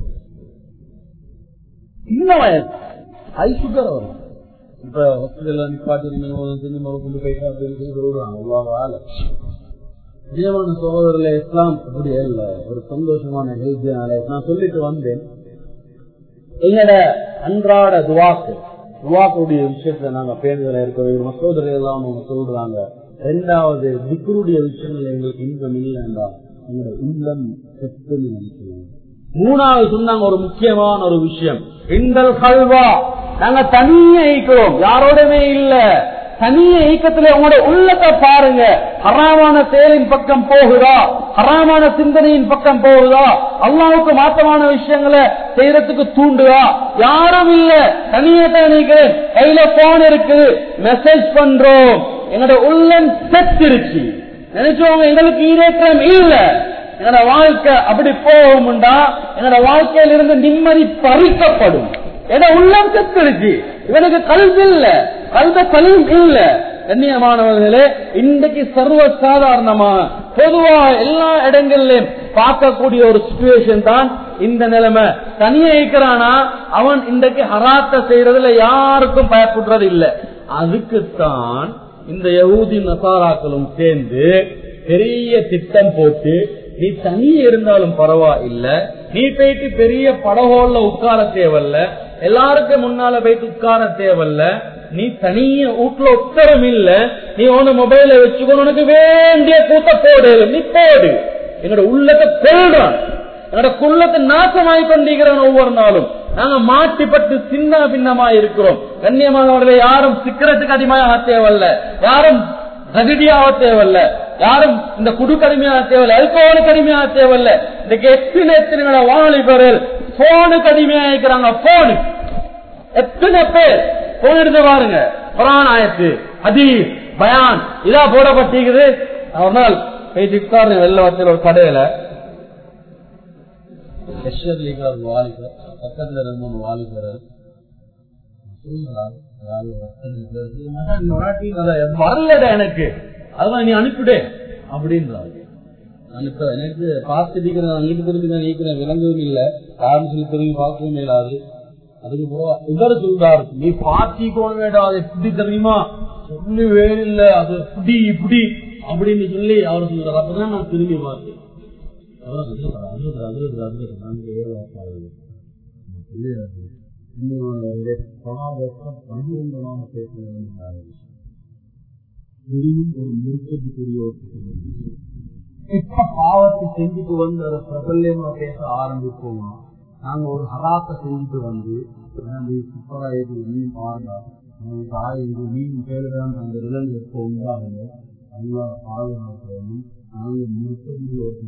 இந்த வயசு ஹை சுகர் வரும். இப்ப ஹாஸ்பிட்டல் நிப்பாட்டி கொண்டு போயிட்டா அப்படின்னு சொல்றாங்க. ஜீவன சகோதரர்களே, இஸ்லாம் அப்படியே இல்ல, ஒரு சந்தோஷமான ஹெல்த்தியான நான் சொல்லிட்டு வந்தேன். எங்கட அன்றாட துவாக்கு துவாக்குடைய விஷயத்துல நாங்க பேருதல இருக்கிற மசோதரை எல்லாம் சொல்றாங்க. ரெண்டாவது திக்ருடைய விஷயங்கள் எங்களுக்கு இன்பம் இல்லைண்டா எங்களோட உள்ளம் செத்து நினைக்கிறோம். மூணாவது சொன்னாங்க ஒரு முக்கியமான ஒரு விஷயம், இந்தல் கல்வா, நாங்க தனியே ஈக்கிறோம், யாரோடமே இல்ல. தனிய ஈக்கத்துல உங்களோட உள்ளத்தை பாருங்க. ஹராமான செயலின் பக்கம் போகுதா, ஹராமான சிந்தனையின் பக்கம் போகுதா, அல்லாஹ்வுக்கு மாற்றமான விஷயங்களை செய்யறதுக்கு தூண்டுதா? யாரும் இல்ல, தனியே தான் நினைக்கிறேன். கையில போன் இருக்குது, மெசேஜ் பண்றோம், எங்களோட உள்ளம் செத்துருச்சு. நினைச்சவங்க எங்களுக்கு ஈரேற்றம் இல்ல. எங்களோட வாழ்க்கை அப்படி போகும்டா எங்களோட வாழ்க்கையில இருந்து நிம்மதி பறிக்கப்படும். ஏன்னா உள்ளம் செத்துருச்சு, இவனுக்கு கல்வி இல்ல, கல்வ கல்வி இல்ல. கண்ணியமானவர்களே, இன்றைக்கு சர்வ சாதாரணமா பொதுவா எல்லா இடங்களிலும் பார்க்கக்கூடிய ஒரு சிச்சுவேஷன் தான் இந்த நிலைமை. தனியா இருக்கிறானா அவன் இன்றைக்கு ஹராத்த செய்யறதுல யாருக்கும் பயப்படுறது இல்லை. அதுக்குத்தான் இந்த யஹூதி நசாராக்களும் சேர்ந்து பெரிய திட்டம் போட்டு, நீ தனியே இருந்தாலும் பரவாயில்ல, நீ போயிட்டு பெரிய படகோல்ல உட்கார தேவல்ல, எல்லாருக்கும் முன்னால போயிட்டு உட்கார தேவல்ல, நீ தனிய வீட்டுல உத்தரம் இல்ல, நீ உன மொபைல வச்சுக்கோ, உனக்கு வேண்டிய கூட்ட போடு, நீ போடு. எங்களோட உள்ளத்தை கொள்றான், எங்களோட குள்ளத்தை நாசமாய் கொண்டிருக்கிறோம். ஒவ்வொரு நாளும் நாங்க மாட்டிப்பட்டு சின்ன பின்னமா இருக்கிறோம். கண்ணியமானவர்களை, யாரும் சிக்கரத்துக்கு அதிகமாக தேவல்ல, யாரும் ரகடியாக தேவல்ல, யாரும் இந்த குடு கடுமையாக தேவையில்லை, அல்கோஹாலுக்கு அடிமையாக தேவையில்லை. இந்த எத்தனை எத்தனை வாலிபர்கள் போனுக்கு அடிமையாக இருக்கிறாங்க. போனு எத்தனை பேர் போன் எடுத்து பாருங்க, குர்ஆன் ஆயத்து, ஹதீஸ், பயான் இதா போடப்பட்டிருக்குது. ஒரு நாள் பேசிட்டு வெள்ள வச்சல ஒரு கடையில வாலிபர் பக்கத்துல இருந்த வாலிபர் வரலடா எனக்கு, அதான் நீ அனுப்பிடு அப்படின்றாங்க. இப்ப எனக்கு பார்த்துட்டு அங்கிட்டு திரும்பி தான் நீக்கிறேன், விளங்கவும் இல்லை, யாரும் சொல்லி திரும்பி பார்க்கவும் இல்லாது. அதுக்கு போக இவர் சொல்றாரு, நீ பார்த்திக்கோணும் வேண்டாம், அது எப்படி தெரியுமா சொல்லி வேறில்ல, அது இப்படி இப்படி அப்படின்னு சொல்லி அவர் சொல்றாரு. அப்பதான் நான் திரும்பி பார்த்தேன். பகிரங்கமாக பேசுவது இதுவும் ஒரு முறுக்கத்துக்குரிய ஒரு எப்ப பாவத்தை செஞ்சுட்டு வந்து அதை பிரபல்யமா பேச ஆரம்பிப்போமா? நாங்க ஒரு ஹராத்தை செஞ்சுட்டு வந்து சூப்பரா மீன் பாருங்க மீன் பேருதான் அந்த விலங்கு எப்போ உண்டாகுதோ நல்லா பாதுகாக்கணும். நாங்க முறுக்கக்கூடிய ஒரு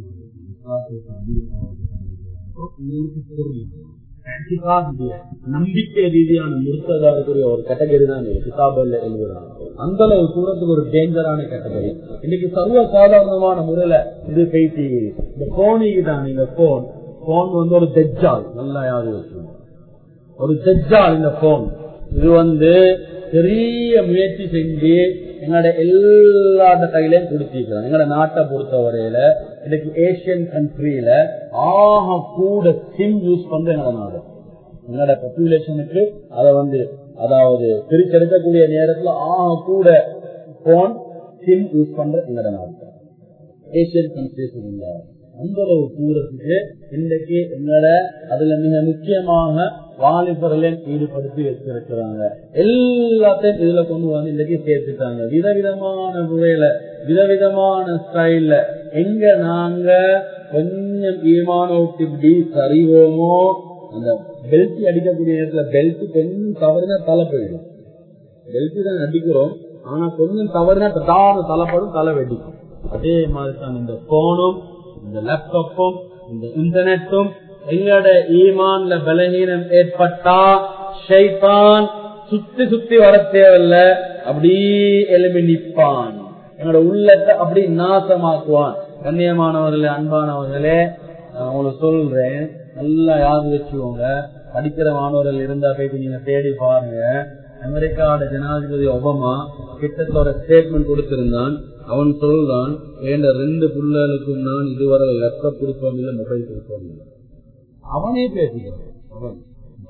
நம்பிக்கை ரீதியான முறுக்கதாரக்கூடிய ஒரு கேட்டகரி தான் கிதாபுல எழுதுறாங்க. அந்த அளவு தூரத்துக்கு ஒரு டேஞ்சரான கேட்டகரி. இன்னைக்கு சர்வ சாதாரணமான முறையில இது பேசி இந்த போனிக்கு தான் நீங்க போன் போன் வந்து ஒரு தெஜ்ஜால் நல்லா யாரு வச்சுக்கணும் ஒரு தெஜ்ஜால் இந்த போன். இது வந்து பெரிய முயற்சி செஞ்சு எங்களோட எல்லா கையிலையும் கொடுத்திருக்கிறோம். எங்களோட நாட்டை பொறுத்த வரையில இன்னைக்கு ஏசியன் கண்ட்ரியில ஆக கூட சிம் யூஸ் பண்ற எங்களோட நாடு. எங்களோட பாப்புலேஷனுக்கு அதை வந்து அதாவது பிரிச்செடுக்கக்கூடிய நேரத்துல ஆக கூட போன் சிம் யூஸ் பண்ற எங்களோட நாடு ஏசியன் கண்ட்ரிஸ் உள்ள அந்த அளவு தூரத்துக்கு இன்றைக்கு எங்களோட அதுல மிக முக்கியமாக வாலிபர்களையும் ஈடுபடுத்தி வச்சிருக்கிறாங்க. எல்லாத்தையும் இதுல கொண்டு வந்து இன்றைக்கு சேர்த்துட்டாங்க. விதவிதமான முறையில விதவிதமான ஸ்டைல்ல எங்க நாங்க கொஞ்சம் ஈமான விட்டு இப்படி சரிவோமோ அந்த பெல்ட் அடிக்கக்கூடிய நேரத்துல பெல்ட் கொஞ்சம் தவறுனா தலை போயிடும். பெல்ட் தான் அடிக்கிறோம், ஆனா கொஞ்சம் தவறுனா தான தலைப்படும், தலை வெடிக்கும். அதே மாதிரி தான் இந்த போனும் இந்த லேப்டாப்பும் இந்த இன்டர்நெட்டும் எங்களோட ஈமான்ல பலகீனம் ஏற்பட்டா ஷைத்தான் சுத்தி சுத்தி வர தேவையில்ல, அப்படி எழுப்பி நிற்பான், எங்களோட உள்ளத்தை அப்படி நாசமாக்குவான். கண்ணியமானவர்களே, அன்பானவர்களே, நான் உங்களுக்கு சொல்றேன், நல்லா யாரு வச்சுக்கோங்க. படிக்கிற மாணவர்கள் இருந்தா போயிட்டு நீங்க தேடி பாருங்க. அமெரிக்காவோட ஜனாதிபதி ஒபாமா கிட்டத்தட்ட ஒரு ஸ்டேட்மெண்ட் கொடுத்திருந்தான். அவன் சொல்றான், வேண்ட ரெண்டு புள்ளைகளுக்கும் நான் இதுவரை லேப்டாப் கொடுப்போம் இல்லை, மொபைல் கொடுப்போம் இல்லை. அவனே பேசுகிறான். அவன்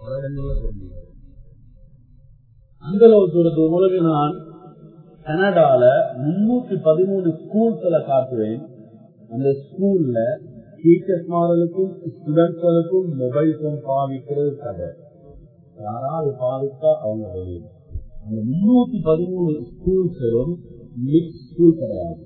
அந்த அளவு தூரத்து உங்களுக்கு நான் கனடால முன்னூத்தி பதிமூணு ஸ்கூல்ஸ்ல காட்டுவேன். அந்த ஸ்கூல்ல டீச்சர்ஸ்மார்களுக்கும் ஸ்டூடெண்ட்ஸ்களுக்கும் மொபைல் போன் பாவிக்கிறது கடை. யாராவது பாவித்தா அவங்க வெளியே. அந்த முன்னூத்தி பதிமூணு ஸ்கூல்ஸும் மிக்ஸ் ஸ்கூல் கிடையாது.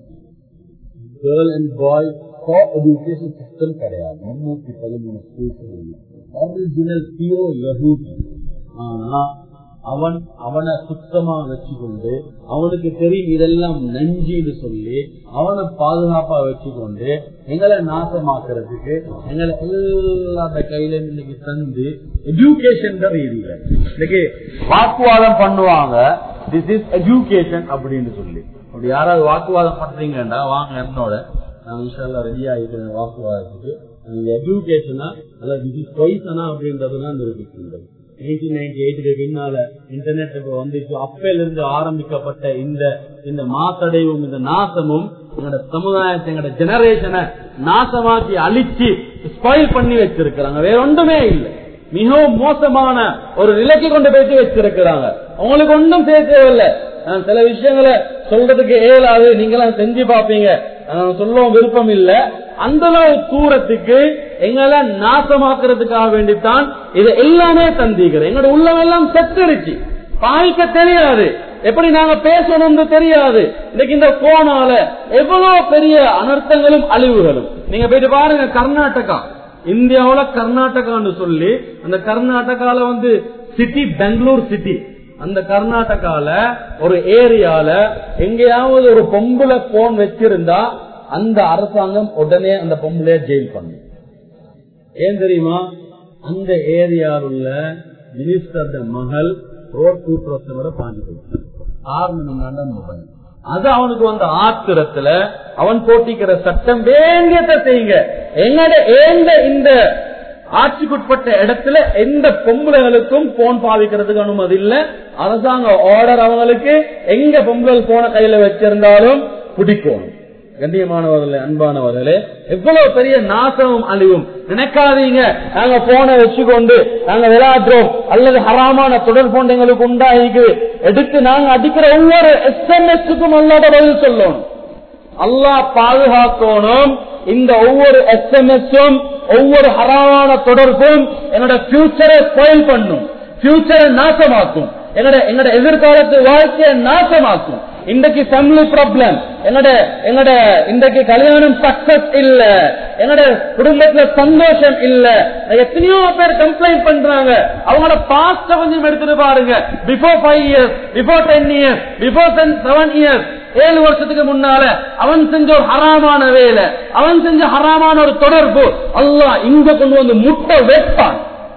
Girl and boy education system கிடையாது. முன்னூத்தி பதிமூணு ஸ்கூல்ஸ் ஒரிஜினல் பியோ யஹூதி. ஆனா அவன் அவனை சுத்தமா வச்சுக்கொண்டு அவனுக்கு தெரியும் இதெல்லாம் நஞ்சின்னு சொல்லி அவனை பாதுகாப்பா வச்சுக்கொண்டு எங்களை நாசமாக்குறதுக்கு எங்களை எல்லாத்த கையில இன்னைக்கு தந்து எஜுகேஷன் ரீதியில இன்னைக்கு வாக்குவாதம் பண்ணுவாங்க. திஸ் இஸ் எஜுகேஷன் அப்படின்னு சொல்லி. அப்படி யாராவது வாக்குவாதம் பண்றீங்கன்னா வாங்க என்னோட, நான் இன்ஷால்லா ரெடி ஆகிட்டேன் வாக்குவாதத்துக்கு. எஜுகேஷனா அல்ல திஸ் இஸ் பொய்சனா அப்படின்றதுதான் நிரூபிக்கின்றது. நைன்டீன் நைன்டி எயிட்டுக்கு பின்னால இன்டர்நெட் இப்ப வந்துச்சு. அப்பையில இருந்து ஆரம்பிக்கப்பட்ட இந்த இந்த மாசடைவும் இந்த நாசமும் எங்களோட சமுதாயத்தை எங்களோட ஜெனரேஷனை நாசமாக்கி அழிச்சு ஸ்பாயில் பண்ணி வச்சிருக்கிறாங்க. வேற ஒன்றுமே இல்லை. மிகவும் மோசமான ஒரு நிலைக்கு கொண்டு போயிட்டு வச்சிருக்கிறாங்க. அவங்களுக்கு ஒன்றும் செய்ய தேவையில்லை. நான் சில விஷயங்களை சொல்றதுக்கு ஏழாது, நீங்களாம் செஞ்சு பாப்பீங்க, சொல்லவும் விருப்பம் இல்லை. அந்த அளவு தூரத்துக்கு எங்களை நாசமாக்குறதுக்காக வேண்டித்தான் இது எல்லாமே தந்திக்கிறேன். எங்களோட உள்ளமெல்லாம் செத்துருச்சு, பாய்க்க தெரியாது, எப்படி நாங்க பேசணும்னு தெரியாது. இன்னைக்கு இந்த போனால எவ்வளவு பெரிய அனர்த்தங்களும் அழிவுகளும். நீங்க போயிட்டு பாருங்க, கர்நாடகா, இந்தியாவுல கர்நாடகான்னு சொல்லி அந்த கர்நாடகால வந்து சிட்டி பெங்களூர் சிட்டி, அந்த கர்நாடகால ஒரு ஏரியால எங்கேயாவது ஒரு பொம்பளை போன் வச்சிருந்தா அந்த அரசாங்கம் உடனே அந்த பொம்பளைய ஜெயில் பண்ணும். ஏன் தெரியுமா? அந்த ஏரியாவில் உள்ள மினிஸ்டர் மகள் ரோட் கூட்டுறத்தை விட பாஞ்சு கொடுத்தார். காரணம் மொபைல். அது அவனுக்கு வந்த ஆத்திரத்துல அவன் போட்டிக்கிற சட்டம் வேண்டியதை செய்யுங்க. எங்கட ஏந்த இந்த ஆட்சிக்குட்பட்ட இடத்துல எந்த பொம்பளைகளுக்கும் போன் பாவிக்கிறதுக்கு அனுமதி இல்ல. அரசாங்க ஆர்டர் அவங்களுக்கு எங்க பொம்பளை போன கையில வச்சிருந்தாலும் பிடிக்கும். கண்ணியமானவர்களே, அன்பானவர்களே, எவ்வளவு பெரிய நாசமும் அழிவும். நினைக்காதீங்க நாங்க போனை வச்சுக்கொண்டு நாங்க விளையாடுறோம் அல்லது ஹராமான தொடர் போன்ற எங்களுக்கு உண்டாகி எடுத்து நாங்க அடிக்கிற ஒவ்வொரு எஸ் எம் எஸ்க்கும் அல்லாத பதில் சொல்லணும். அல்லாஹ் பாதுகாக்கணும். இந்த ஒவ்வொரு எஸ்எம்எஸும் ஒவ்வொரு ஹராமான தொடர்பும் என்னோட ஃபியூச்சரை ஸ்பாயில் பண்ணும், ஃபியூச்சரை நாசமாக்கும், எங்கட எங்கட எதிர்காலத்து வாழ்க்கையை நாசமாக்கும். இன்றைக்கு ஃபேமிலி ப்ராப்ளம், எங்கட எங்கட இன்றைக்கு கல்யாணம் சக்சஸ் இல்ல, எங்கட குடும்பத்துல சந்தோஷம் இல்ல, எத்தனையோ பேர் கம்ப்ளைண்ட் பண்றாங்க. அவங்களோட பாஸ்ட கொஞ்சம் எடுத்துட்டு பாருங்க. Before five years, before ten years, before seven years, ஏழு வருஷத்துக்கு முன்னால அவன் செஞ்ச ஒரு ஹராமான வேலை, அவன் செஞ்ச ஹராமான ஒரு தொடர்பு அல்லாஹ் இங்க கொண்டு வந்து முட்டை வைப்பான்,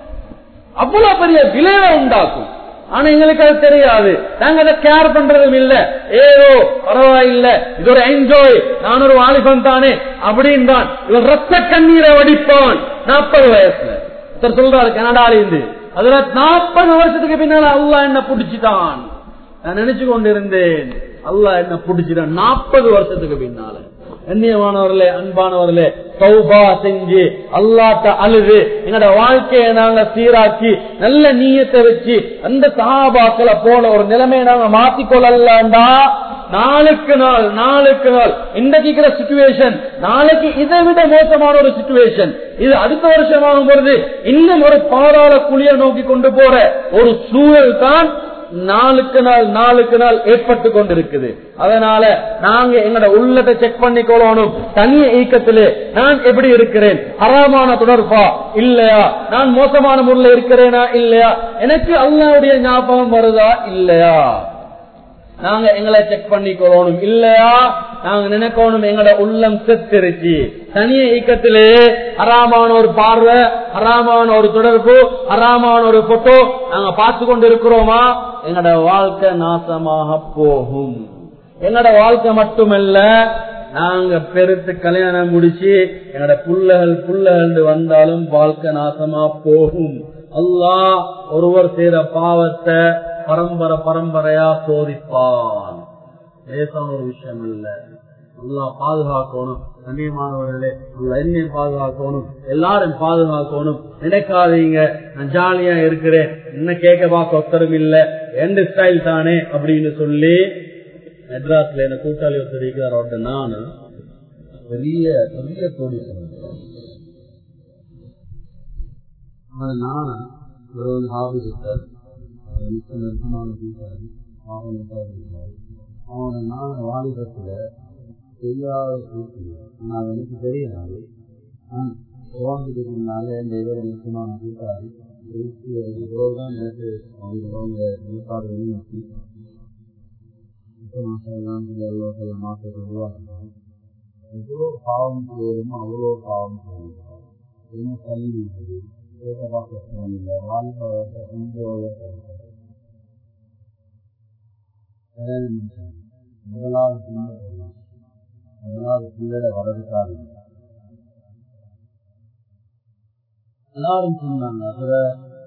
அவ்வளவு பெரிய விளைவை உண்டாக்கும். ஆனா எங்களுக்கு அது தெரியாது, நாங்க அதை கேர் பண்றதும் இல்ல. ஏதோ பரவாயில்ல, இது ஒரு என்ஜாய், நான் ஒரு வாலிபன் தானே அப்படின்னு தான் இவன் ரத்த கண்ணீரை வடிப்பான். நாற்பது வயசுல ஒருத்தர் சொல்றாரு கனடால இருந்து, அதுல நாற்பது வருஷத்துக்கு பின்னால அல்லாஹ் என்ன புடிச்சுட்டான். நான் நினைச்சு கொண்டிருந்தேன் அல்லாஹ் என்ன புடிச்சுட்டான் நாற்பது வருஷத்துக்கு பின்னால. கண்ணியமானவர்களே, அன்பானவர்களே, தௌபா செஞ்சு அல்லாஹ்ட்ட அழுது எங்களோட வாழ்க்கையை நாங்க சீராக்கி நல்ல நீயத்தை வச்சு அந்த சஹாபாக்களை போல ஒரு நிலைமையை நாங்க மாத்திக்கொள்ளலாம்டா. நாளுக்கு நாள் நாளுக்கு நாள் இன்றைக்கு சிச்சுவேஷன் நாளைக்கு இதை விட மோசமான ஒரு சிச்சுவேஷன், இது அடுத்த வருஷமாகும் பொழுது இன்னும் ஒரு பாதாள குழிய நோக்கி கொண்டு போற ஒரு சூழல் தான் நாளுக்கு நாள் நாளுக்கு நாள் ஏற்பட்டு கொண்டிருக்குது. அதனால நாங்க எங்களோட உள்ளத்தை செக் பண்ணிக்கொள்ளணும். தனிய ஈக்கத்திலே நான் எப்படி இருக்கிறேன், ஹராமான தொடர்பா இல்லையா, நான் மோசமான முறையில் இருக்கிறேனா இல்லையா, எனக்கு அல்லாஹ்வுடைய ஞாபகம் வருதா இல்லையா, நாங்க எங்களை செக் பண்ணிக்கொள்ளணும். இல்லையா நாங்க நினைக்கணும் எங்களோட உள்ளம் செத்துருச்சு. தனிய இயக்கத்திலே ஹராமான ஒரு பார்வை, ஹராமான ஒரு தொடர்பு, ஹராமான ஒரு போட்டோ நாங்க பார்த்து கொண்டு இருக்கிறோமா, எங்களோட வாழ்க்கை நாசமாக போகும். எங்களோட வாழ்க்கை மட்டுமல்ல, நாங்க பெருத்து கல்யாணம் முடிச்சு எங்களோட புள்ளகள் புள்ளகள் வந்தாலும் வாழ்க்கை நாசமா போகும். அல்லாஹ் ஒருவர் செய்த பாவத்தை பரம்பரை பரம்பரையா சோதிப்பான். லேசான ஒரு விஷயம் இல்ல. அல்லாஹ் பாதுகாக்கணும். கண்ணியமானவர்களே, என்னையும் பாதுகாக்கணும், எல்லாரும் பாதுகாக்கணும். நினைக்காதீங்க நான் ஜாலியா இருக்கிறேன், என்ன கேட்க பார்க்க ஒத்தரும் இல்ல, எந்த ஸ்டைல் தானே அப்படின்னு சொல்லி மெட்ராஸ்ல என்ன கூட்டாளி ஒருத்தர் இருக்கிறார். நானு பெரிய பெரிய தோடி சொன்னேன். நானு ஒரு ஹாபி சார் அவனை நான் வாலிபத்துல தெரியாத நான் எனக்கு தெரியாது. நான் உறங்கிட்டுனால இந்த இவரை முக்கியமான கூட்டாளி தான் எனக்கு அவங்க நிலப்பாடு வெளிநோக்கி மாற்றத்தை உருவாக்கினாங்க. எவ்வளோ பாவம் செய்யணுமோ அவ்வளோ பாவம் செய்யணும். என்ன கல்வி கேட்க பார்க்க இல்லை, வாழ்க்கை முதலாவது முதலாவது பிள்ளை வளர்க்காது. எல்லாரும் சொன்னாங்க அதுல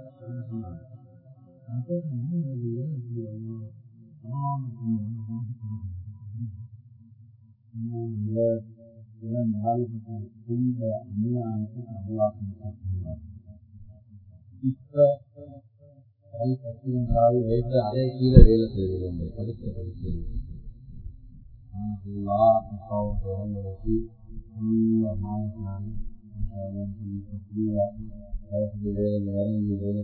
இப்ப அதே கீழே வேலை செய்கிறோம். படித்த படிச்சு வேலை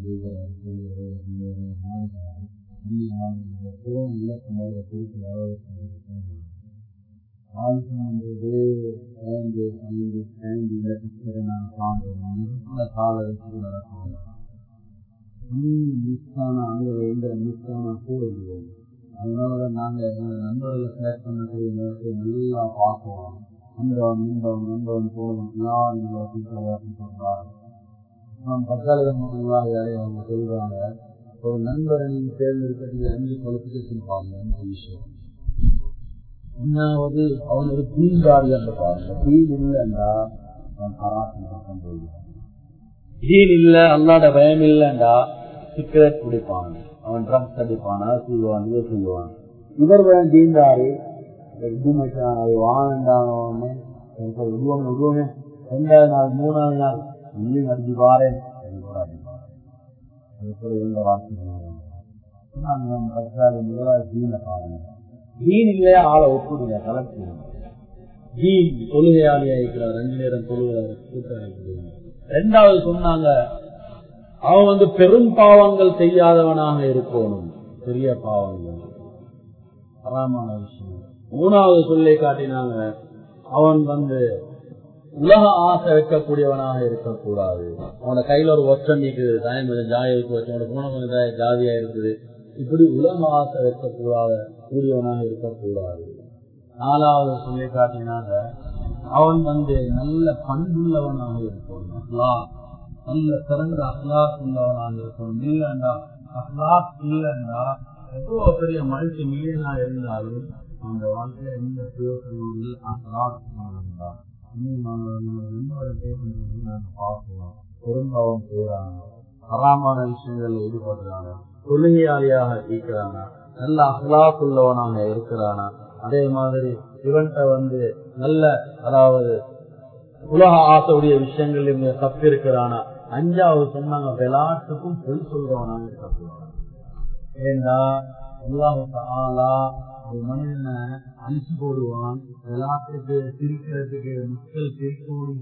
அதனால நாங்க நண்பர்களை செலக்ட் பண்ணக்கூடிய நேரத்தை நல்லா பார்க்குவோம். நண்பவன் நண்பவன் நண்பவன் போகணும் யார் சொல்றாங்க. பத்தாயிரம் அவங்க சொல்றாங்க, ஒரு நண்பரை நீங்க தேர்ந்தெடுக்கிறதுக்கு அஞ்சு குவாலிபிகேஷன் பாருங்க. அஞ்சு விஷயம். ஒன்னாவது அவன் ஒரு தீன்காரி என்று பாருங்க. தீன் இல்லைன்னா அவன் ஹராத்தின் பக்கம் போயிடுவான். தீன் இல்ல, அல்லாட பயம் இல்லைண்டா சிகரெட் குடிப்பான், அவன் ட்ரக்ஸ் அடிப்பானா, செய்வான், இதை செய்வான். இவர் பயம் தீன்தாரி இதுமைக்கான வாண்டானே விடுவோமே விடுவோமே ரெண்டாவது நாள் மூணாவது நாள் இன்னும் அடிச்சு பாரு இருந்த வார்த்தை முதலாவது தீனை பாருங்க. தீன் இல்லையா ஆளை ஒப்புடுங்க, கலெக்ட் தீன் தொழுகையாளியா இருக்கிறார், ரெண்டு நேரம் தொழுகிறார், கூட்டம். ரெண்டாவது சொன்னாங்க அவன் வந்து பெரும் பாவங்கள் செய்யாதவனாக இருக்கணும், பெரிய பாவங்கள் ஹராமான விஷயம். மூணாவது சொல்லை காட்டினாங்க அவன் வந்து உலக ஆசை வைக்கக்கூடியவனாக இருக்கக்கூடாது. அவனோட கையில ஒரு ஒற்றம் இருக்குது, தாயம் கொஞ்சம் ஜாதி இருக்கு, அவனோட குணம் கொஞ்சம் ஜாதியா இருக்குது, இப்படி உலக ஆசை வைக்கக்கூடாத கூடியவனாக இருக்கக்கூடாது. நாலாவது சொல்லி காட்டினாங்க அவன் வந்து நல்ல பண்புள்ளவனாக இருக்கணும், அஹ்லாக் நல்ல சிறந்த அஹ்லாக் உள்ளவனாக இருக்கணும். இல்லைண்டா அஹ்லாக் இல்லைண்டா எவ்வளவு பெரிய மல்டி மில்லியனா இருந்தாலும் அந்த வாழ்க்கையில எந்த பிரயோசனமும் இல்லை. அஹ்லாக் இருந்தால் பார்க்கலாம், பெரும்பாவம் செய்யறாங்க, ஹராமான விஷயங்கள்ல ஈடுபடுறாங்க, தொழுகையாளியாக இருக்கிறாங்க, நல்ல அஹ்லாக் உள்ளவனாக இருக்கிறானா, அதே மாதிரி இவன்கிட்ட வந்து நல்ல அதாவது உலக ஆசையுடைய விஷயங்கள் இவங்க தப்பு இருக்கிறானா. அஞ்சாவது சொன்னாங்க விளையாட்டுக்கும் பொய் சொல்றவனாக இருக்கக்கூடாது. ஏண்டா அல்லாஹ் தஆலா ஒரு மனிதனை அழிச்சு போடுவான், விளையாட்டுக்கு சிரிக்கிறதுக்கு மக்கள் சிரிக்கணும்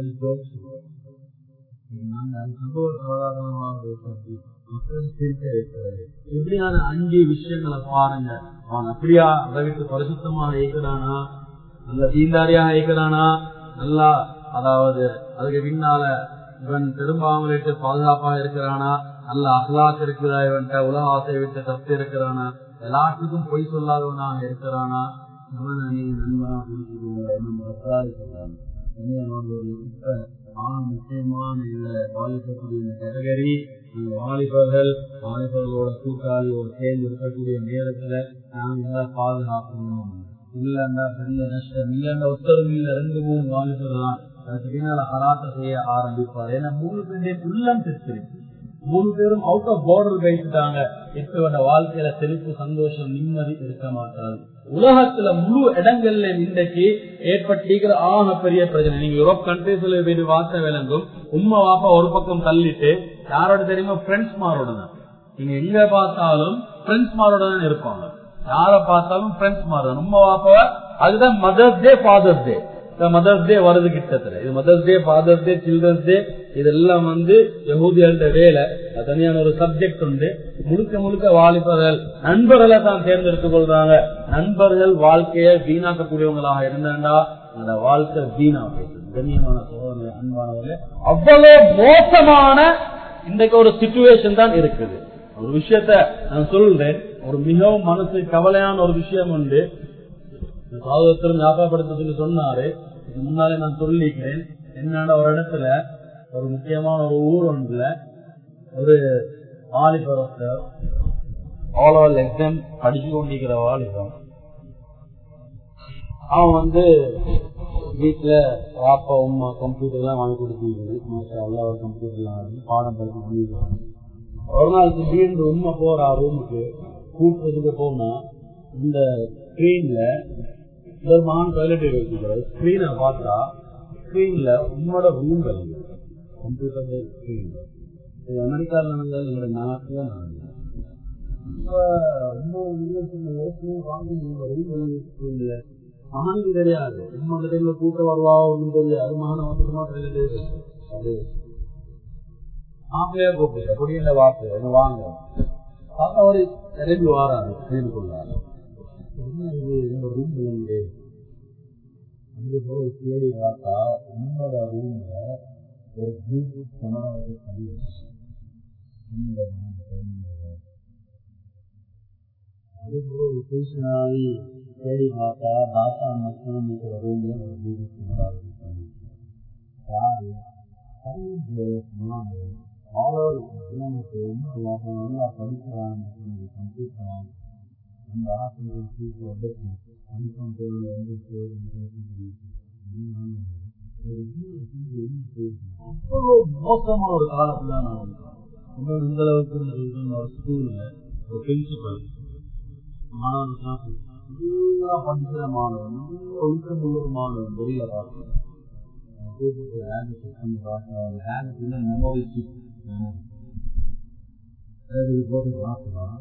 இப்படியான அஞ்சு விஷயங்களை பாருங்க. அவன் அப்படியா அளவுக்கு பரிசுத்தமாக இருக்கிறானா, நல்ல தீண்டாரியாக இருக்கிறானா, நல்லா அதாவது அதுக்கு பின்னால இவன் பெரும்பாவங்களுக்கு பாதுகாப்பாக இருக்கிறானா, நல்ல அஹ்லாக் இருக்கிறா, இவன்கிட்ட உலக ஆசை விட்டு தப்பு இருக்கிறானா, எல்லாத்துக்கும் பொய் சொல்லாதவனாக இருக்கிறானா, இவனை நீங்க நண்பனா புரிஞ்சுக்கோங்க. முக்கியமான வாலிபக்கூடிய கேட்டகரி வாலிபர்கள், வாலிபர்களோட கூட்டாளியோட சேர்ந்து இருக்கக்கூடிய நேரத்துல நாங்க பாதுகாக்கணும். இல்லன்னா பெரிய நஷ்டம், இல்லன்னா ஒத்தரும் இல்ல ரெண்டு மூணு வாலிபர்கள் தான் அதுக்கு பின்னால ஹராத்த செய்ய ஆரம்பிப்பார். ஏன்னா மூணு பேருடைய உள்ளம் தெரிச்சிருக்கு, மூணு பேரும் அவுட் ஆஃப் பார்டர் வைத்துட்டாங்க. இப்ப வாழ்க்கையில செழிப்பு சந்தோஷம் நிம்மதி இருக்க மாட்டாது. உலகத்துல முழு இடங்கள்ல இன்றைக்கு ஏற்பட்டிருக்கிற ஆக பெரிய பிரச்சனை. நீங்க யூரோப் கண்ட்ரீஸ்ல போய் வார்த்தை விளங்கும், உண்மை வாப்பா ஒரு பக்கம் தள்ளிட்டு யாரோட தெரியுமா ஃப்ரெண்ட்ஸ் மாரோட தான். நீங்க எங்க பார்த்தாலும் ஃப்ரெண்ட்ஸ் மாரோட தான் இருப்பாங்க, யார பார்த்தாலும் ஃப்ரெண்ட்ஸ் மாரோட உண்மை வாப்பா. அதுதான் mother's day father's day. Mother's day வருது கிட்டத்தட்ட, இது mother's day father's day children's day இதெல்லாம் வந்து யஹூதியர்களோட வேலை. தனியான ஒரு சப்ஜெக்ட் உண்டு. முழுக்க முழுக்க வாலிபர்கள் நண்பர்களை தான் தேர்ந்தெடுத்துக் கொள்றாங்க. நண்பர்கள் வாழ்க்கையை வீணாக்கக்கூடியவங்களாக இருந்தாண்டா அந்த வாழ்க்கை வீணா போயிட்டு. கண்ணியமான சோதனை அன்பானவர்களே, அவ்வளவு மோசமான இன்றைக்கு ஒரு சிச்சுவேஷன் தான் இருக்குது. ஒரு விஷயத்த நான் சொல்றேன், ஒரு மிகவும் மனசு கவலையான ஒரு விஷயம் உண்டு. சாதகத்திலும் ஞாபகப்படுத்த சொல்லி சொன்னாரு, இதுக்கு முன்னாலே நான் சொல்லிக்கிறேன். என்னன்னா ஒரு இடத்துல ஒரு முக்கியமான ஒரு ஊர் ஒன்றுல ஒரு வாலிபரத்தை ஆல் ஓவர் எக்ஸாம் படிச்சு கொண்டிருக்கிற வாலிபம், அவன் வந்து வீட்டுல பாப்பா உமா கம்ப்யூட்டர் எல்லாம் வாங்கி கொடுத்தீங்க, எல்லா ஒரு கம்ப்யூட்டர் எல்லாம் வாங்கி பாடம் படிச்சு. ஒரு நாள் திடீர்னு உண்மை போறா ரூமுக்கு கூப்பிடுறதுக்கு போனா இந்த ஸ்கிரீன்ல ஒரு மகான் டாய்லெட் வச்சுக்கிறார். ஸ்கிரீனை பார்த்தா ஸ்கிரீன்ல உன்னோட ரூம் கலந்து கம்ப்யூட்டர் ஸ்கிரீன்ல. இது அமெரிக்காவில் நடந்தது, எங்களோட நாட்டுல நடந்தது. மகானுக்கு தெரியாது, உன்னோட டைம்ல கூட்ட வருவா ஒன்றும் தெரியாது. மகான வந்துமா அது மாப்பிள்ளையா கூப்பிட்டு குடியில வாக்கு வாங்க பார்த்தா ஒரு ரெண்டு வாராது ஸ்கிரீனுக்குள்ளாரு. என்ன இது என்னோட ரூம் இல்லைங்க, அங்கே போய் தேடி பார்த்தா உன்னோட ரூம்ல ஒரு ப்ளூடூத் கேமராவை பண்ணி அது போல ஒரு பேசினாரி தேடி பார்த்தா தாத்தா மக்களும் இருக்கிற ரூம்ல ஒரு ப்ளூடூத் கேமரா பண்ணி யாரு நல்லா படிக்கிறான் கம்ப்யூட்டர் அந்த ஆசிரியர் மோசமான ஒரு காலத்துல நான் இந்த அளவுக்கு ஒரு ஸ்கூல்ல ஒரு பிரின்சிபல் மாணவன் படிக்கிற மாணவன் ஒழுக்கம் உள்ள மாணவன் வெளியில பார்க்கணும் போட்டு பார்க்கலாம்.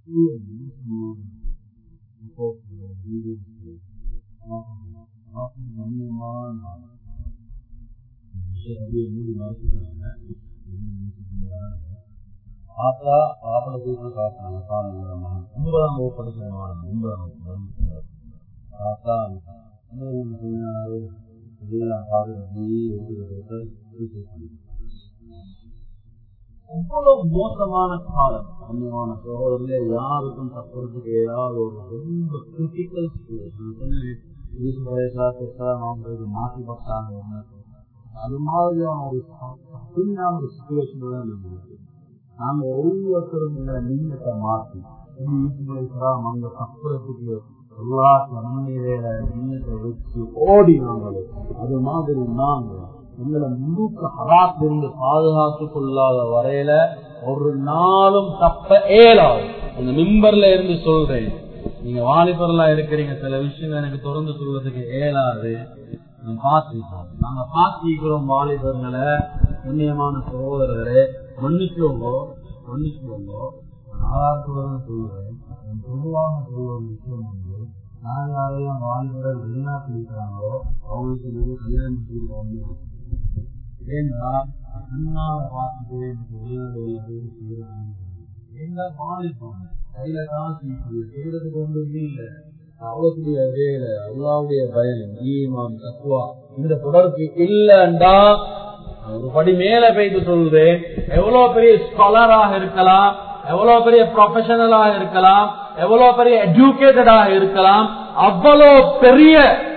ஆத்தா பாப்பட தூக்க காட்டாங்க காரணமா ஒன்பதாம் வகுப்பு படிக்கிறமான ஒன்பதாம் வகுப்பு ஆத்தா அவ்வளவு மோசமான காலம் கண்ணியமான சோழர்களே யாருக்கும் தப்புறதுக்கு ஏதாவது ஒரு ரொம்ப கிரிட்டிக்கல் மாற்றி பட்டாங்க அது மாதிரியான ஒரு கடுமையான ஒரு சிச்சுவேஷன் தான் இருக்கு. நாங்க ஒவ்வொருத்தரும் நீங்கத்தை மாற்றி அங்க தப்புறதுக்கு எல்லா தண்ணீரையில நீங்கத்தை வச்சு ஓடினாங்களே அது மாதிரி நாங்க எங்களை முழுக்க ஹராத்திலிருந்து பாதுகாத்துக் கொள்ளாத வரையில ஒரு நாளும் தப்ப ஏலாது. அந்த மிம்பர்ல இருந்து சொல்றேன், நீங்க வாலிபர்லா இருக்கிறீங்க, சில விஷயங்கள் எனக்கு தொடர்ந்து சொல்றதுக்கு ஏலாது. பாத்திருக்கோம், நாங்க பாத்திக்கிறோம் வாலிபர்களை. புண்ணியமான சகோதரர்களே மன்னிச்சுவோ மன்னிச்சுவோ ஆதாரத்துடன் சொல்லுவேன். பொதுவாக சொல்ற ஒரு விஷயம் வந்து, நான் யாரையும் வாலிபர்கள் வெளிநாட்டில் இருக்கிறாங்களோ அவங்களுக்கு இது கல்யாணம் செய்து ஏன்னா அண்ணாவை பார்த்துட்டு எனக்கு வெளிநாடு செய்யறாங்க. என்ன வாலிபம் கையில காசு செய்யறதுக்கு ஒன்றுமே இல்லை. அவ்வளவுடைய வேலை அல்லாவுடைய பயம் ஈமான் தக்குவா இந்த தொடர்பு இல்லைண்டா ஒரு படி மேல போயிட்டு சொல்றேன். எவ்வளவு பெரிய ஸ்காலராக இருக்கலாம், எவ்வளவு பெரிய ப்ரொஃபஷனலாக இருக்கலாம், எவ்வளவு பெரிய எஜுகேட்டடாக இருக்கலாம், அவ்வளவு பெரிய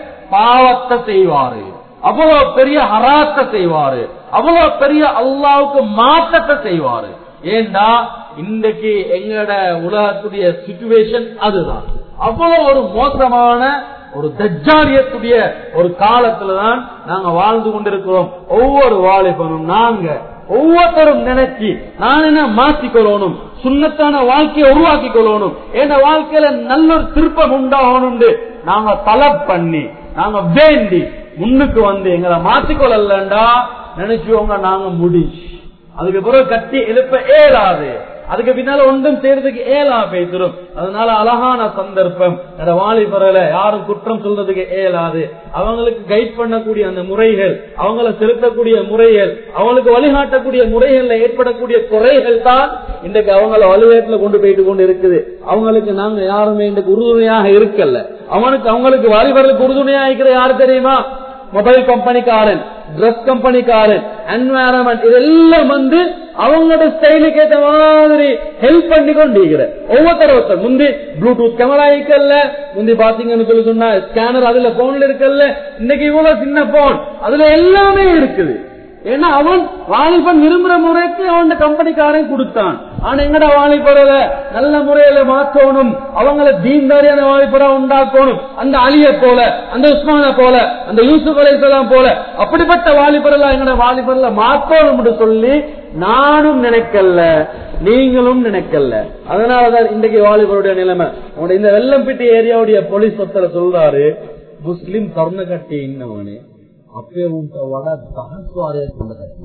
பாவத்தை செய்வாரு, அவ்வளவு பெரிய ஹராத்தை செய்வாரு, அவ்வளவு பெரிய அல்லாவுக்கு மாற்றத்தை செய்வாரு. ஏண்டா இன்றைக்கு எங்கட உலகத்துடைய சிச்சுவேஷன் அதுதான். அவ்வளவு ஒரு மோசமான ஒரு தஜ்ஜாலியத்துடைய ஒரு காலத்துலதான் நாங்க வாழ்ந்து கொண்டிருக்கிறோம். ஒவ்வொரு வாலிபனும் நாங்க ஒவ்வொருத்தரும் நினைச்சு நான் என்ன மாற்றிக்கொள்ளணும், சுண்ணத்தான வாழ்க்கையை உருவாக்கி கொள்ளணும், என் வாழ்க்கையில நல்ல ஒரு திருப்பம் உண்டாகணும் நாங்க தலப் பண்ணி நாங்க வேண்டி முன்னுக்கு வந்து எங்களை மாற்றிக்கொள்ளலண்டா நினைச்சுவோங்க நாங்க முடிச்சு. அதுக்கு பிறகு கட்டி எழுப்ப ஏறாது, அதுக்கு பின்னால ஒன்றும் செய்யறதுக்கு ஏலா பேசிடும். அதனால அழகான சந்தர்ப்பம் வாலிபரல யாரும் குற்றம் சொல்றதுக்கு ஏலாது. அவங்களுக்கு கைட் பண்ணக்கூடிய அந்த முறைகள், அவங்களை செலுத்தக்கூடிய முறைகள், அவங்களுக்கு வழிகாட்டக்கூடிய முறைகள்ல ஏற்படக்கூடிய குறைகள் தான் இன்றைக்கு அவங்கள வலுவேட்டுல கொண்டு போயிட்டு கொண்டு இருக்குது. அவங்களுக்கு நாங்க யாருமே இன்றைக்கு உறுதுணையாக இருக்கல. அவனுக்கு அவங்களுக்கு வாலிபர்களுக்கு உறுதுணையா இருக்கிற யாரு தெரியுமா? மொபைல் கம்பெனிக்காரன், டிரெஸ் கம்பெனிக்காரன், என்வாயரன்மெண்ட், இதெல்லாம் வந்து அவங்களோட ஸ்டைலுக்கு ஏற்ற மாதிரி ஹெல்ப் பண்ணி கொண்டிருக்கிற ஒவ்வொருத்தர் ஒருத்தர். முந்தி ப்ளூடூத் கேமரா இருக்கல்ல, முந்தி பாத்தீங்கன்னு சொல்லி சொன்னா ஸ்கேனர் அதுல போன்ல இருக்கல்ல, இன்னைக்கு இவ்வளவு சின்ன போன் அதுல எல்லாமே இருக்குது. ஏன்னா அவன் வாலிபன் விரும்புற முறைக்கு அவன் கம்பெனிக்காரன் கொடுத்தான். ஆனா எங்கட வாலிபரல நல்ல முறையில மாற்றணும், அவங்களை தீன்தாரியான வாலிபரா உண்டாக்கணும். அந்த அலிய போல, அந்த உஸ்மான போல, அந்த யூசுப் அலைஹிஸ்ஸலாம் போல அப்படிப்பட்ட வாலிபரெல்லாம் எங்கட வாலிபர்ல மாற்றணும் சொல்லி நானும் நினைக்கல, நீங்களும் நினைக்கல. அதனாலதான் இன்றைக்கு வாலிபருடைய நிலைமை. இந்த வெள்ளம்பிட்டி ஏரியாவுடைய போலீஸ் ஒருத்தர சொல்றாரு, முஸ்லிம் தருண கட்டி இன்னவனே අපේ උන්ට වඩා දහස් වාරයක් හොඳ කරනවා.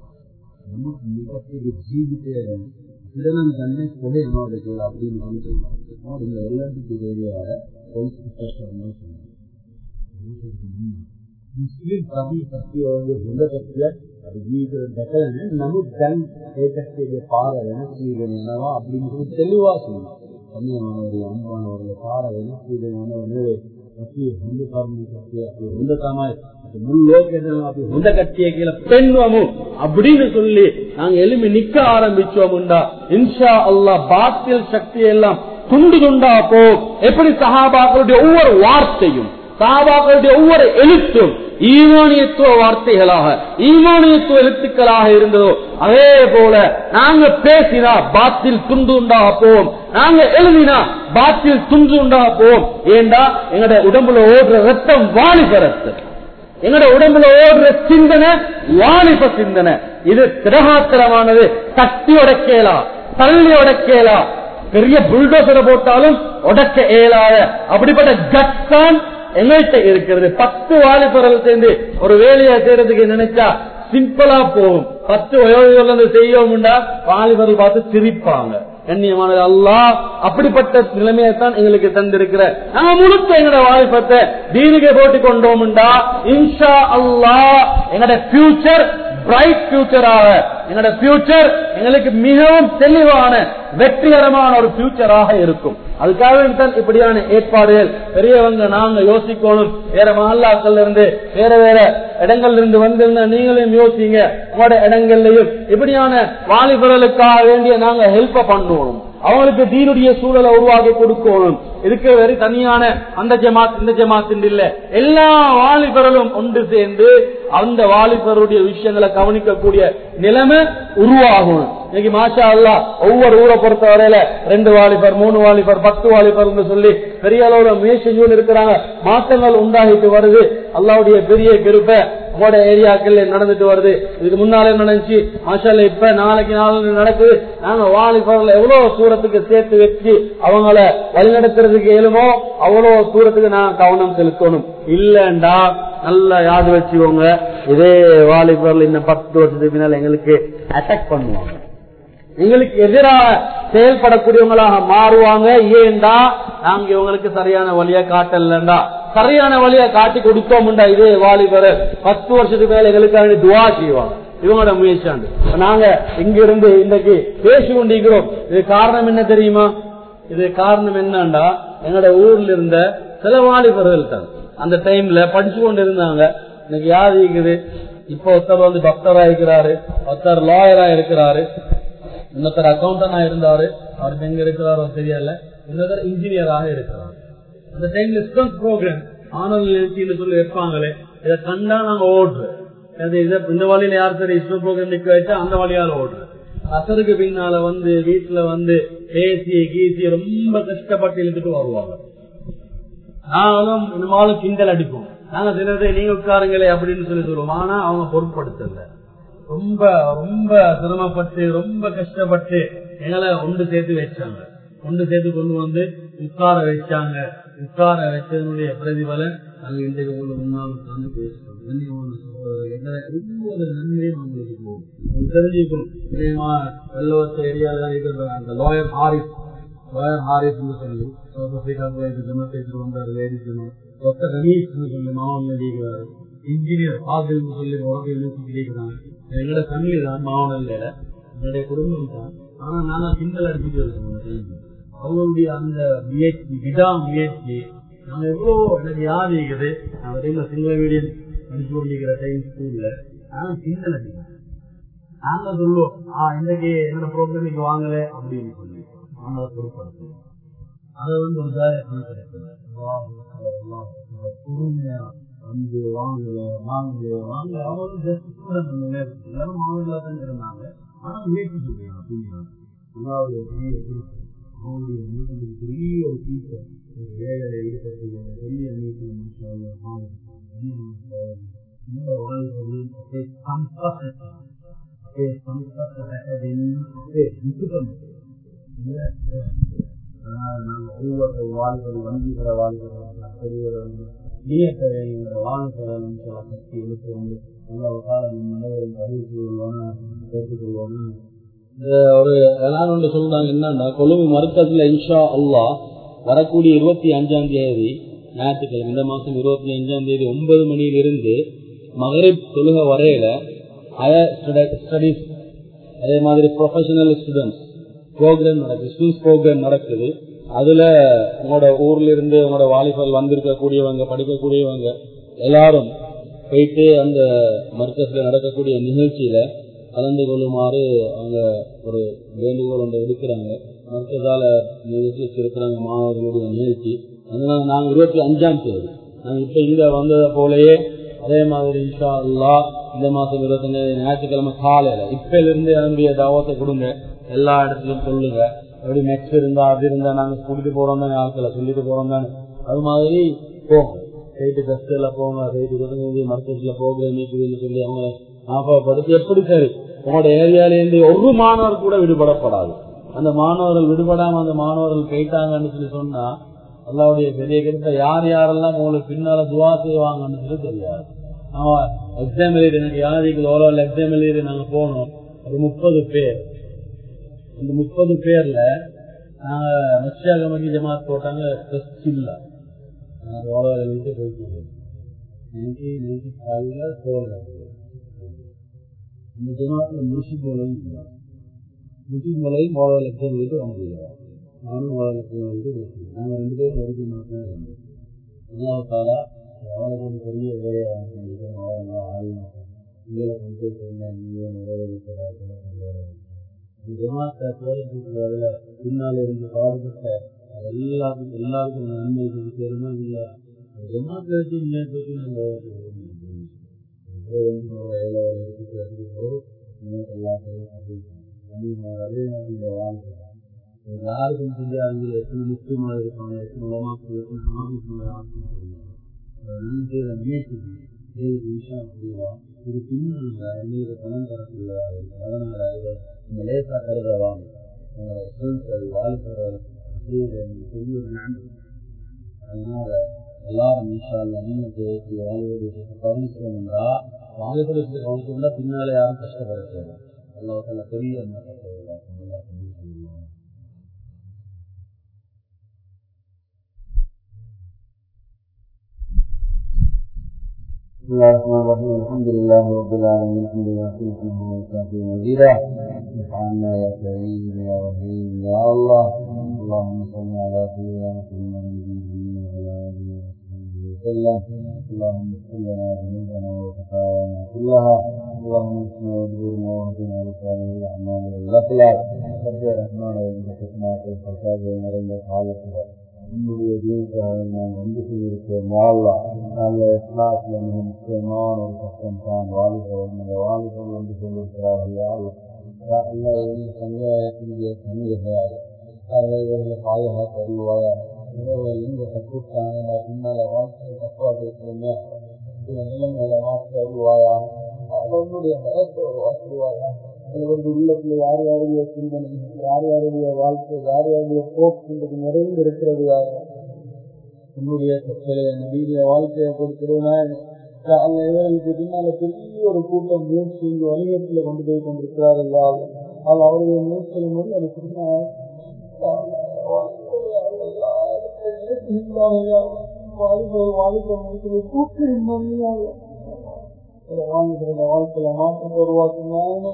නමුත් මේකේ ජීවිතය ඉඳන් ගන්න කොහේ යනවද කියලා අපි මම කියනවා. මොකද මේ එල්ලන්ටි ඒරියාවල පොලිස් ස්ටේෂන් එක මුස්ලිම් කම්මි කට්ටියෝගේ හොඳ කට්ටියක් අපි ජීවිතේ දැකලා නැහැ. නමුත් දැන් ඒ කට්ටියගේ පාර වෙනස් වීගෙන යනවා. අපි මොකද තෙලුවා කියනවා. අනිවාර්යයෙන්ම අම්මානවගේ පාර වෙනස් වීගෙන යනවා නෙවෙයි. අපි හොඳ කර්ම කට්ටිය අපි හොඳ තමයි முழு லோகத்துல அப்படி சொந்த கட்சியை கீழே பெண்ணுவமோ அப்படின்னு சொல்லி நாங்க எலும்பி நிக்க ஆரம்பிச்சோம்டா இன்ஷா அல்லாஹ் பாத்தில் சக்தி எல்லாம் துண்டு துண்டா போ. எப்படி சஹாபாக்களுடைய ஒவ்வொரு வார்த்தையும், சஹாபாக்களுடைய ஒவ்வொரு எழுத்தும் ஈமானியத்துவ வார்த்தைகளாக, ஈமானியத்துவ எழுத்துக்களாக இருந்ததோ அதே போல நாங்க பேசினா பாத்தில் துண்டு உண்டாக போவோம், நாங்க எழுதினா பாத்தில் துண்டு உண்டாக போவோம். ஏண்டா எங்கட உடம்புல ஓடுற ரத்தம் வாலிப ரத்தம், எங்கட உடம்புல ஓடுற சிந்தனை வாலிப சிந்தனை. இது திரகாத்திரமானது. தட்டி உடைக்கலா, தள்ளி உடைக்கலா, பெரிய புல்டோசரை போட்டாலும் உடைக்க இயலாத அப்படிப்பட்ட கட்தான் எங்கள்கிட்ட இருக்கிறது. பத்து வாலிபர்கள் சேர்ந்து ஒரு வேலையை செய்யறதுக்கு நினைச்சா சிம்பிளா போகும். பத்து வயோதிகர்கள் செய்யவும்டா வாலிபர்கள் பார்த்து சிரிப்பாங்க. கண்ணியமானது அல்லாஹ் அப்படிப்பட்ட நிலைமையைத்தான் எங்களுக்கு தந்திருக்கிற நாங்க முழுக்க எங்களோட வாய்ப்பத்தை தீனுக்கு போட்டி கொண்டோம்டா இன்ஷா அல்லாஹ் எங்களோட ஃபியூச்சர் பிரைட் ஃபியூச்சராக எங்களோட ஃபியூச்சர் எங்களுக்கு மிகவும் தெளிவான வெற்றிகரமான ஒரு ஃபியூச்சராக இருக்கும். அதுக்காக தான் இப்படியான ஏற்பாடுகள் பெரியவங்க நாங்க யோசிக்கணும். வேற மஹல்லாக்கள் இருந்து வேற வேற இடங்கள்ல இருந்து வந்திருந்தா நீங்களும் யோசிங்க. உங்களோட இடங்கள்லயும் இப்படியான வாலிபர்களுக்காக வேண்டிய நாங்க ஹெல்ப் பண்ணுவோம். அவங்களுக்கு தீனுடைய சூழலை உருவாக்கி கொடுக்கணும். இதுக்கு வேறு தனியான அந்த ஜமாத் இந்த ஜமாத் இல்ல, எல்லா வாலிபர்களும் ஒன்று சேர்ந்து அந்த வாலிபருடைய விஷயங்களை கவனிக்கக்கூடிய நிலைமை உருவாகும். இன்னைக்கு மாஷா அல்லாஹ் ஒவ்வொரு ஊரை பொறுத்த வரையில ரெண்டு வாலிபர் மூணு வாலிபர் பத்து வாலிபர் சொல்லி பெரிய அளவுல முயற்சிகள் இருக்கிறாங்க. மாற்றங்கள் உண்டாகிட்டு வருது. அல்லாஹ்வுடைய பெரிய கிருபை உங்களோட ஏரியாக்கள் நடந்துட்டு வருது. இதுக்கு முன்னாலே நடந்துச்சு மாஷா அல்லாஹ். இப்ப நாளைக்கு நாள் நடக்குது. நாங்க வாலிபர்கள் எவ்வளவு தூரத்துக்கு சேர்த்து வச்சு அவங்கள வழிநடத்துறதுக்கு இயலுமோ அவ்வளவு தூரத்துக்கு நான் கவனம் செலுத்தணும். இல்லண்டா நல்லா யாது வச்சுக்கோங்க, இதே வாலிபர்கள் இன்னும் பத்து வருஷத்துக்கு பின்னால் எங்களுக்கு அட்டாக் பண்ணுவாங்க, எங்களுக்கு எதிராக செயல்படக்கூடியவங்களாக மாறுவாங்க. ஏண்டா நாங்க இவங்களுக்கு சரியான வழியா காட்டலண்டா, சரியான வழியா காட்டி கொடுத்தோம்டா இதே வாலிபர் பத்து வருஷத்துக்கு மேல எங்களுக்காக துவா செய்வாங்க. இவங்களோட முயற்சியாண்டு நாங்க இங்க இருந்து இன்னைக்கு பேசி கொண்டிருக்கிறோம். இது காரணம் என்ன தெரியுமா? இது காரணம் என்னண்டா எங்களோட ஊர்ல இருந்த சில வாலிபர்கள் தான் அந்த டைம்ல படிச்சு கொண்டு இருந்தாங்க. இன்னைக்கு யாரு இருக்குது? இப்ப ஒருத்தர் வந்து டாக்டரா இருக்கிறாரு, ஒருத்தர் லாயரா இருக்கிறாரு, இன்னொருத்தர் அக்கௌண்டன்டா இருந்தாரு, அவருக்கு எங்க இருக்கிறாரோ தெரியல, இன்னொருத்தர் இன்ஜினியராக இருக்கிறாரு. அந்த டைம்ல ஸ்டூடெண்ட் ப்ரோக்ராம் ஆனல் நிகழ்ச்சின்னு சொல்லி வைப்பாங்களே, இதை கண்டா நாங்க ஓடுறோம். இந்த வழியில யார் சரி ஸ்டூடெண்ட் ப்ரோக்ராம் நிக்க வச்சா அந்த வழியால ஓடுறோம். அசருக்கு பின்னால வந்து வீட்டுல வந்து பேசி கீசி ரொம்ப கஷ்டப்பட்டு இழுத்துட்டு வருவாங்க. நாங்களும் இனிமாலும் கிண்டல் அடிப்போம். நாங்க சிலதை நீங்க உட்காருங்களே அப்படின்னு சொல்லி சொல்லுவோம். ஆனா அவங்க பொருட்படுத்தல. ரொம்ப ரொம்ப சிரமப்பட்டு ரொம்ப கஷ்டப்பட்டு எங்களை ஒன்று சேர்த்து வச்சாங்க. ஒன்று சேர்த்து கொண்டு வந்து உட்கார வச்சாங்க. உட்கார வச்சதனுடைய பிரதிபலன் நாங்க இன்றைக்கு உங்களுக்கு முன்னால் உட்கார்ந்து பேசுறோம். ஒவ்வொரு நன்மையும் அவங்களுக்கு போகும். உங்களுக்கு தெரிஞ்சுக்கணும். வெள்ளவத்த ஏரியால இருக்கிற அந்த லாயர் ஹாரிஸ் லாயர் ஹாரிஸ் சொல்லி சவுத் ஆப்பிரிக்கா ஜனத்தை வந்தார். லேடிஸ் டாக்டர் ரமேஷ் சொல்லி மாவன் இருக்கிறாரு. இன்ஜினியர் ஆதில் சொல்லி கிடைக்கிறாங்க. எங்களோட ஃபேமிலி தான் மாவனில் என்னுடைய குடும்பம் தான். ஆனா நாங்க கிண்டல் அடிச்சுட்டு இருக்கோம். அவங்களுடைய அந்த முயற்சி விடா முயற்சி நாங்க எவ்வளவு எனக்கு யார் இருக்குது. நாங்க சிங்கள மீடியம் படிச்சு கொண்டிருக்கிற டைம் ஸ்கூல்ல நாங்க கிண்டல் அடிக்கிறோம். நாங்க சொல்லுவோம் ஆஹ் இன்னைக்கு என்னோட ப்ரோக்ராம் இங்க வாங்கல அப்படின்னு சொல்லி நாங்க பொருட்படுத்துவோம். அதை வந்து ஒரு பொறுமையா வந்து வாங்கல வாங்கல வாங்க அவங்க எல்லாரும் மாவட்டங்களா தான் இருந்தாங்க. ஆனா முயற்சி சொல்லுவாங்க அப்படின்னா அல்லாவுடைய பெரிய அவங்களுடைய மீட்டிங் பெரிய ஒரு டீச்சர் ஒரு வேலையில ஈடுபட்டு பெரிய மீட்டிங் இந்த வாழ்க்கையில் நாங்கள் ஒவ்வொரு வாழ்க்கை வங்கிக்கிற வாழ்க்கை பெரியவர்கள் நீயத்தை வாழ்க்கை சக்தி எழுத்து வந்து நல்ல காலம் அனைவரும் அறிவித்து கொள்வோம்னா கேட்டுக்கொள்வோம்னா ஒரு எல்லாரும் ஒன்று சொல்றாங்க. என்னன்னா கொழும்பு மருக்கத்துல இன்ஷா அல்லாஹ் வரக்கூடிய இருபத்தி அஞ்சாம் தேதி ஞாயிற்றுக்கிழமை இந்த மாசம் இருபத்தி அஞ்சாம் தேதி ஒன்பது மணியிலிருந்து மகரிப் தொழுக வரையில ஹையர் ஸ்டடீஸ் அதே மாதிரி ப்ரொஃபஷனல் ஸ்டூடெண்ட்ஸ் ப்ரோக்ராம் நடக்குது. ஸ்கூல்ஸ் ப்ரோக்ராம் நடக்குது. அதுல உங்களோட ஊர்ல இருந்து உங்களோட வாலிபர்கள் வந்திருக்கக்கூடியவங்க படிக்கக்கூடியவங்க எல்லாரும் போயிட்டு அந்த மர்க்கஸ்ல நடக்கக்கூடிய நிகழ்ச்சியில கலந்து கொள்ளுமாறு அவங்க ஒரு வேண்டுகோள் ஒன்று எடுக்கிறாங்க. மர்க்கஸால நிகழ்ச்சி இருக்கிறாங்க மாணவர்களுடைய நிகழ்ச்சி. அதனால நாங்க இருபத்தி அஞ்சாம் தேதி நாங்க இப்ப இங்க வந்ததை போலயே அதே மாதிரி இன்ஷா அல்லாஹ் இந்த மாசம் இருபத்தஞ்சு ஞாயிற்றுக்கிழமை காலையில இப்பல இருந்து என்னுடைய தாவத்தை கொடுங்க. எல்லா இடத்துலயும் சொல்லுங்க. எப்படி நெக்ஸ்ட் இருந்தா அது இருந்தா நாங்க கூட்டிட்டு போறோம் தானே, ஆட்களை சொல்லிட்டு போறோம் தானே, அது மாதிரி போங்க. போயிட்டு கஸ்ட்ல போங்க, போயிட்டு இருபத்தஞ்சு மர்க்கஸ்ல போக நீக்குதுன்னு சொல்லி அவங்க ஞாபகப்படுத்தி எப்படி சரி உங்களோட ஏரியாலேருந்து ஒரு மாணவர் கூட விடுபடப்படாது. அந்த மாணவர்கள் விடுபடாம அந்த மாணவர்கள் போயிட்டாங்கன்னு சொல்லி சொன்னா அல்லாவுடைய பெரிய கிட்ட யார் யாரெல்லாம் உங்களுக்கு பின்னால துவா செய்வாங்கன்னு சொல்லி தெரியாது. அவன் எக்ஸாம் எழுதி எனக்கு யாருக்கு ஓலோவில் எக்ஸாம் எழுதி நாங்க போனோம். ஒரு முப்பது பேர் இந்த முப்பது பேர்ல நாங்க மச்சியா கமிட்டி ஜமாத் போட்டாங்க டெஸ்ட் இல்ல வீட்டு போயிட்டு நைன்டி நைன்டி ஃபைவ்ல சோழ இந்த ஜமாத்துல முர்ஷித் மூலையும் இல்லை. முர்ஷித் மூலையும் மோழ லட்சம் வீட்டு வாங்கிடுவோம். நானும் மோழ லட்சம் வீட்டு பேசுவேன். நாங்கள் ரெண்டு பேரும் ஒரு ஜமாத் தான் இருந்தோம். அல்லாஹ்தாலா அவளை கொண்டு பெரிய வேலையை வாங்கிக்கணும். அவளை ஆளுநர் இங்கே கொண்டு போய் சொன்னேன். நீங்கள் ஓட ஜமாத்தை போறதுல பின்னால் இருந்து பாடுபட்ட அது எல்லாத்துக்கும் எல்லாருக்கும் நன்மை கொடுக்கணுமா இல்லை ஜமாத்தை வச்சு முன்னேற்றத்துக்கு நாங்கள் யாருக்கும் தெரியாது எத்தனை முக்கியமாக இருப்பாங்க, எத்தனை உலமாக்கள், எத்தனை முயற்சி இது பின்னால நீங்க பணம் தரக்கூடியதாக இருக்கும். அதனால இந்த லேசா கருதலாம் வாழ்க்கை பெரிய ஒரு நன்மை. அதனால எல்லாரும் நீங்க வாழ்வுடைய கவனிக்கிறோம் என்றா வாழ்க்கை கவனிச்சோம்னா பின்னால யாரும் கஷ்டப்பட செய்யலாம். எல்லாத்துல பெரிய بسم الله الرحمن الرحيم الحمد لله رب العالمين الحمد لله سبحانه وتعالى مزيدا سبحانه يا كريم يا رحيم يا الله اللهم صل على سيدنا محمد وعلى اله وصحبه وسلم اللهم اغفر لنا ذنوبنا وخطايانا كلها اللهم اغفر وجبرنا واهدنا لصالح الاعمال والاخلاق رب الرحمن وبركاته الفساد ونرد حالته என்னுடைய ஜீவிக்காக நான் வந்து செய்திருக்கிறேன். யாழ்லா நல்ல இஸ்லாத்துல மிக முக்கியமான ஒரு கஷ்டம் தான் வாலிபர்கள். இந்த வாலிபர்கள் வந்து சொல்லியிருக்கிறார்கள். யாழ்லா சமுதாயத்தினுடைய சமூகத்தையாக இவர்களை பாதுகாத்து வருவாயா, இவர்கள் எங்க தப்புட்டாங்க பின்னால வாழ்க்கை தப்பா பேசுறீங்க நிலைமையில மாற்றி வருவாயா, அவர்களுடைய பயத்தோடு வாக்குவாயா. இவர்கள் உள்ளத்துல யார் யாருடைய சிந்தனை, யார் யாருடைய வாழ்க்கை, யார் யாருடைய போக்கு நிறைந்து இருக்கிறது. யார் உன்னுடைய கட்டளை நபீரிய வாழ்க்கையை கொடுக்கிறேன். இவர்களுக்கு பின்னால பெரிய ஒரு கூட்டம் முயற்சி இங்கு வணிகத்துல கொண்டு போய் கொண்டிருக்கிறார்கள். அது அவருடைய முயற்சியின் போது அது பின்னால் வாழ்க்கையில மாற்றத்தை உருவாக்குங்க.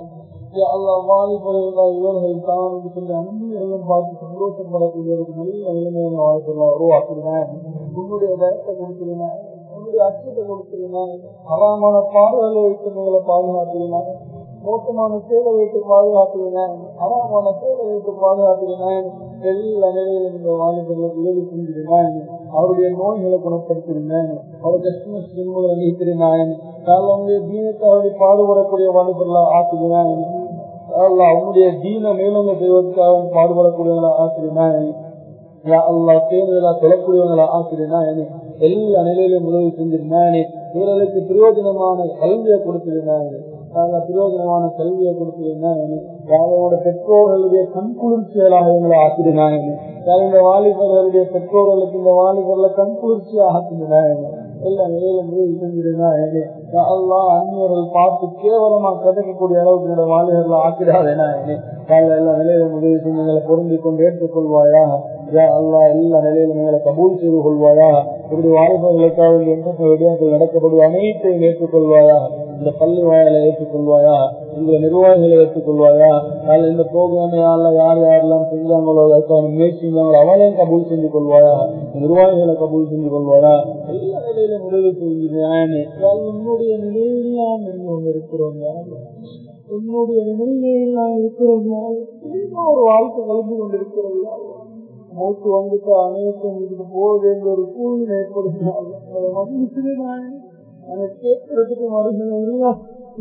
இவர்கள் தான் அன்புகளும் பார்த்து சந்தோஷப்படக்கூடியவருக்கு நல்ல நிலைமையான வாழ்க்கையெல்லாம் உருவாக்குறேன். உன்னுடைய தயத்தை கொடுக்கிறேன், உன்னுடைய அச்சத்தை கொடுக்கிறேன். அறமான பார்வைகளை வைத்து உங்களை பாதுகாக்கிறேன், மோசமான சேலை வைத்து பாதுகாக்கிறேன், அறமான சேலை வைத்து பாதுகாக்கிறேன். எல்லா நிலையிலும் இந்த வாலிபர்களுக்கு உதவி செஞ்சிருந்தேன். அவருடைய நோய்களை குணப்படுத்திருந்தேன். அவர் கஷ்டமஸ் என்பதை நீக்கிறேன். அவங்களுடைய தீனத்தை அவருடைய பாடுபடக்கூடிய வாலிபர்களா ஆக்குகிறேன். அவங்களுடைய தீன மேலங்க செய்வதற்காக பாடுபடக்கூடியவங்களா ஆக்குறேன். அல்லா தேவைகளா தொழக்கூடியவங்களா ஆக்குறேன். எல்லா நிலையிலும் உதவி செஞ்சிருந்தேன். இவர்களுக்கு பிரயோஜனமான கல்வியை கொடுத்திருந்தேன். பிரயோஜனமான கல்வியை கொடுத்திருந்தேன். அவங்களோட பெற்றோர்களுடைய கண் குளிர்ச்சியலாக இவங்களை ஆக்கிடுனாங்க. இந்த வாலிபர்களுடைய பெற்றோர்களுக்கு இந்த வாலிபர்ல கண் குளிர்ச்சியா ஆக்கிடுனாங்க. எல்லா நிலையிலும் உதவி செஞ்சிருந்தாங்க. அல்லா அந்நியர்கள் பார்த்து கேவலமா கதைக்கக்கூடிய அளவுக்கு என்னோட வாலிபர்களை ஆக்கிடாதேனா எல்லா நிலையிலும் உதவி செஞ்சு எங்களை பொருந்தி கொண்டு ஏற்றுக்கொள்வாயா. அல்லா எல்லா நிலையிலும் எங்களை கபூல் செய்து கொள்வாயா. இப்படி வாலிபர்களுக்காக எந்த விடயங்கள் நடக்கப்படுவது அனைத்தையும் ஏற்றுக்கொள்வாயா. இந்த பள்ளி வாயிலை ஏற்றுக்கொள்வாயா, இந்த நிர்வாகிகளை ஏற்றுக்கொள்வாயா. இந்த ப்ரோக்ராம் யார் யாரெல்லாம் செஞ்சாங்களோ அதுக்கான முயற்சி அவளையும் கபூல் செஞ்சு கொள்வாயா. நிர்வாகிகளை கபூல் செஞ்சு கொள்வாயா. எல்லா நிலையிலும் உதவி செஞ்சுறேன். உன்னுடைய நிலையெல்லாம் என்ன இருக்கிறோம், உன்னுடைய நிலையெல்லாம் இருக்கிறோம். ஒரு வாழ்க்கை கலந்து கொண்டிருக்கிறது. மூச்சு வந்துட்டு அனைத்தும் இதுக்கு போக வேண்டிய ஒரு சூழ்நிலை ஏற்படுத்தினாங்க. அதை மன்னிச்சுதான் எனக்கு கேட்கறதுக்கு மறுபடியும் எல்லாம்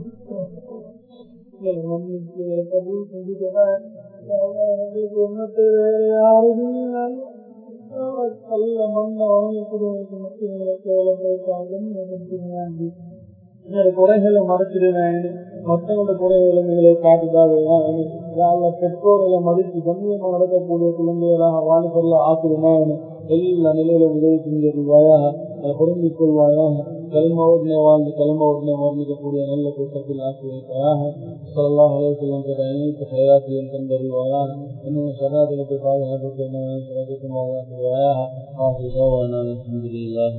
மன்னிச்சு கபூல் செஞ்சுக்கிறேன். ஒன்னத்தை வேற யாருமே நல்ல மண்ணை வாங்கக்கூடிய மக்களை கேவலப்படுத்தாங்க. என்னோட குறைகளை மறைச்சிடுவேன். மற்றவங்களோட குறைகளை நீங்களே காட்டுதாக பெற்றோர்களை மதித்து கண்ணியமாக நடக்கக்கூடிய குழந்தைகளாக வாலிபர்கள ஆக்கிடுவேன். எல்லா நிலையில உதவி செஞ்சிருவாயாக, அதை பொருந்திக் கொள்வாயாக. கல்மா உடனே வாழ்ந்து கல்மா உடனே மரணிக்கக்கூடிய நல்ல கூட்டத்தில் ஆக்கி வைப்பாயாக. ஸல்லல்லாஹு அலைஹி வஸல்லம் பிற அனைத்து ஹயாத்தையும் தந்தருள்வாயாக. இன்னும் சராதத்தை பாதுகாப்பு பாதுகாத்துவாயாக. ஆஹிர் தஅவானா அல்ஹம்துலில்லாஹ்.